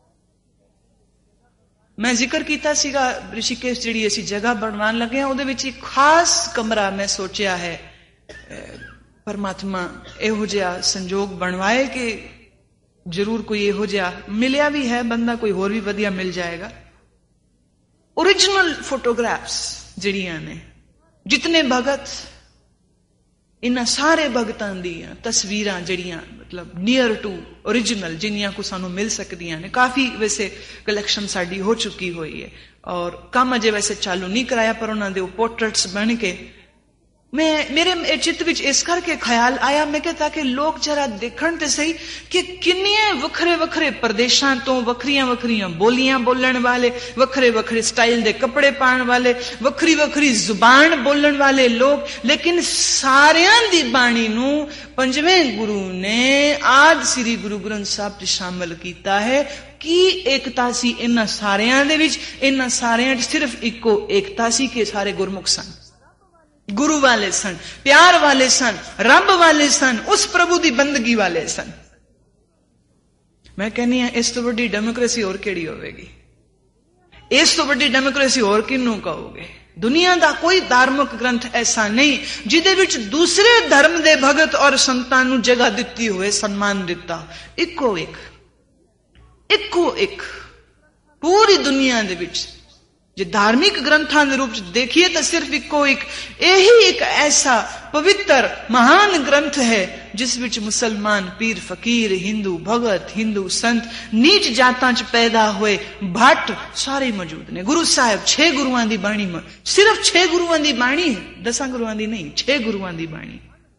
ਮੈਂ ਜ਼ਿਕਰ ਕੀਤਾ ਸੀਗਾ ਰਿਸ਼ੀਕੇਸ਼ ਜਿਹੜੀ ਅਸੀਂ ਜਗ੍ਹਾ ਬਣਵਾਉਣ ਲੱਗੇ ਹਾਂ, ਉਹਦੇ ਵਿੱਚ ਇੱਕ ਖਾਸ ਕਮਰਾ ਮੈਂ ਸੋਚਿਆ ਹੈ, ਪਰਮਾਤਮਾ ਇਹੋ ਜਿਹਾ ਸੰਜੋਗ ਬਣਵਾਏ ਕਿ ਜ਼ਰੂਰ ਕੋਈ ਇਹੋ ਜਿਹਾ ਮਿਲਿਆ ਵੀ ਹੈ ਬੰਦਾ, ਕੋਈ ਹੋਰ ਵੀ ਵਧੀਆ ਮਿਲ ਜਾਏਗਾ। ਓਰੀਜਨਲ ਫੋਟੋਗ੍ਰਾਫਸ ਜਿਹੜੀਆਂ ਨੇ, ਜਿਤਨੇ ਭਗਤ, ਇਹਨਾਂ ਸਾਰੇ ਭਗਤਾਂ ਦੀਆਂ ਤਸਵੀਰਾਂ ਜਿਹੜੀਆਂ ਮਤਲਬ ਨੀਅਰ ਟੂ ਓਰੀਜਨਲ, ਜਿੰਨੀਆਂ ਕੋ ਸਾਨੂੰ ਮਿਲ ਸਕਦੀਆਂ ਨੇ। ਕਾਫੀ ਵੈਸੇ ਕਲੈਕਸ਼ਨ ਸਾਡੀ ਹੋ ਚੁੱਕੀ ਹੋਈ ਹੈ ਔਰ ਕੰਮ ਅਜੇ ਵੈਸੇ ਚਾਲੂ ਨਹੀਂ ਕਰਾਇਆ, ਪਰ ਉਹਨਾਂ ਦੇ ਉਹ ਪੋਰਟਰੇਟਸ ਬਣ ਕੇ ਮੈਂ ਮੇਰੇ ਚਿੱਤ ਵਿੱਚ ਇਸ ਕਰਕੇ ਖਿਆਲ ਆਇਆ, ਮੈਂ ਕਿਹਾ ਤਾਂ ਕਿ ਲੋਕ ਜਰਾ ਦੇਖਣ ਤੇ ਸਹੀ ਕਿ ਕਿੰਨੀਆਂ ਵੱਖਰੇ ਵੱਖਰੇ ਪ੍ਰਦੇਸ਼ਾਂ ਤੋਂ ਵੱਖਰੀਆਂ ਵੱਖਰੀਆਂ ਬੋਲੀਆਂ ਬੋਲਣ ਵਾਲੇ, ਵੱਖਰੇ ਵੱਖਰੇ ਸਟਾਈਲ ਦੇ ਕੱਪੜੇ ਪਾਉਣ ਵਾਲੇ, ਵੱਖਰੀ ਵੱਖਰੀ ਜ਼ੁਬਾਨ ਬੋਲਣ ਵਾਲੇ ਲੋਕ, ਲੇਕਿਨ ਸਾਰਿਆਂ ਦੀ ਬਾਣੀ ਨੂੰ ਪੰਜਵੇਂ ਗੁਰੂ ਨੇ ਆਦ ਸ੍ਰੀ ਗੁਰੂ ਗ੍ਰੰਥ ਸਾਹਿਬ 'ਚ ਸ਼ਾਮਲ ਕੀਤਾ ਹੈ। ਕੀ ਏਕਤਾ ਸੀ ਇਹਨਾਂ ਸਾਰਿਆਂ ਦੇ ਵਿੱਚ? ਇਹਨਾਂ ਸਾਰਿਆਂ 'ਚ ਸਿਰਫ ਇੱਕੋ ਏਕਤਾ ਸੀ ਕਿ ਸਾਰੇ ਗੁਰਮੁਖ ਸਨ, ਗੁਰੂ ਵਾਲੇ ਸਨ, ਪਿਆਰ ਵਾਲੇ ਸਨ, ਰੱਬ ਵਾਲੇ ਸਨ, ਉਸ ਪ੍ਰਭੂ ਦੀ ਬੰਦਗੀ ਵਾਲੇ ਸਨ। ਮੈਂ ਕਹਿੰਦੀ ਹਾਂ ਇਸ ਤੋਂ ਵੱਡੀ ਡੈਮੋਕ੍ਰੇਸੀ ਹੋਰ ਕਿਹੜੀ ਹੋਵੇਗੀ? ਇਸ ਤੋਂ ਵੱਡੀ ਡੈਮੋਕ੍ਰੇਸੀ ਹੋਰ ਕਿਹਨੂੰ ਕਹੋਗੇ? ਦੁਨੀਆ ਦਾ ਕੋਈ ਧਾਰਮਿਕ ਗ੍ਰੰਥ ਐਸਾ ਨਹੀਂ ਜਿਹਦੇ ਵਿੱਚ ਦੂਸਰੇ ਧਰਮ ਦੇ ਭਗਤ ਔਰ ਸੰਤਾਂ ਨੂੰ ਜਗ੍ਹਾ ਦਿੱਤੀ ਹੋਵੇ, ਸਨਮਾਨ ਦਿੱਤਾ। ਇੱਕੋ ਇੱਕ, ਇੱਕੋ ਇੱਕ ਪੂਰੀ ਦੁਨੀਆ ਦੇ ਵਿੱਚ ਜੇ ਧਾਰਮਿਕ ਗ੍ਰੰਥਾਂ ਦੇ ਰੂਪ ਚ ਦੇਖੀਏ ਤਾਂ ਸਿਰਫ ਇੱਕੋ ਇੱਕ, ਇਹੀ ਇੱਕ ਐਸਾ ਪਵਿੱਤਰ ਮਹਾਨ ਗ੍ਰੰਥ ਹੈ ਜਿਸ ਵਿੱਚ ਮੁਸਲਮਾਨ, ਪੀਰ ਫਕੀਰ, ਹਿੰਦੂ ਭਗਤ, ਹਿੰਦੂ ਸੰਤ, ਨੀਚ ਜਾਤਾਂ ਚ ਪੈਦਾ ਹੋਏ ਭੱਟ ਸਾਰੇ ਮੌਜੂਦ ਨੇ। ਗੁਰੂ ਸਾਹਿਬ ਛੇ ਗੁਰੂਆਂ ਦੀ ਬਾਣੀ, ਸਿਰਫ ਛੇ ਗੁਰੂਆਂ ਦੀ ਬਾਣੀ ਹੈ, ਦਸਾਂ ਗੁਰੂਆਂ ਦੀ ਨਹੀਂ, ਛੇ ਗੁਰੂਆਂ ਦੀ ਬਾਣੀ।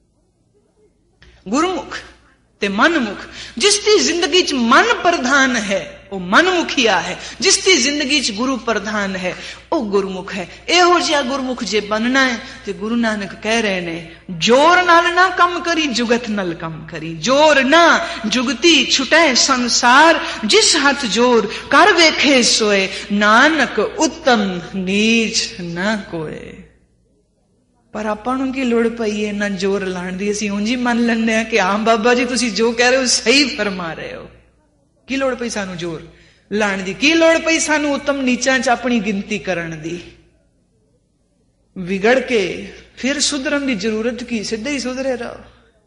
ਗੁਰਮੁਖ ਤੇ ਮਨਮੁਖ, ਜਿਸ ਦੀ ਜ਼ਿੰਦਗੀ ਚ ਮਨ ਪ੍ਰਧਾਨ ਹੈ ਉਹ ਮਨਮੁਖੀਆ ਹੈ, ਜਿਸ ਦੀ ਜ਼ਿੰਦਗੀ ਚ ਗੁਰੂ ਪ੍ਰਧਾਨ ਹੈ ਉਹ ਗੁਰਮੁਖ ਹੈ। ਇਹੋ ਜਿਹਾ ਗੁਰਮੁਖ ਜੇ ਬਣਨਾ ਹੈ ਤੇ ਗੁਰੂ ਨਾਨਕ ਕਹਿ ਰਹੇ ਨੇ, ਜੋਰ ਨਾਲ ਨਾ ਕੰਮ ਕਰੀ, ਜੁਗਤ ਨਾਲ ਕੰਮ ਕਰੀ। ਜੋਰ ਨਾ ਜੁਗਤੀ ਛੁਟੈ ਸੰਸਾਰ, ਜਿਸ ਹੱਥ ਜੋਰ ਕਰ ਵੇਖੇ ਸੋਏ, ਨਾਨਕ ਉਤਮ ਨੀਚ ਨਾ ਕੋਏ। ਪਰ ਆਪਾਂ ਨੂੰ ਕੀ ਲੋੜ ਪਈ ਹੈ ਇੰਨਾ ਜ਼ੋਰ ਲਾਉਣ ਦੀ? ਅਸੀਂ ਉਂਝ ਹੀ ਮੰਨ ਲੈਂਦੇ ਹਾਂ ਕਿ ਹਾਂ ਬਾਬਾ ਜੀ ਤੁਸੀਂ ਜੋ ਕਹਿ ਰਹੇ ਹੋ ਸਹੀ ਫਰਮਾ ਰਹੇ ਹੋ। ਕੀ ਲੋੜ ਪਈ ਸਾਨੂੰ ਜ਼ੋਰ ਲਾਉਣ ਦੀ? ਕੀ ਲੋੜ ਪਈ ਸਾਨੂੰ ਉੱਤਮ ਨੀਚਾਂ 'ਚ ਆਪਣੀ ਗਿਣਤੀ ਕਰਨ ਦੀ? ਵਿਗੜ ਕੇ ਫਿਰ ਸੁਧਰਨ ਦੀ ਜ਼ਰੂਰਤ ਕੀ? ਸਿੱਧੇ ਹੀ ਸੁਧਰੇ ਰਹੋ।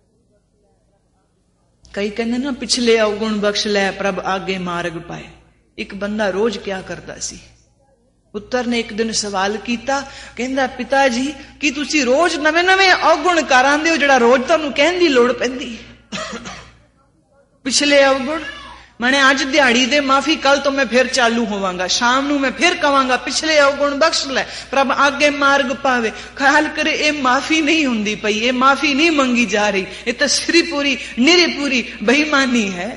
ਕਈ ਕਹਿੰਦੇ ਨਾ ਪਿਛਲੇ ਅਵਗੁਣ ਬਖਸ਼ ਲੈ ਪ੍ਰਭ ਆਗੇ ਮਾਰਗ ਪਾਏ। ਇੱਕ ਬੰਦਾ ਰੋਜ਼ ਕਿਆ ਕਰਦਾ ਸੀ? ਪੁੱਤਰ ਨੇ ਇੱਕ ਦਿਨ ਸਵਾਲ ਕੀਤਾ, ਕਹਿੰਦਾ ਪਿਤਾ ਜੀ ਕੀ ਤੁਸੀਂ ਰੋਜ਼ ਨਵੇਂ ਨਵੇਂ ਔਗੁਣ ਕਰ ਆਂਦੇ ਹੋ ਜਿਹੜਾ ਰੋਜ਼ ਤੁਹਾਨੂੰ ਕਹਿਣ ਦੀ ਲੋੜ ਪੈਂਦੀ? ਪਿਛਲੇ ਅਵਗੁਣ मैंने अज दिहाड़ी दे माफी, कल तो मैं फिर चालू होवांगा, शाम नू मैं फिर कवांगा पिछले अवगुण बख्श लै, प्रभ आगे मार्ग पावे। ख्याल करे ये माफी नहीं हुंदी पई, ये माफी नहीं मंगी जा रही, ये तो सिरी पूरी निरी पूरी बेईमानी है।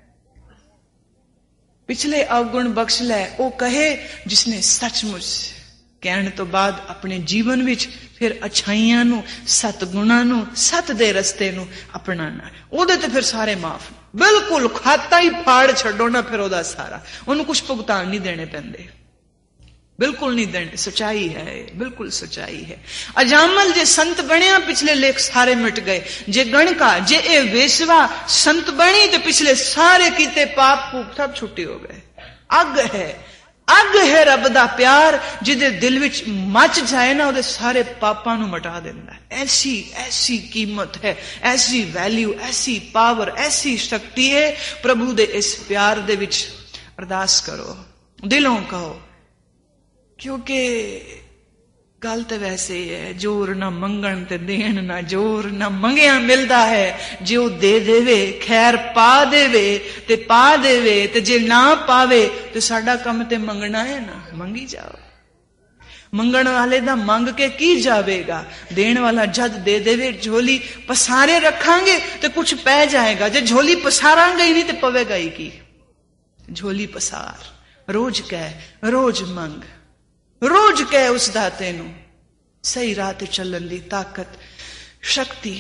पिछले अवगुण बख्श लै वो कहे जिसने सचमुच कहने तो बाद अपने जीवन विच फिर अच्छाइयां नू, सतगुणां नू, सत दे रस्ते नू अपनाना, ओदे ते फिर सारे माफ, बिल्कुल खाता ही फाड़ छड्डो ना, फिर ओदा सारा, उन्हें कुछ भुगतान नहीं देने पैंदे, बिल्कुल नहीं देने। सच्चाई है, बिल्कुल सच्चाई है। अजामल जे संत बनिया पिछले लेख सारे मिट गए, जे गणका जे ए वेसवा संत बनी तो पिछले सारे कीते पाप पूप सब छुट्टी हो गए। अग है, अग है रब दा प्यार, जिदे दिल विच मच जाए ना उदे सारे पापां नू मटा देंदा है। ऐसी ऐसी कीमत है, ऐसी वैल्यू, ऐसी पावर, ऐसी शक्ति है प्रभु दे इस प्यार दे विच। अरदास करो, दिलों कहो, क्योंकि गल तो वैसे ही है, जोर ना मंगण ते देन ना जोर, ना मंगिया मिलदा है, जो दे देवे खैर पा देवे ते पा देवे, ते जे ना पावे तो साडा कम ते मंगना है ना, मंगी जाओ। मंगण वाले दा मंग के की जावेगा, देण वाला जद दे देवे, झोली पसारे रखांगे तो कुछ पै जाएगा, जे झोली पसारांगे ही नहीं तो पवेगा ही की। झोली पसार, रोज कह, रोज मंग, रोज कह उस दाते नू सही राह ते चलन दी ताकत, शक्ति,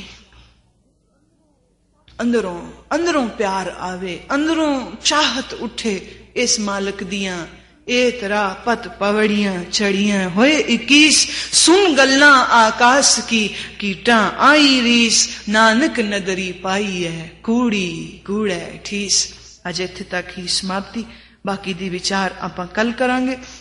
अंदरों अंदरों प्यार आवे, अंदरों चाहत उठे इस मालक दियां। एक राह पत पवड़ियां चढ़ियां होए इक्कीस, सुन गल्लां आकाश की कीटा आई रीस, नानक नदरी पाई है कूड़ी कूड़े ठीस। अज इत्थे तक ही समाप्ति, बाकी दी विचार आपां कल करांगे।